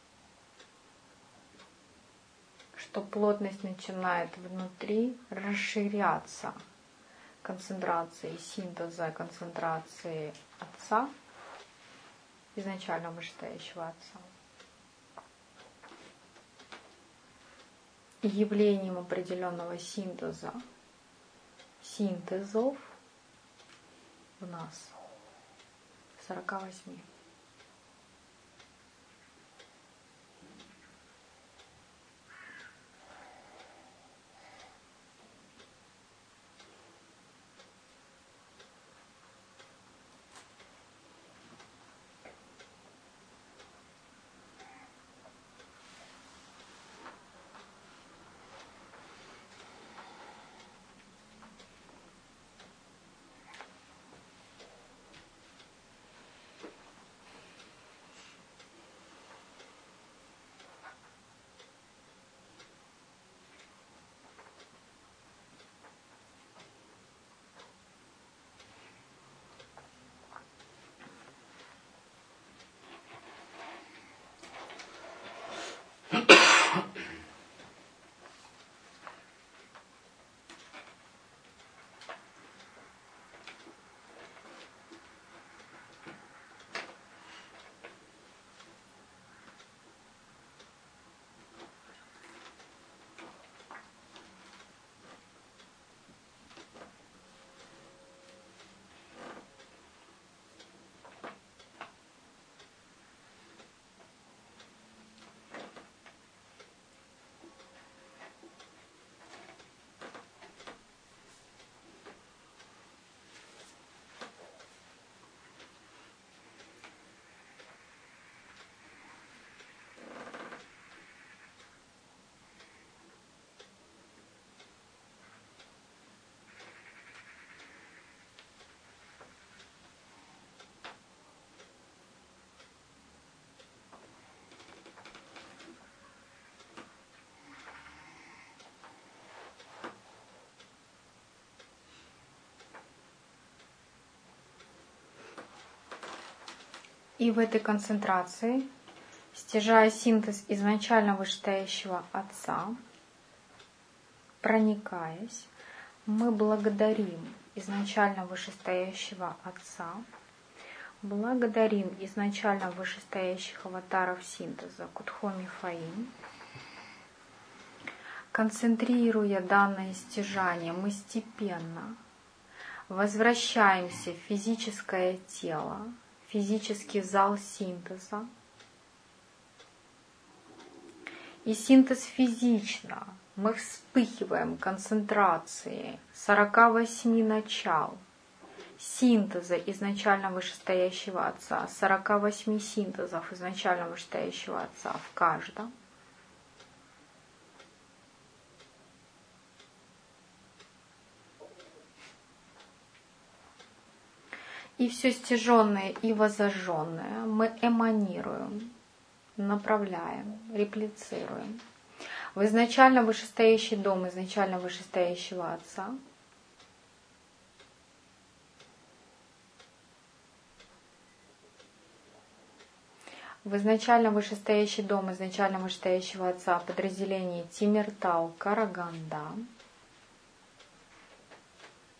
что плотность начинает внутри расширяться концентрацией синтеза, концентрации Отца, изначально вышестоящего Отца. Явлением определенного синтезов в нас 48. И в этой концентрации, стяжая синтез изначально вышестоящего Отца, проникаясь, мы благодарим изначально вышестоящего Отца, благодарим изначально вышестоящих аватаров синтеза Кудхоми Фаим, концентрируя данное стяжание, мы степенно возвращаемся в физическое тело, физический зал синтеза. И синтез физично. Мы вспыхиваем концентрацией 48 начал синтеза изначально вышестоящего Отца, 48 синтезов изначально вышестоящего Отца в каждом. И все стяженное и возожженное мы эманируем, направляем, реплицируем в изначально вышестоящий дом изначально вышестоящего Отца, в изначально вышестоящий дом изначально вышестоящего Отца подразделение Тимиртау Караганда,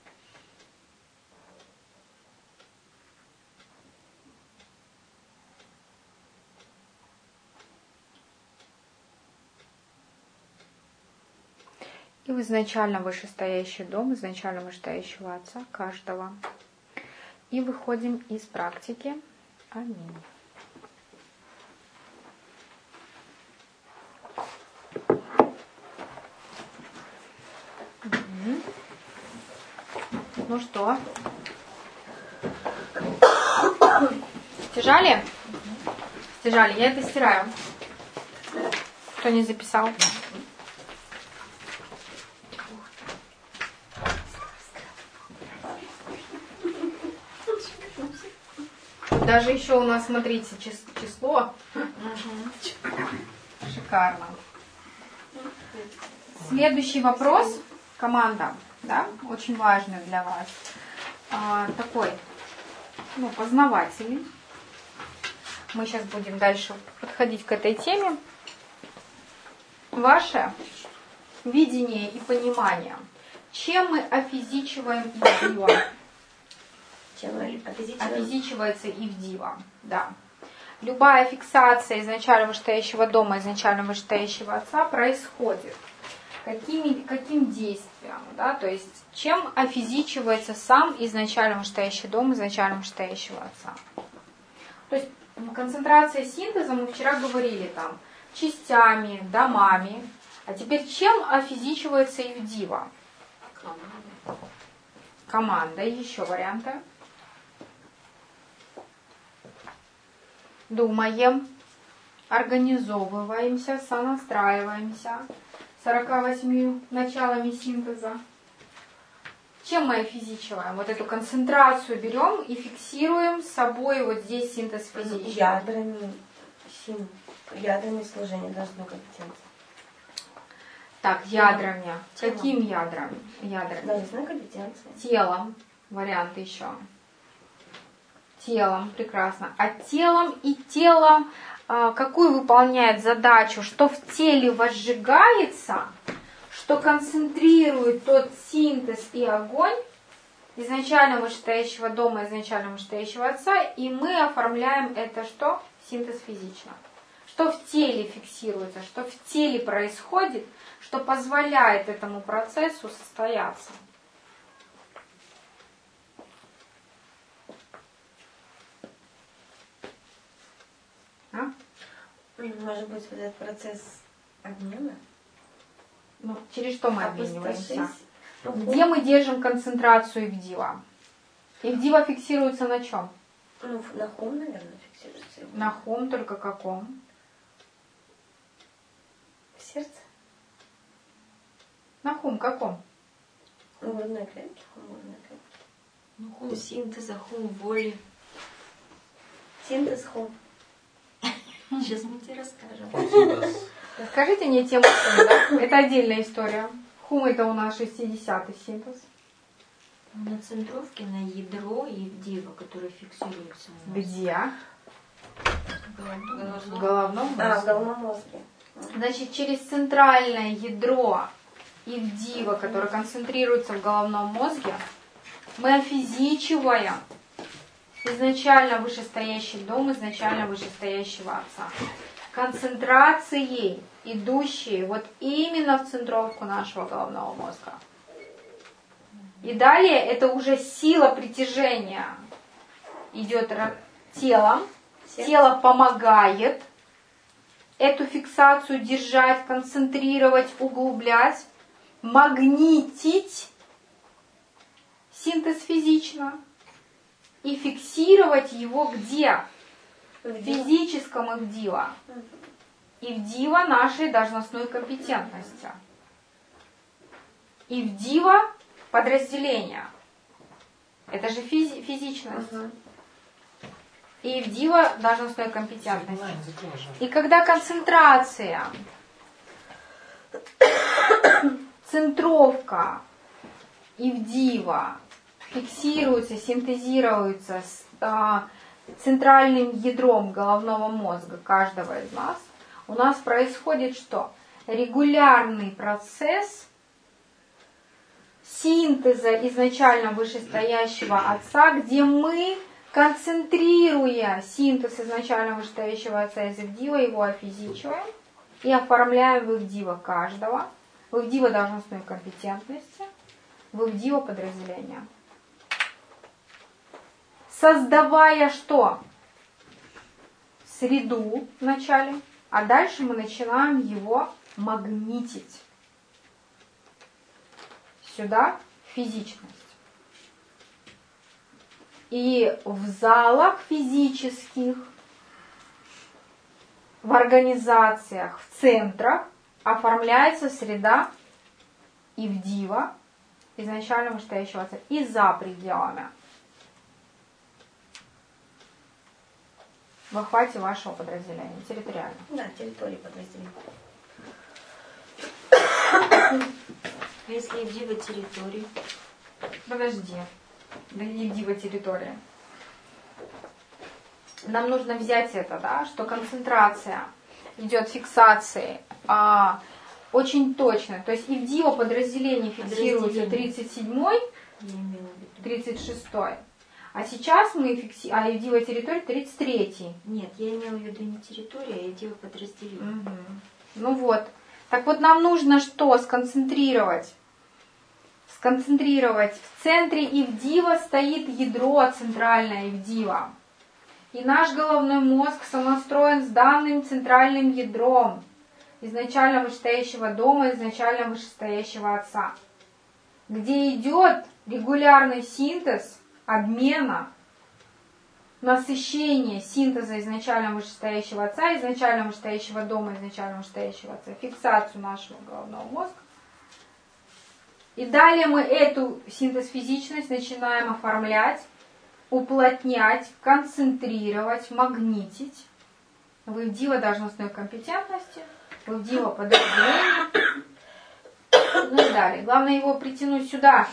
и в изначально вышестоящий дом изначально вышестоящего Отца каждого. И выходим из практики. Аминь. Ну что? Стяжали? Стяжали. Я это стираю. Кто не записал? Даже еще у нас, смотрите, число. Шикарно. Следующий вопрос. Команда. Да? Очень важный для вас. Такой, познавательный. Мы сейчас будем дальше подходить к этой теме. Ваше видение и понимание. Чем мы офизичиваем Ивдива? Чем Офизичивается Ивдива, да. Любая фиксация изначально вышестоящего дома, изначально вышестоящего Отца происходит. Каким действием, да, то есть чем офизичивается сам изначально вышестоящий дом, изначально вышестоящего Отца. То есть концентрация синтеза, мы вчера говорили там, частями, домами, а теперь чем офизичивается Ивдива? Команда, еще варианты. Думаем, организовываемся, сонастраиваемся 48 началами синтеза. Чем мы офизичиваем? Вот эту концентрацию берем и фиксируем с собой вот здесь синтез физический. Ядрами служения должной компетенции. Так, ядрами. Телом. Каким ядрами? Должной компетенции. Телом. Вариант еще. Телом, прекрасно. А телом и телом какую выполняет задачу? Что в теле возжигается, что концентрирует тот синтез и огонь изначально вышестоящего дома, изначально вышестоящего Отца, и мы оформляем это что? Синтез физично. Что в теле фиксируется, что в теле происходит, что позволяет этому процессу состояться. Может быть, вот этот процесс обмена? Через что мы обмениваемся? Где мы держим концентрацию Ивдива? Ивдива фиксируется на чем? На хум, наверное, фиксируется. На хум, только каком? В сердце. На хум каком? В грудной клетке. Хум синтеза, хум воли. Синтез хум. Сейчас мы тебе расскажем. Расскажите мне тему хума, да? Это отдельная история. Хум это у нас 60-й синтез. На центровке, на ядро Ивдива, которое фиксируется у нас. Где? В головном мозге. В головном мозге. Значит, через центральное ядро Ивдива, которое концентрируется в головном мозге, мы офизичиваем изначально вышестоящий дом, изначально вышестоящего Отца. Концентрацией, идущей вот именно в центровку нашего головного мозга. И далее это уже сила притяжения идет телом. Тело помогает эту фиксацию держать, концентрировать, углублять, магнитить синтез физично и фиксировать его где? В физическом Ивдива. Ивдива нашей должностной компетентности. Ивдива подразделения. Это же физичность. И Ивдива должностной компетентности. И когда концентрация, центровка Ивдива фиксируется, синтезируется с центральным ядром головного мозга каждого из нас, у нас происходит что? Регулярный процесс синтеза изначально вышестоящего Отца, где мы, концентрируя синтез изначально вышестоящего Отца из Ивдива, его офизичиваем и оформляем в Ивдива каждого. В Вы в диво должностной компетентности, вы в диво подразделения. Создавая что? Среду вначале, а дальше мы начинаем его магнитить. Сюда физичность. И в залах физических, в организациях, в центрах оформляется среда и в диво, изначально вышестоящего отца, и за пределами. В охвате вашего подразделения, территориально. Да, территории подразделения. А если в диво территории? Подожди. Да не в диво территории. Нам нужно взять это, да, что концентрация идет фиксации очень точно. То есть и в диво подразделении фиксируется 37-й, 36-й. А сейчас мы и в диво территории 33-й. Нет, я имела в виду не территория, а диво подразделение. Угу. Ну вот. Так вот нам нужно что? Сконцентрировать. В центре Ивдива стоит ядро центральное Ивдива. И наш головной мозг сонастроен с данным центральным ядром изначально вышестоящего дома, изначально вышестоящего отца, где идет регулярный синтез обмена, насыщение синтеза изначально вышестоящего отца, изначально вышестоящего дома, изначально вышестоящего отца, фиксацию нашего головного мозга. И далее мы эту синтез-физичность начинаем оформлять, уплотнять, концентрировать, магнитить. Вы в диво должностной компетентности, вы в диво подразделения. Ну и далее. Главное его притянуть сюда.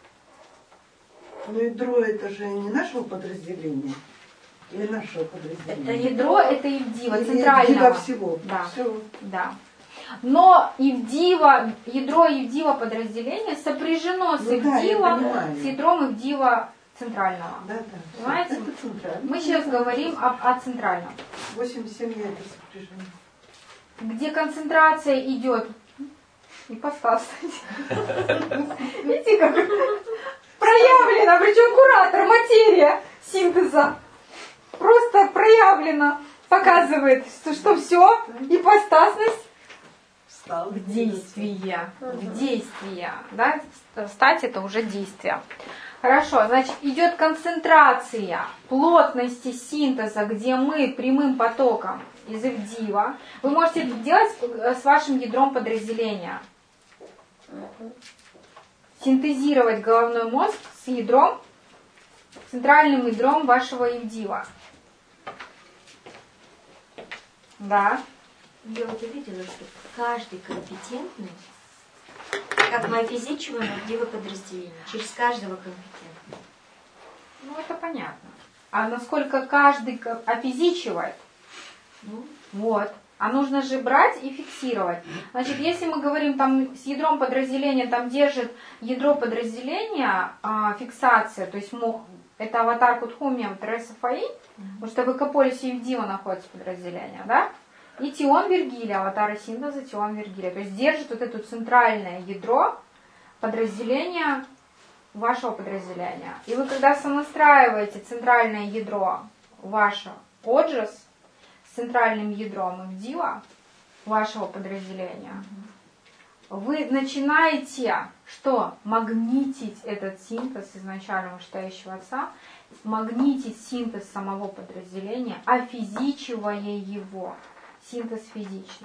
Но ядро это же не нашего подразделения. Или нашего подразделения. Это ядро, это Ивдива, центрального. Ивдива всего. Да. Все. Да. Но Ивдива, ядро Ивдива подразделения сопряжено с Ивдива, с ядром Ивдива центрального. Да. Понимаете? Это центральное. Мы сейчас говорим о центральном. 8-7 ядер сопряжены. Где концентрация идет. Ипостас. Видите, как проявлена, причем куратор, материя синтеза. Просто проявлена. Показывает, что все, ипостасность в действие. В действие. Да? Стать это уже действие. Хорошо, значит, идет концентрация плотности синтеза, где мы прямым потоком из Ивдива. Вы можете это делать с вашим ядром подразделения. Синтезировать головной мозг с ядром, центральным ядром вашего Ивдива. Да. Я вот увидела, что каждый компетентный, как мы офизичиваем Ивдива подразделение, через каждого компетентного. Ну, это понятно. А насколько каждый офизичивает? Ну, вот. А нужно же брать и фиксировать. Значит, если мы говорим там с ядром подразделения, там держит ядро подразделения фиксация, то есть это аватар Кутхумия, Тереса Фаи, потому что в Экополисе Ивдива находится подразделение, да? И Тион Вергилия, аватары синтеза Тион Вергилия. То есть держит вот это центральное ядро подразделения вашего подразделения. И вы когда сонастраиваете центральное ядро ваше Оджас с центральным ядром Ивдива вашего подразделения, вы начинаете что? Магнитить этот синтез изначально вышестоящего отца, магнитить синтез самого подразделения, офизичивая его. Синтез физично.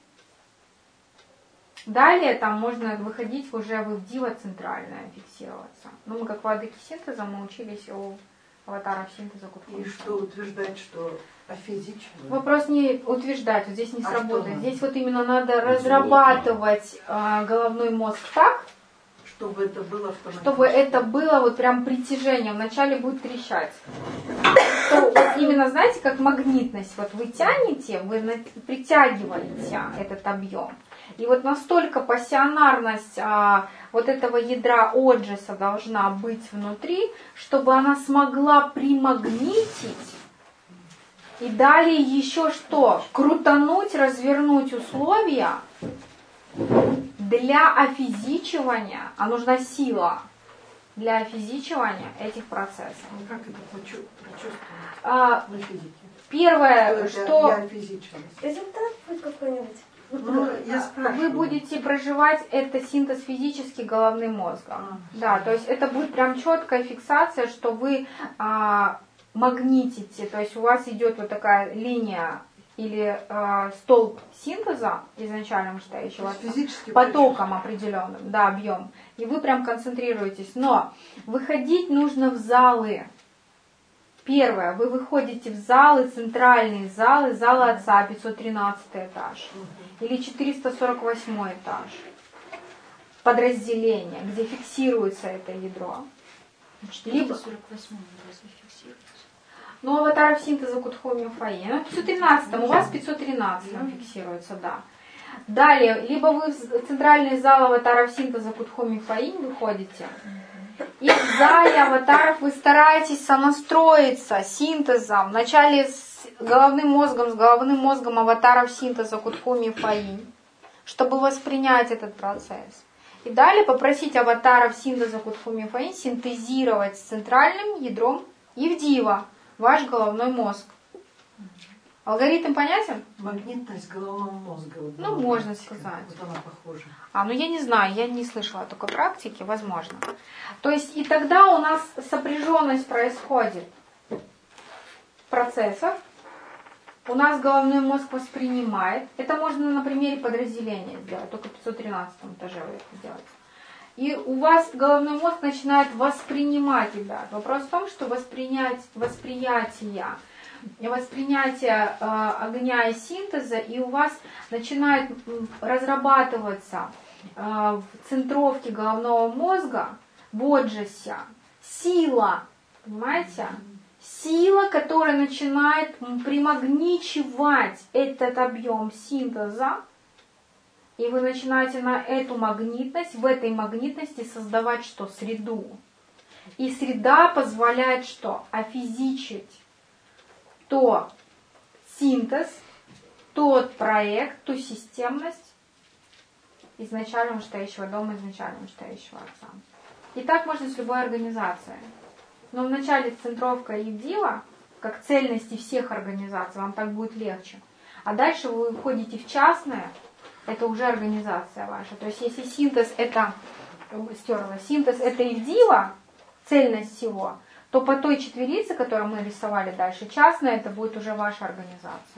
Далее там можно выходить уже в Ивдива центральное, фиксироваться. Ну, мы как владыки синтеза, мы учились у аватаров синтеза Кутхумия. И что утверждать, что офизичивать? Вопрос не утверждать, вот здесь не сработает. Здесь вот именно надо разрабатывать головной мозг так, чтобы это было автоматически. Чтобы это было вот прям притяжение. Вначале будет трещать. То, вот именно, знаете, как магнитность. Вот вы тянете, вы притягиваете этот объем. И вот настолько пассионарность вот этого ядра Оджеса должна быть внутри, чтобы она смогла примагнитить и далее еще что? Крутануть, развернуть условия для офизичивания, а нужна сила для офизичивания этих процессов. Как это прочувствовать А, на физике? Первое, что Я физичность. Результат будет какой-нибудь. Ну, я вы спрашиваю. будете проживать это синтез физически головным мозгом. Да, то есть это будет прям четкая фиксация, что вы магнитите, то есть у вас идет вот такая линия или столб синтеза изначально мышлающего Физически потоком определенным, да, объем, и вы прям концентрируетесь. Но выходить нужно в залы. Первое, вы выходите в залы, центральные залы, залы отца, 513 этаж, или 448 этаж, подразделение, где фиксируется это ядро. 448 разве фиксируется? Ну, аватаров синтеза Кутхоми Фаи. Ну, в 513, у вас 513 фиксируется, да. Далее, либо вы в центральный зал аватаров синтеза Кутхоми Фаи выходите, и в зале аватаров вы стараетесь сонастроиться синтезом, вначале с головным мозгом аватаров синтеза Кутхоми Фаи, чтобы воспринять этот процесс. И далее попросить аватаров синтеза Кутхоми Фаи синтезировать с центральным ядром Евдива, ваш головной мозг. Алгоритм понятен? Магнитность головного мозга. Вот Ну, можно сказать. Вот она похожа. Ну я не знаю, я не слышала о такой практике, возможно. То есть и тогда у нас сопряженность происходит процессов. У нас головной мозг воспринимает. Это можно на примере подразделения сделать, только в 513 этаже вы это сделаете. И у вас головной мозг начинает воспринимать ребят. Вопрос в том, что восприятие огня и синтеза, и у вас начинает разрабатываться в центровке головного мозга, в оджесе, сила, понимаете? Сила, которая начинает примагничивать этот объем синтеза, и вы начинаете на эту магнитность, в этой магнитности создавать что? Среду. И среда позволяет что? Офизичить тот синтез, тот проект, ту системность изначально мечтающего дома, изначально мечтающего отца. И так можно с любой организацией. Но вначале центровка Евдива, как цельности всех организаций, вам так будет легче. А дальше вы уходите в частное, это уже организация ваша. То есть если синтез это, синтез это Евдива, цельность всего, то по той четверице, которую мы рисовали дальше, частная, это будет уже ваша организация.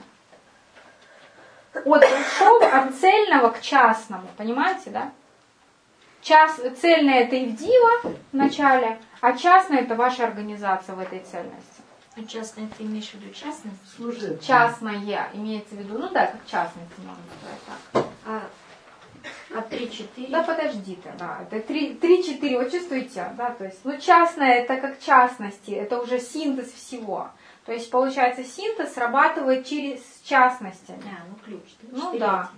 От большого, от цельного к частному, понимаете, да? Цельное это Евдива в начале, а частная это ваша организация в этой цельности. А частное ты имеешь в виду частность? Служит. Частное имеется в виду, ну да, как частность, можно сказать так. А 3-4? Да подожди ты, да, это 3-4, вот чувствуете, да, то есть, ну частное это как частности, это уже синтез всего. То есть получается синтез срабатывает через частности. Ну ключ. Ну да.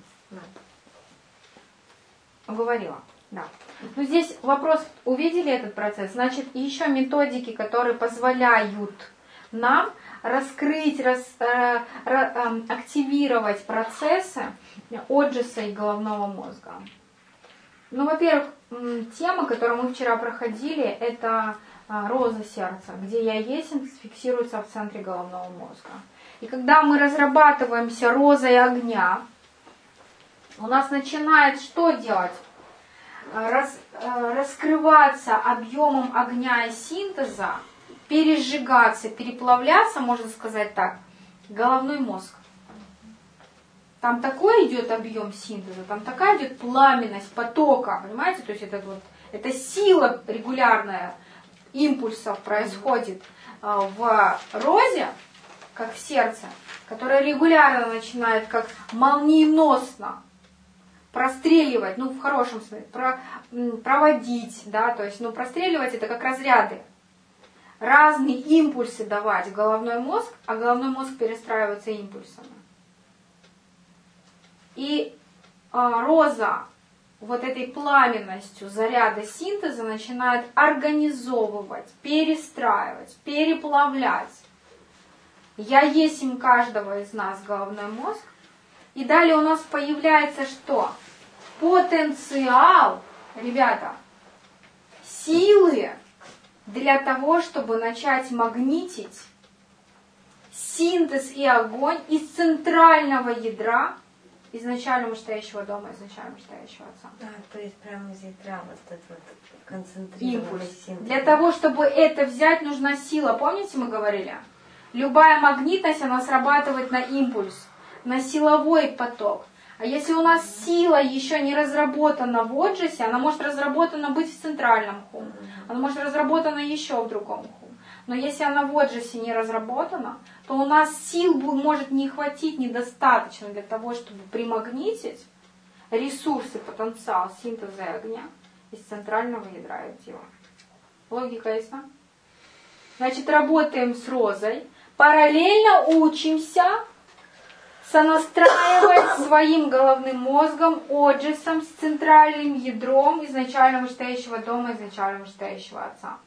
Говорила, да. Ну здесь вопрос, увидели этот процесс, значит еще методики, которые позволяют нам раскрыть, активировать процессы оджеса и головного мозга. Ну, во-первых, тема, которую мы вчера проходили, это роза сердца, где я есть, фиксируется в центре головного мозга. И когда мы разрабатываемся розой огня, у нас начинает что делать? Раскрываться объемом огня и синтеза, пережигаться, переплавляться, можно сказать так, головной мозг. Там такой идет объем синтеза, там такая идет пламенность потока, понимаете? То есть это сила регулярная импульсов происходит в розе, как в сердце, которая регулярно начинает как молниеносно простреливать, ну в хорошем смысле, проводить, да, то есть, ну простреливать это как разряды. Разные импульсы давать в головной мозг, а головной мозг перестраивается импульсами. И роза вот этой пламенностью заряда синтеза начинает организовывать, перестраивать, переплавлять. Я есть им каждого из нас головной мозг. И далее у нас появляется что? потенциал, ребята, силы для того, чтобы начать магнитить синтез и огонь из центрального ядра изначально вышестоящего дома, изначально вышестоящего отца. Да, то есть прямо из ядра вот этот вот концентрированный синтез. Для того, чтобы это взять, нужна сила. Помните, мы говорили? Любая магнитность, она срабатывает на импульс, на силовой поток. А если у нас сила еще не разработана в Оджесе, она может разработана быть в центральном хум, она может разработана еще в другом хум. Но если она в Оджесе не разработана, то у нас сил может не хватить недостаточно для того, чтобы примагнитить ресурсы, потенциал синтеза огня из центрального ядра актива. Логика ясна? Значит, работаем с розой, параллельно учимся сонастраивать своим головным мозгом, оджесом, с центральным ядром изначально вышестоящего дома, изначально вышестоящего отца.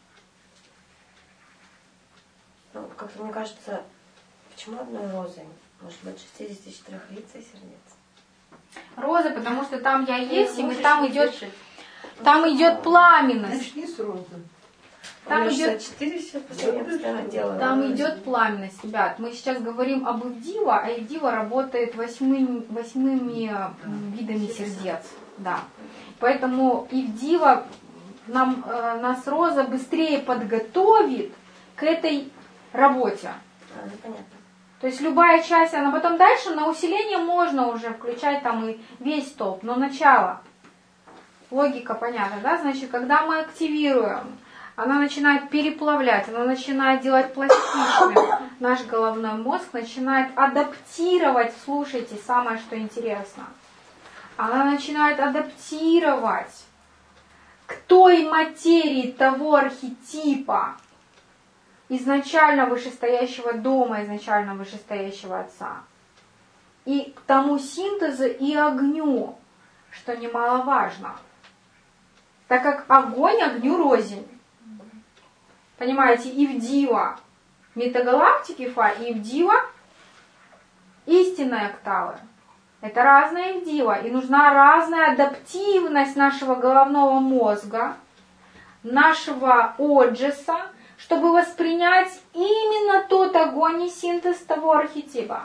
Ну, как-то мне кажется, почему одной розой? Может быть, 64 лиц и сердец? Роза, потому что там я есть, и там идет пламенность. Начни с розы. Там идет 64 все постоянно делаю. Там идет пламенность, ребят. Мы сейчас говорим об Ивдива, а Ивдива работает восьмыми видами сердец. Да. Поэтому Ивдива нас Роза быстрее подготовит к этой работе. Понятно. То есть любая часть, она потом дальше на усиление можно уже включать там и весь столб, но начало. Логика понятна, да? Значит, когда мы активируем, она начинает переплавлять, она начинает делать пластичным. Наш головной мозг начинает адаптировать, слушайте, самое что интересно. Она начинает адаптировать к той материи того архетипа изначально вышестоящего дома, изначально вышестоящего отца. И к тому синтезу и огню, что немаловажно. Так как огонь огню рознь. Понимаете, Ивдива метагалактики Фа и Ивдива истинные октавы. Это разная Ивдива. И нужна разная адаптивность нашего головного мозга, нашего оджеса, чтобы воспринять именно тот огонь и синтез того архетипа.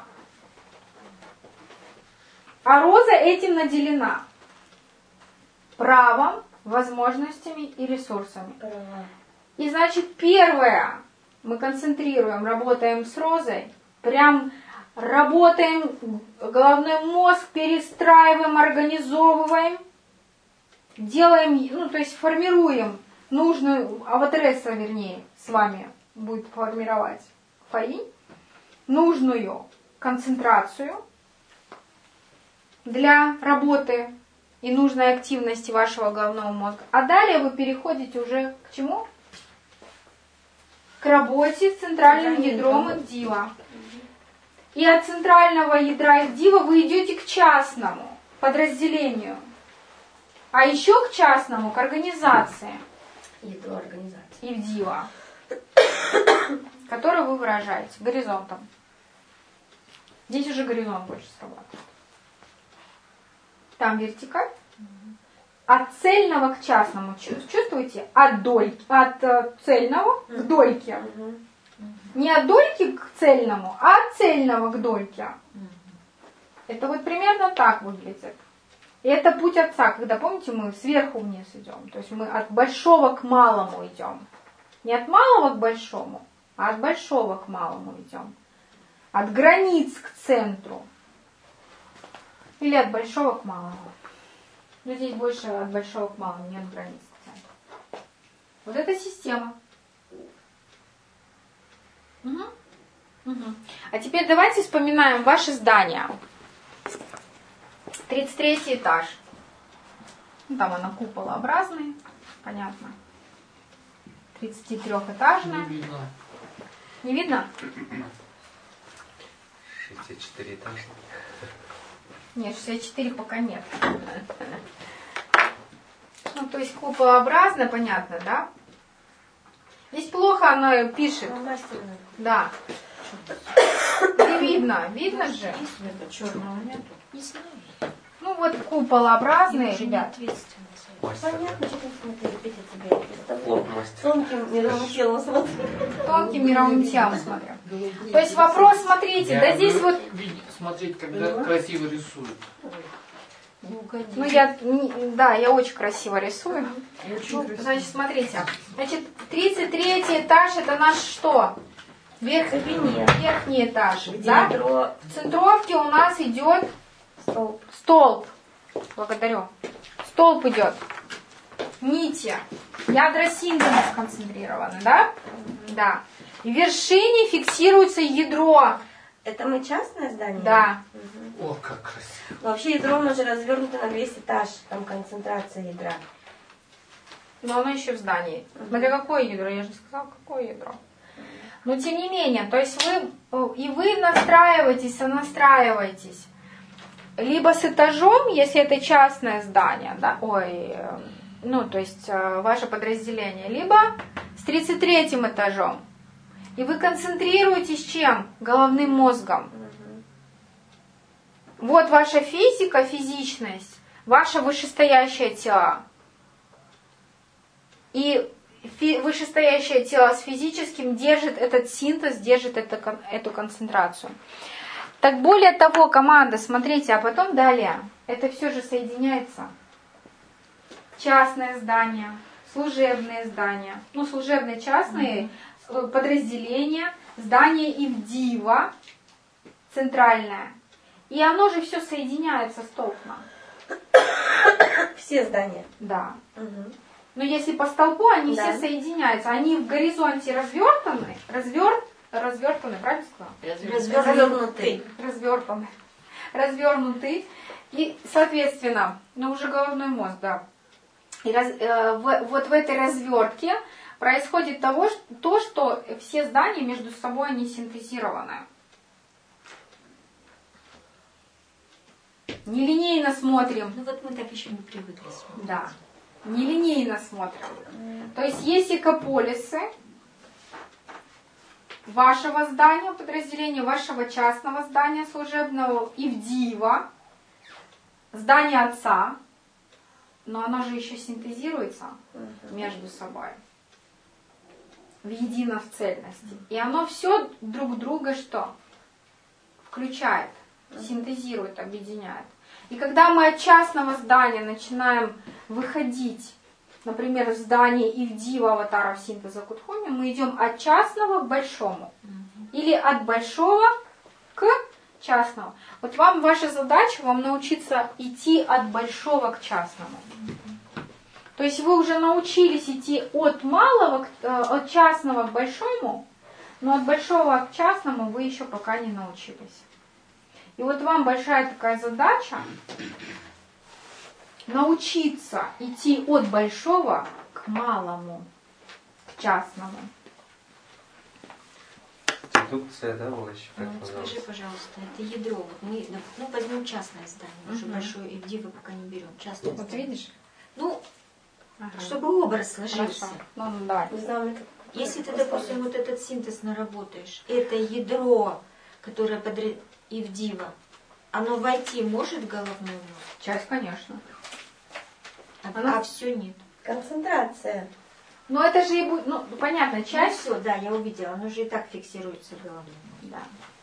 А роза этим наделена. Правом, возможностями и ресурсами. И значит, первое, мы концентрируем, работаем с розой, прям работаем, головной мозг перестраиваем, организовываем, делаем, то есть формируем нужную, аватаресса, вернее, с вами будет формировать Фаинь, нужную концентрацию для работы и нужной активности вашего головного мозга. А далее вы переходите уже к чему? К работе с центральным ядром Ивдива. И от центрального ядра Ивдива вы идете к частному подразделению. А еще к частному, к организации. Ядро организации. Ивдива. Которую вы выражаете горизонтом. Здесь уже горизонт больше срабатывает. Там вертикаль. От цельного к частному. Чувствуете? От цельного к дольке. Не от дольки к цельному, а от цельного к дольке. Это вот примерно так выглядит. И это путь отца, когда, помните, мы сверху вниз идем. То есть мы от большого к малому идем. Не от малого к большому, а от большого к малому идем. От границ к центру. Или от большого к малому. Но здесь больше от большого к малому, не от границ к центру. Вот это система. Угу. Угу. А теперь давайте вспоминаем ваше здание. 33 этаж. Там она куполообразный, понятно. 33-этажная. Не видно. Не видно? 64 этажа. Нет, 64 пока нет. Ну, то есть куполообразно, понятно, да? Здесь плохо она пишет. Да. Не видно. Видно же? Черного нет. Ну, вот куполообразные, ребят. Понятно, что ты смотри, репетиция тебе. Лоб мастер. Тонким мировым телом смотри. Тонким мировым телом смотрю. То есть вопрос, смотрите, Я да здесь люблю вот, смотреть, когда красиво рисуют. ну я очень красиво рисую. Очень красиво. Значит, смотрите, значит, 33 этаж это наш что? Верхний этаж, Где да? ядро, В центровке у нас идет столб. Благодарю. Столб идет. Нити. Ядра синтеза сконцентрированы, да? Да. И в вершине фиксируется ядро. это мы частное здание? Да. О, как красиво. Но вообще ядро оно же развернуто на весь этаж, там концентрация ядра. Но оно еще в здании. Смотря какое ядро, я же сказала, какое ядро. Но тем не менее, то есть вы настраиваетесь, сонастраиваетесь. Либо с этажом, если это частное здание, да, то есть ваше подразделение, либо с 33 этажом. И вы концентрируетесь чем? Головным мозгом. Вот ваша физика, физичность, ваше вышестоящее тело. И вышестоящее тело с физическим держит этот синтез, держит эту концентрацию. Так более того, команда, смотрите, а потом далее, это все же соединяется. Частное здание, служебные здания, служебные частные подразделения, здание Ивдива, центральное. И оно же все соединяется столпно. Все здания? Да. Угу. Но если по столбу, они все соединяются. Они в горизонте развертаны, правильно сказала? Развернуты. И, соответственно, уже головной мозг, да. И вот в этой развертке происходит то, что все здания между собой они синтезированы. Нелинейно смотрим. Ну вот мы так еще не привыкли смотреть. Да. Нелинейно смотрим. То есть есть экополисы вашего здания, подразделения, вашего частного здания служебного, Ивдива, здание отца, но оно же еще синтезируется между собой в едино в цельности. И оно все друг друга что? Включает, синтезирует, объединяет. И когда мы от частного здания начинаем выходить, например, в здание Ивдива аватаров синтеза Кутхуми, мы идем от частного к большому. Или от большого к частному. Вот ваша задача, вам научиться идти от большого к частному. То есть вы уже научились идти от частного к большому, но от большого к частному вы еще пока не научились. И вот вам большая такая задача научиться идти от большого к малому, к частному. Дедукция, да, была еще? Скажи, пожалуйста, это ядро. Вот мы возьмем частное здание, уже большое Ивдива пока не берем. Частное Вот здание. видишь? Чтобы образ сложился. Да. Если ты, допустим, вот этот синтез наработаешь, это ядро, которое под Ивдива, оно войти может в головной мозг? Часть, конечно. А все нет. Концентрация. Но это же и будет, понятно, часть. Все, да, я увидела, оно же и так фиксируется в голове. Да.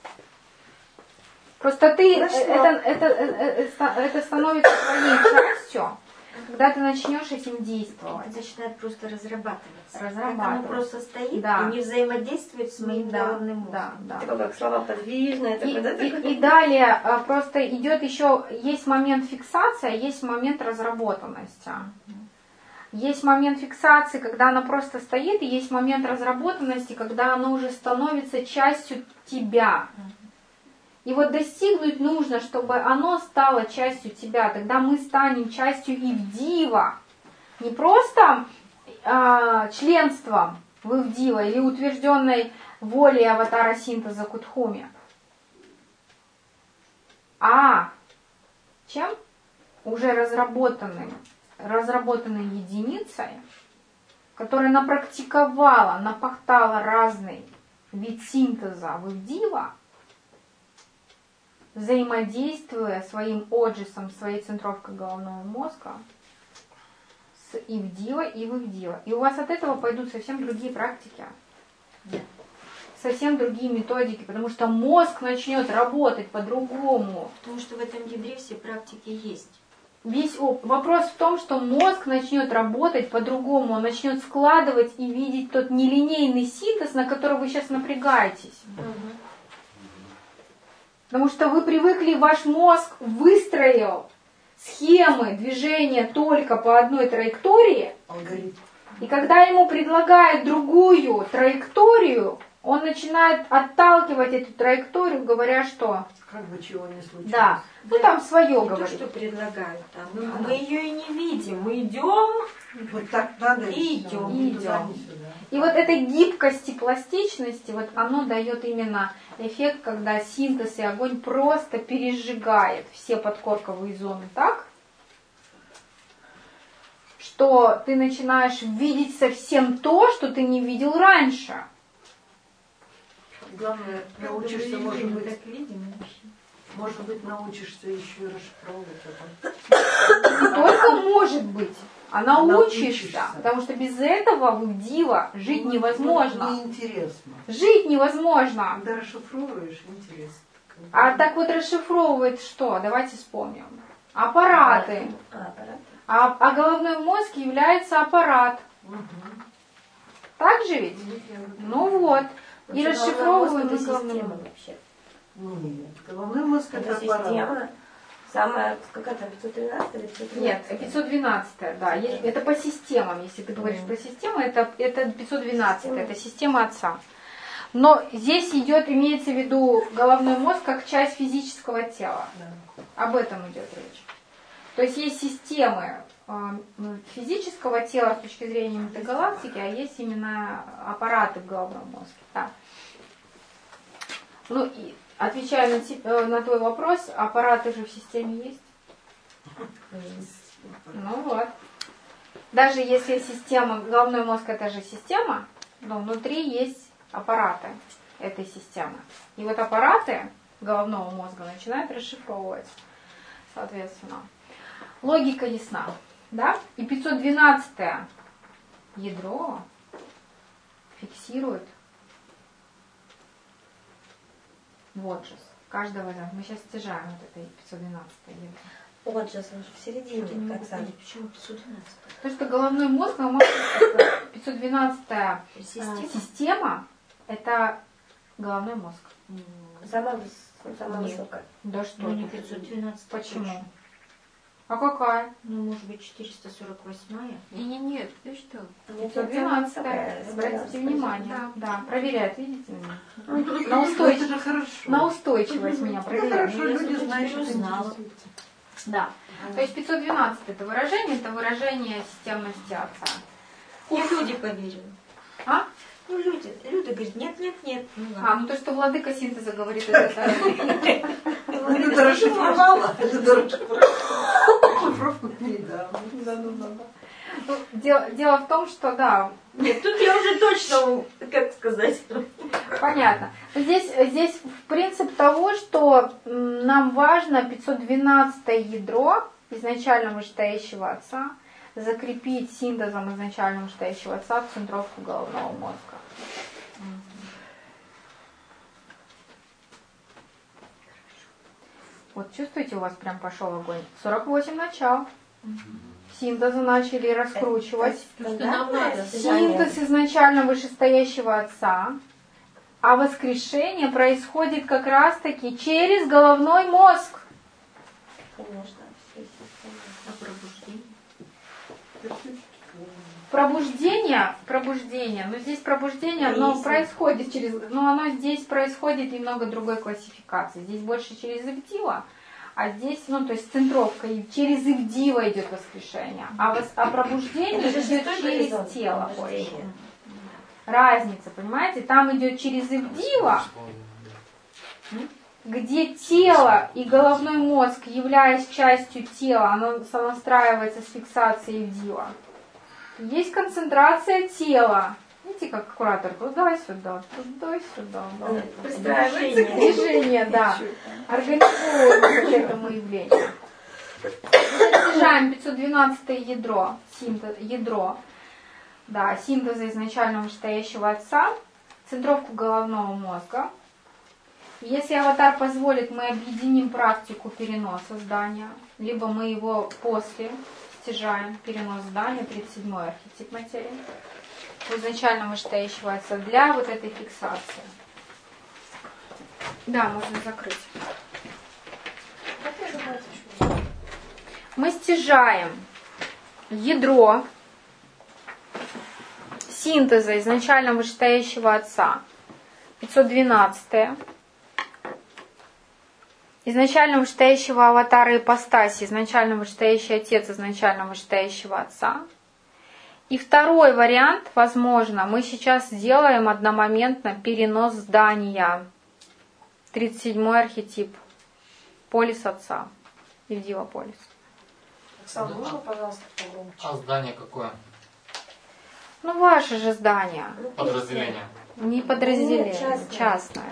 Просто это становится твоей частью, когда ты начнешь этим действовать. Это начинает просто разрабатываться. Разрабатываться. Оно просто стоит и не взаимодействует с моим головным мозгом. Да. Такое, как слова подвижное. И далее просто идет еще, есть момент фиксации, есть момент разработанности. Есть момент фиксации, когда оно просто стоит, и есть момент разработанности, когда оно уже становится частью тебя. И вот достигнуть нужно, чтобы оно стало частью тебя. Тогда мы станем частью Ивдива. Не просто членством в Ивдива или утвержденной волей аватара синтеза Кутхуми. А чем? Уже разработанной единицей, которая напрактиковала, напахтала разный вид синтеза в Ивдива, взаимодействуя своим оджисом, своей центровкой головного мозга с Ивдива и Вивдива. И у вас от этого пойдут совсем другие практики. Совсем другие методики, потому что мозг начнет работать по-другому. Потому что в этом ядре все практики есть. Вопрос в том, что мозг начнет работать по-другому, он начнет складывать и видеть тот нелинейный синтез, на который вы сейчас напрягаетесь. Потому что вы привыкли, ваш мозг выстроил схемы движения только по одной траектории, Алгоритм. и когда ему предлагают другую траекторию, он начинает отталкивать эту траекторию, говоря, что... Как бы чего не случилось. Да, ну там свое Не то, говорит. что предлагают, там. Ну, Мы да. ее и не видим. Мы идем. Вот так надо И всё, идём, ни и туда, идём. ни сюда. И вот этой гибкости, пластичности, вот оно дает именно эффект, когда синтез и огонь просто пережигает все подкорковые зоны так, что ты начинаешь видеть совсем то, что ты не видел раньше. Главное, научишься, может быть, так видим вообще. может быть, научишься еще и расшифровывать это. Не только может быть, а научишься. Научишься. Потому что без этого в Дива жить невозможно. Неинтересно. Жить невозможно. Когда расшифровываешь, интересно. А так вот расшифровывает что? Давайте вспомним. Аппараты. Аппарат. А головной мозг является аппарат. Мгм. Так же ведь? Ну вот. И Вообще, расшифровываем головной мы мозг — это головной система мозг. вообще. Нет, головной мозг это Это аппарат. система. Самая, какая там, 513 или 513? Нет, 512, да. Это по системам. Если ты говоришь про систему, это 512, это система отца. Но здесь имеется в виду головной мозг как часть физического тела. Об этом идет речь. То есть есть системы физического тела с точки зрения метагалактики, а есть именно аппараты в головном мозге. Да. Ну и отвечая на твой вопрос, аппараты же в системе есть. Ну вот. Даже если система, головной мозг это же система, но внутри есть аппараты этой системы. И вот аппараты головного мозга начинают расшифровывать, соответственно. Логика ясна, да? И 512 ядро фиксирует воджес каждого из нас. Мы сейчас стяжаем вот это 512 ядро. Вот же, в середине Я не могу конца. понять, почему 512. Потому что головной мозг, мы можем сказать, что 512 Система? система это головной мозг. Самая Нет. высокая. Да что Ну, не ты. 512. Почему? точно. А какая? Ну, может быть, 448. Нет, ты что? Нет, 512. самая высокая. Обратите внимание. Да, проверяет, видите меня? На Это устойчивость. же хорошо. На устойчивость меня Это проверяет. хорошо, люди теперь знают, что узнала. интересуется. Да. То есть 512 это выражение системности отца. И люди поверили. А? Ну, люди говорят, нет. Ну, А, ну то, что владыка синтеза говорит, это Это расшифровала. Это расшифровала. Шифровку передала. Ну, дело в том, что да, Нет, тут я уже точно, как сказать. понятно. Здесь принцип того, что нам важно 512 ядро изначально вышестоящего отца закрепить синтезом изначально вышестоящего отца в центровку головного мозга. Вот чувствуете, у вас прям пошел огонь. 48 начал. Синтезы начали раскручивать. Что нам надо. Синтез изначально вышестоящего отца, а воскрешение происходит как раз-таки через головной мозг. Конечно, все системы. А пробуждение? Пробуждение, но здесь пробуждение, оно происходит но оно здесь происходит немного другой классификации. Здесь больше через Ивдива, а здесь, то есть центровка, и через Ивдива идет воскрешение, а пробуждение Это же идет шестой через горизонт тело пробуждения. больше. Разница, понимаете? Там идет через Ивдива, где тело и головной мозг, являясь частью тела, оно сонастраивается с фиксацией Ивдива. Есть концентрация тела, видите, как куратор туда-сюда, туда-сюда. Да. Пристраивается. Движение, да. Организуем к этому явлению. Снижаем 512 ядро, да, синтеза изначального вышестоящего отца, центровку головного мозга. Если аватар позволит, мы объединим практику переноса здания, либо мы его после стяжаем, перенос здания, 37-й архетип материи, у изначального вышестоящего отца для вот этой фиксации. Да, можно закрыть. Мы стяжаем ядро синтеза изначального вышестоящего отца, 512-е, изначально вышестоящего аватара ипостаси, изначально вышестоящий отец, изначально вышестоящего отца. И второй вариант, возможно, мы сейчас сделаем одномоментно перенос здания, 37-й архетип, полис отца, Ивдива полис. Оксана, можно, пожалуйста, погромче? А здание какое? Ну, ваше же здание. Подразделение. Не подразделение, частное.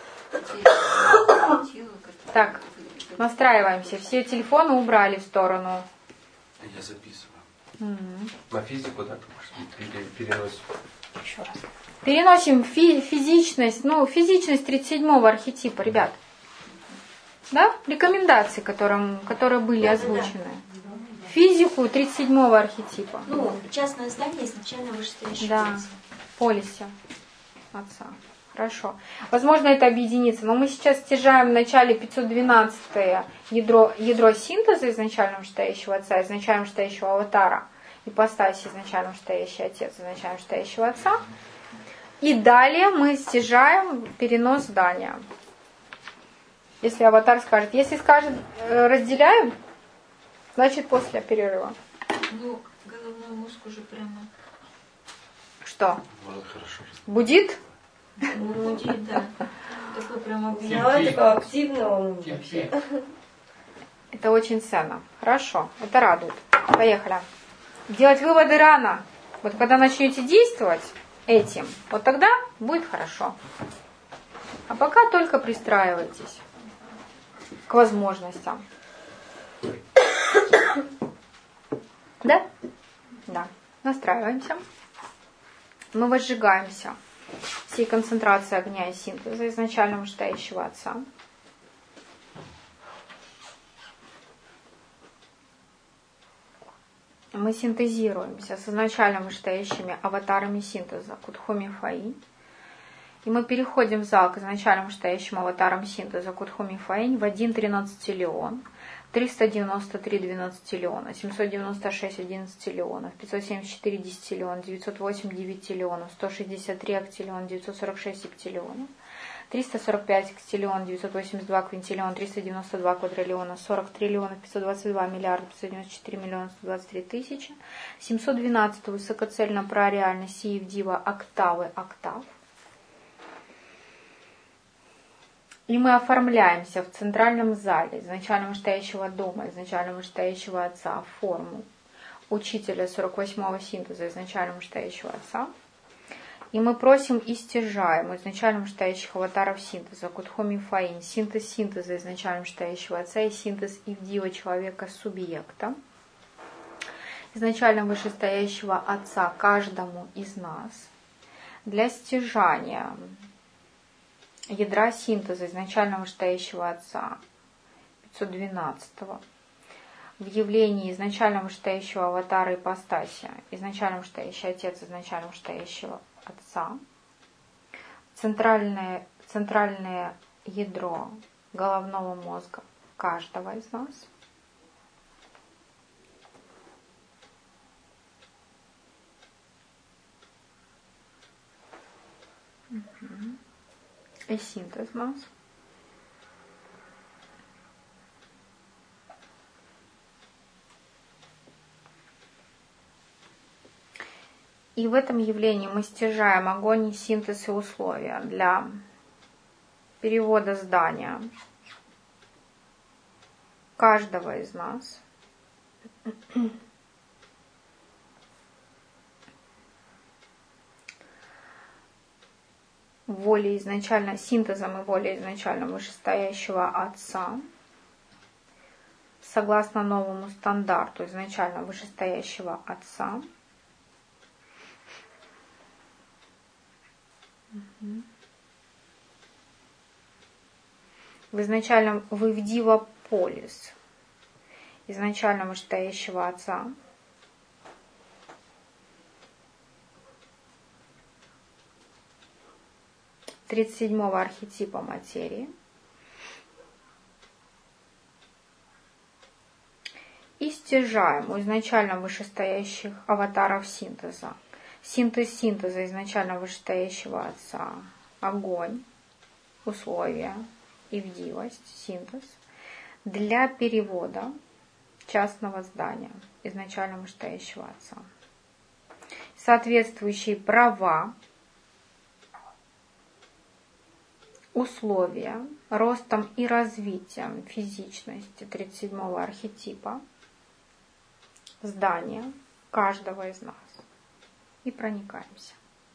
Так, настраиваемся. Все телефоны убрали в сторону. Я записываю. На физику, да, переносим. Еще раз. Переносим физичность, физичность 37-го архетипа, ребят. Да? Рекомендации, которые были озвучены. Физику 37-го архетипа. Частное здание изначально вышестоящего. Да, полисе отца. Хорошо. Возможно, это объединится. Но мы сейчас стяжаем в начале 512-е ядро синтеза изначально вышестоящего отца, изначально вышестоящего аватара, ипостаси изначально вышестоящий отец, изначально вышестоящего отца. И далее мы стяжаем перенос здания. Если аватар скажет. Если скажет разделяем, значит после перерыва. Головной мозг уже прямо. Что? Хорошо. Будит? Будет, да. Такой прямо такой активный он вообще. Это очень ценно. Хорошо, это радует. Поехали. Делать выводы рано. Вот когда начнете действовать этим, вот тогда будет хорошо. А пока только пристраивайтесь к возможностям. Да? Да. Настраиваемся. Мы возжигаемся всей концентрацией огня и синтеза изначально вышестоящего отца. Мы синтезируемся с изначально вышестоящими аватарами синтеза Кудхуми Фаи. И мы переходим в зал к изначально вышестоящим аватарам синтеза Кудхуми Фаинь в 1 13-леон, 393 12-леона, 796 11-леонов, 574 10-леона, 908 9-леонов, 163 актилеон, 946 септилеонов, 345 кстиллион, 982 квинтиллион, 392 квадриллиона, 40 триллионов, 522 миллиарда, 594 миллиона, 123 тысячи, 712 высокоцельно прореально Сиевдива октавы октав. И мы оформляемся в центральном зале изначально вышестоящего дома, изначально вышестоящего отца, форму учителя 48-го синтеза изначально вышестоящего отца. И мы просим и стяжаем изначально вышестоящих аватаров синтеза Кудхуми Фаинь, синтез синтеза изначально вышестоящего отца и синтез Ивдива человека-субъекта, изначально вышестоящего отца каждому из нас для стяжания ядра синтеза изначально вышестоящего отца 512-го в явлении изначально вышестоящего аватара ипостаси, изначально вышестоящий отец, изначально вышестоящего отца, центральное ядро головного мозга каждого из нас, и синтез нас. И в этом явлении мы стяжаем огонь, синтез и условия для перевода здания каждого из нас волей изначально, синтезом и волей изначально вышестоящего Отца, согласно новому стандарту изначально вышестоящего Отца. Вы в Дива Полис изначально вышестоящего Отца. Тридцать седьмого архетипа материи. И стяжаем у изначально вышестоящих аватаров синтеза. Синтез синтеза изначально вышестоящего Отца. Огонь, условия, ивдивость, синтез. Для перевода частного здания изначально вышестоящего Отца. Соответствующие права, условия, ростом и развитием физичности 37-го архетипа, здания каждого из нас. И проникаемся.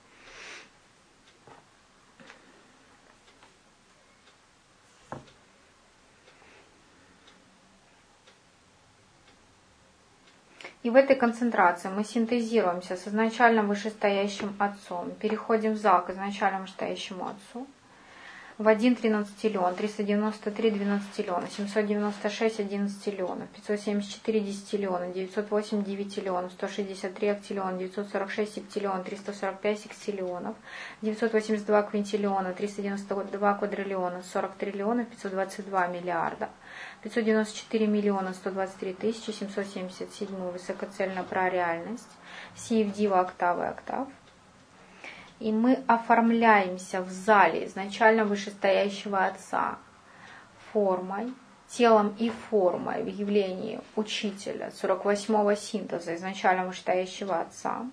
И в этой концентрации мы синтезируемся с изначально вышестоящим Отцом, переходим в зал к изначально вышестоящему Отцу, в 1 13-лион, 393 12-лиона, 796 11-лионов, 574 10-лиона, 908 9-лионов, 163 актилиона, 946 септилион, 345 секстилионов, 982 квинтиллиона, 392 квадриллиона, 40 триллионов, 522 миллиарда, 594 миллиона 123 тысячи 777 высокоцельно про реальность, Сиевдива октавы октав. И мы оформляемся в зале изначально вышестоящего Отца формой, телом и формой в явлении учителя 48-го синтеза изначально вышестоящего Отца.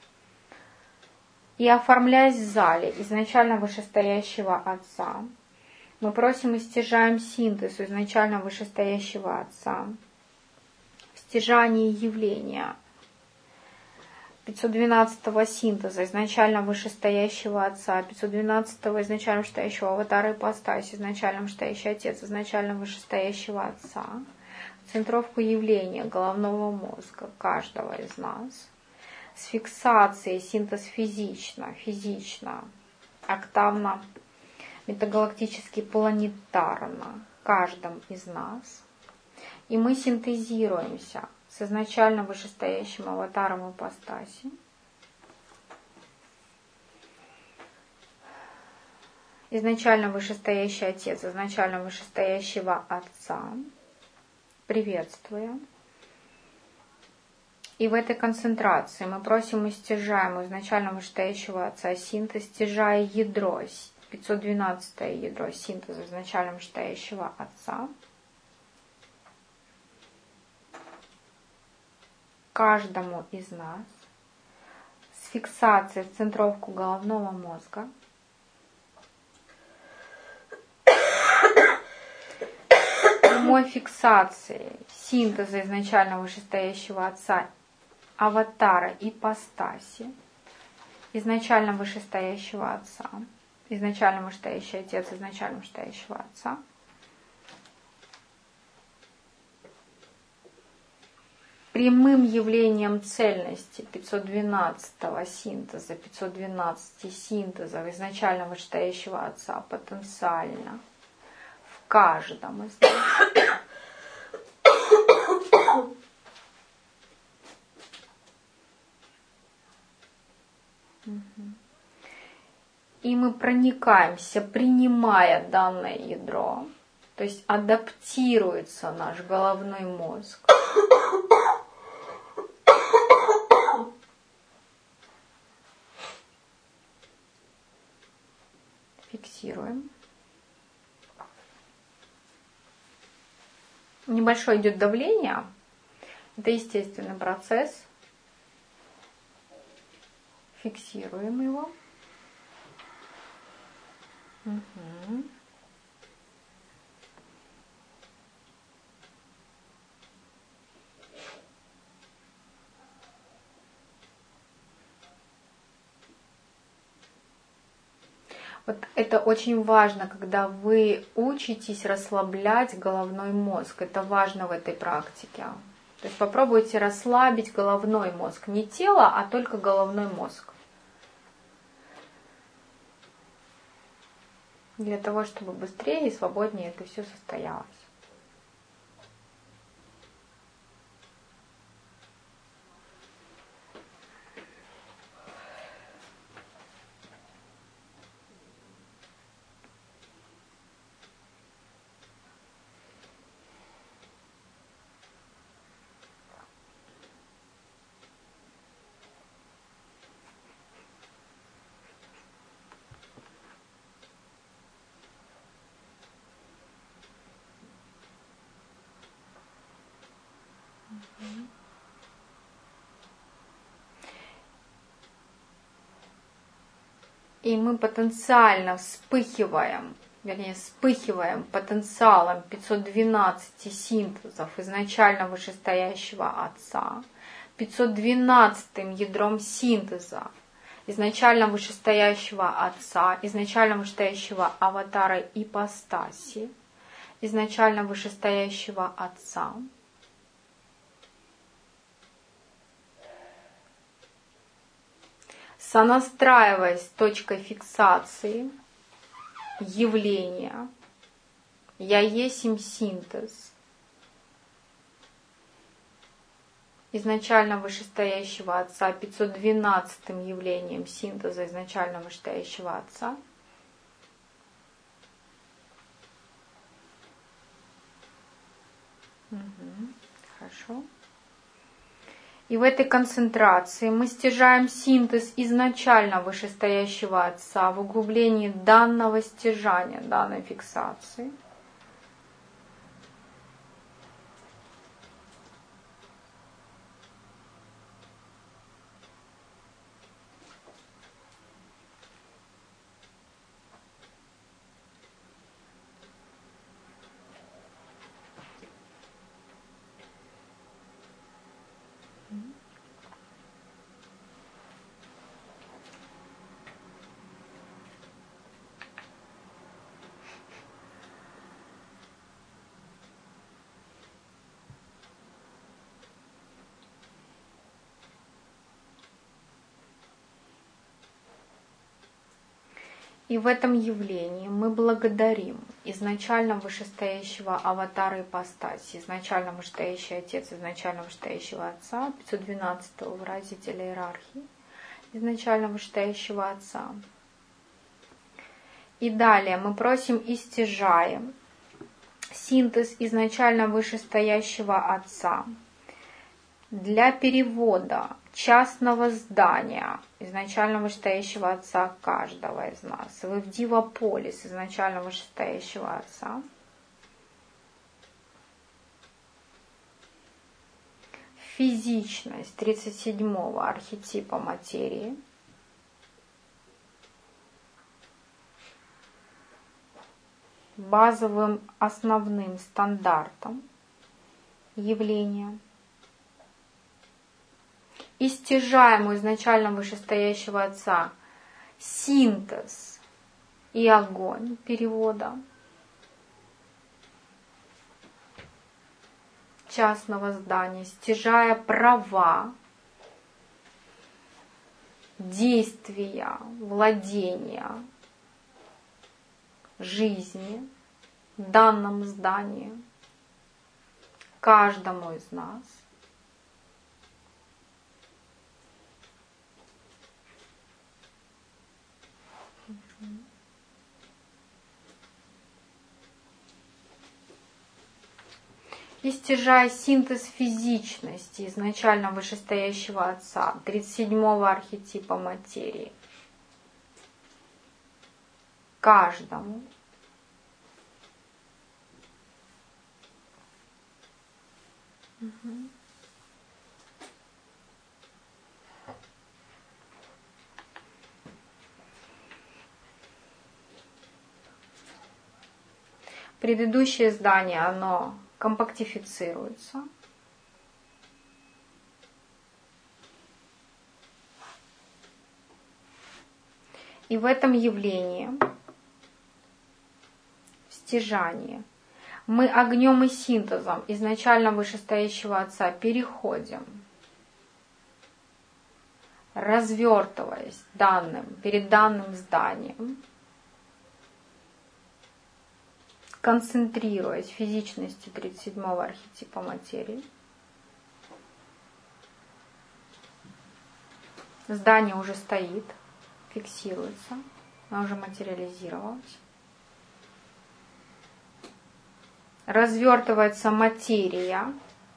И оформляясь в зале изначально вышестоящего Отца, мы просим и стяжаем синтез изначально вышестоящего Отца, стяжание явления 512-го синтеза изначально вышестоящего Отца, 512-го изначально вышестоящего аватара ипостаси, изначально вышестоящий Отец, изначально вышестоящего Отца, центровку явления головного мозга каждого из нас, с фиксацией синтез физично, октавно, метагалактически, планетарно каждым из нас. И мы синтезируемся с изначально вышестоящим аватаром ипостаси, изначально вышестоящий Отец, изначально вышестоящего Отца, приветствуя. И в этой концентрации мы просим и стяжаем у изначально вышестоящего Отца синтез, стяжая ядро, 512-е ядро синтеза изначально вышестоящего Отца, каждому из нас с фиксацией в центровку головного мозга, прямой фиксацией синтеза изначально вышестоящего Отца, аватара ипостаси, изначально вышестоящего Отца, изначально вышестоящий Отец, изначально вышестоящего Отца, прямым явлением цельности 512-го синтеза, 512 синтезов изначально вышестоящего Отца потенциально в каждом из нас. И мы проникаемся, принимая данное ядро, то есть адаптируется наш головной мозг. Фиксируем. Небольшое идет давление. Это естественный процесс. Фиксируем его. Угу. Вот это очень важно, когда вы учитесь расслаблять головной мозг. Это важно в этой практике. То есть попробуйте расслабить головной мозг. Не тело, а только головной мозг. Для того, чтобы быстрее и свободнее это все состоялось. И мы потенциально вспыхиваем потенциалом 512 синтезов изначально вышестоящего Отца, 512 ядром синтеза изначально вышестоящего Отца, изначально вышестоящего аватара ипостаси, изначально вышестоящего Отца, сонастраиваясь с точкой фиксации явления «Я есмь синтез» изначально вышестоящего Отца, 512 явлением синтеза изначально вышестоящего Отца, Хорошо. И в этой концентрации мы стяжаем синтез изначально вышестоящего Отца в углублении данного стяжания, данной фиксации. И в этом явлении мы благодарим изначально вышестоящего аватара ипостаси, изначально вышестоящий Отец, изначально вышестоящего Отца, 512-го выразителя иерархии, изначально вышестоящего Отца. И далее мы просим и стяжаем синтез изначально вышестоящего Отца для перевода частного здания изначально вышестоящего Отца каждого из нас в Ивдива-полис изначально вышестоящего Отца, физичность 37-го архетипа материи, базовым основным стандартом явления, и стяжаем у изначально вышестоящего Отца синтез и огонь перевода частного здания, стяжая права действия, владения, жизни в данном здании каждому из нас. И стяжая синтез физичности изначально вышестоящего Отца, 37-го архетипа материи, каждому. Предыдущее здание, оно компактифицируется. И в этом явлении стяжании мы огнем и синтезом изначально вышестоящего Отца переходим, развертываясь перед данным зданием, концентрируясь в физичности 37-го архетипа материи, здание уже стоит, фиксируется, оно уже материализировалось. Развертывается материя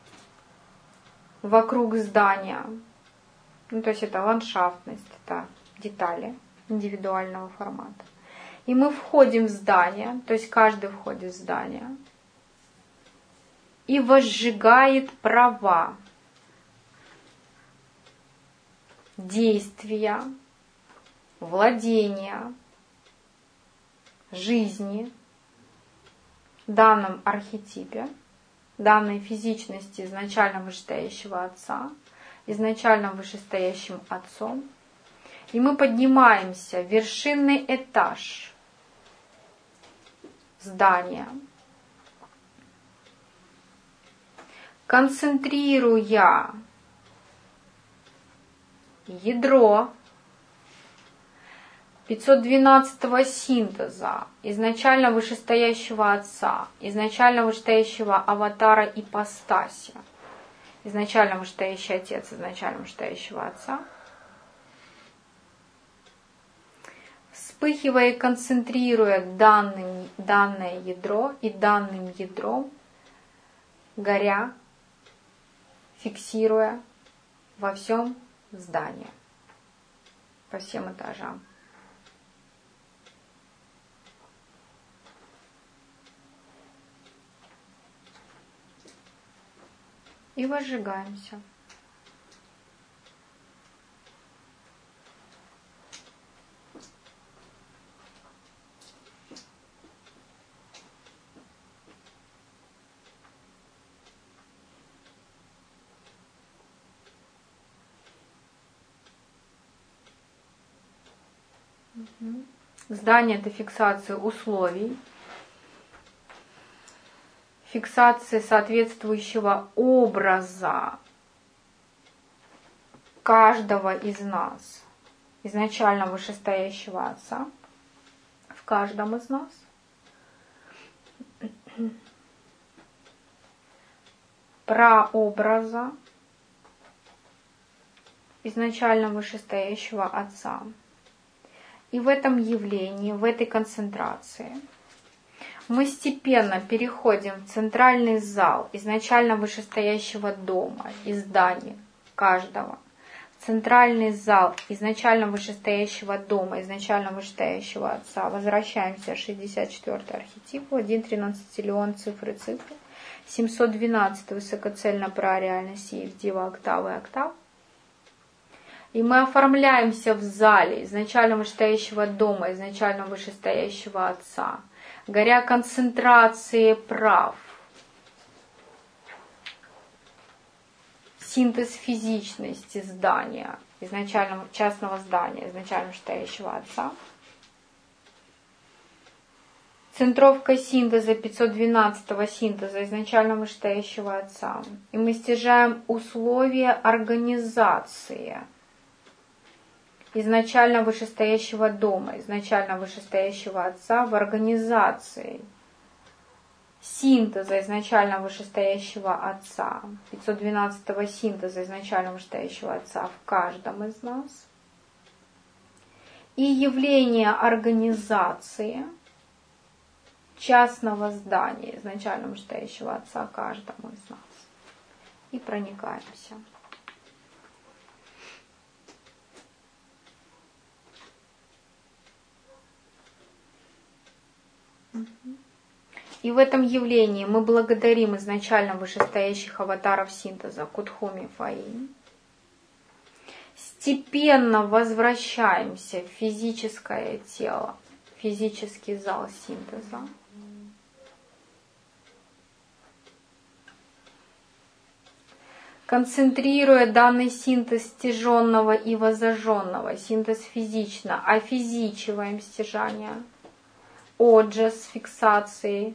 вокруг здания. Ну, то есть это ландшафтность, это детали индивидуального формата. И мы входим в здание, то есть каждый входит в здание и возжигает права, действия, владения, жизни в данном архетипе, данной физичности изначально вышестоящего Отца, изначально вышестоящим Отцом. И мы поднимаемся в вершинный этаж здания, концентрируя ядро 512-го синтеза, изначально вышестоящего Отца, изначально вышестоящего аватара ипостаси, изначально вышестоящий Отец, изначально вышестоящего Отца, вспыхивая и концентрируя данное ядро и данным ядром, горя, фиксируя во всем здании, по всем этажам. И возжигаемся. Здание — это фиксация условий, фиксация соответствующего образа каждого из нас, изначально вышестоящего Отца, в каждом из нас. Прообраза изначально вышестоящего Отца. И в этом явлении, в этой концентрации мы степенно переходим в центральный зал изначально вышестоящего дома и здания каждого. Центральный зал изначально вышестоящего дома, изначально вышестоящего Отца. Возвращаемся в 64-й архетип, 1.13 Леон, цифры, 712 высокоцельно про реальность и Дива октавы октав. И мы оформляемся в зале изначально вышестоящего дома, изначально вышестоящего Отца, горя концентрации прав, синтез физичности здания, изначально частного здания, изначально вышестоящего Отца, центровка синтеза 512-го синтеза, изначально вышестоящего Отца. И мы стяжаем условия организации изначально вышестоящего дома, изначально вышестоящего Отца в организации синтеза изначально вышестоящего Отца, 512-го синтеза изначально вышестоящего Отца в каждом из нас, и явление организации частного здания изначально вышестоящего Отца каждому из нас. И проникаемся. И в этом явлении мы благодарим изначально вышестоящих аватаров синтеза Кутхуми Фаин. Степенно возвращаемся в физическое тело, физический зал синтеза. Концентрируя данный синтез стяженного и воззаженного, синтез физично, офизичиваем стяжание, Отже с фиксацией.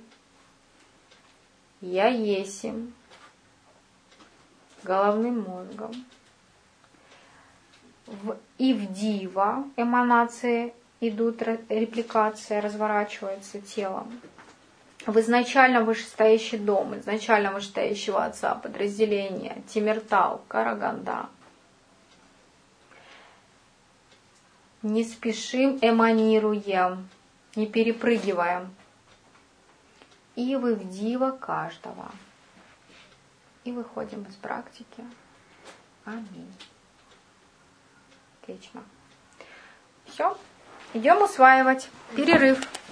Я есим. Головным мозгом. В Ивдива эманации идут, репликация разворачивается телом. В изначально вышестоящий дом, изначально вышестоящего отца, подразделение, Тимиртал, Караганда. Не спешим, эманируем, не перепрыгиваем. И в Ивдива каждого. И выходим из практики. Аминь. Отлично. Все. Идем усваивать. Перерыв.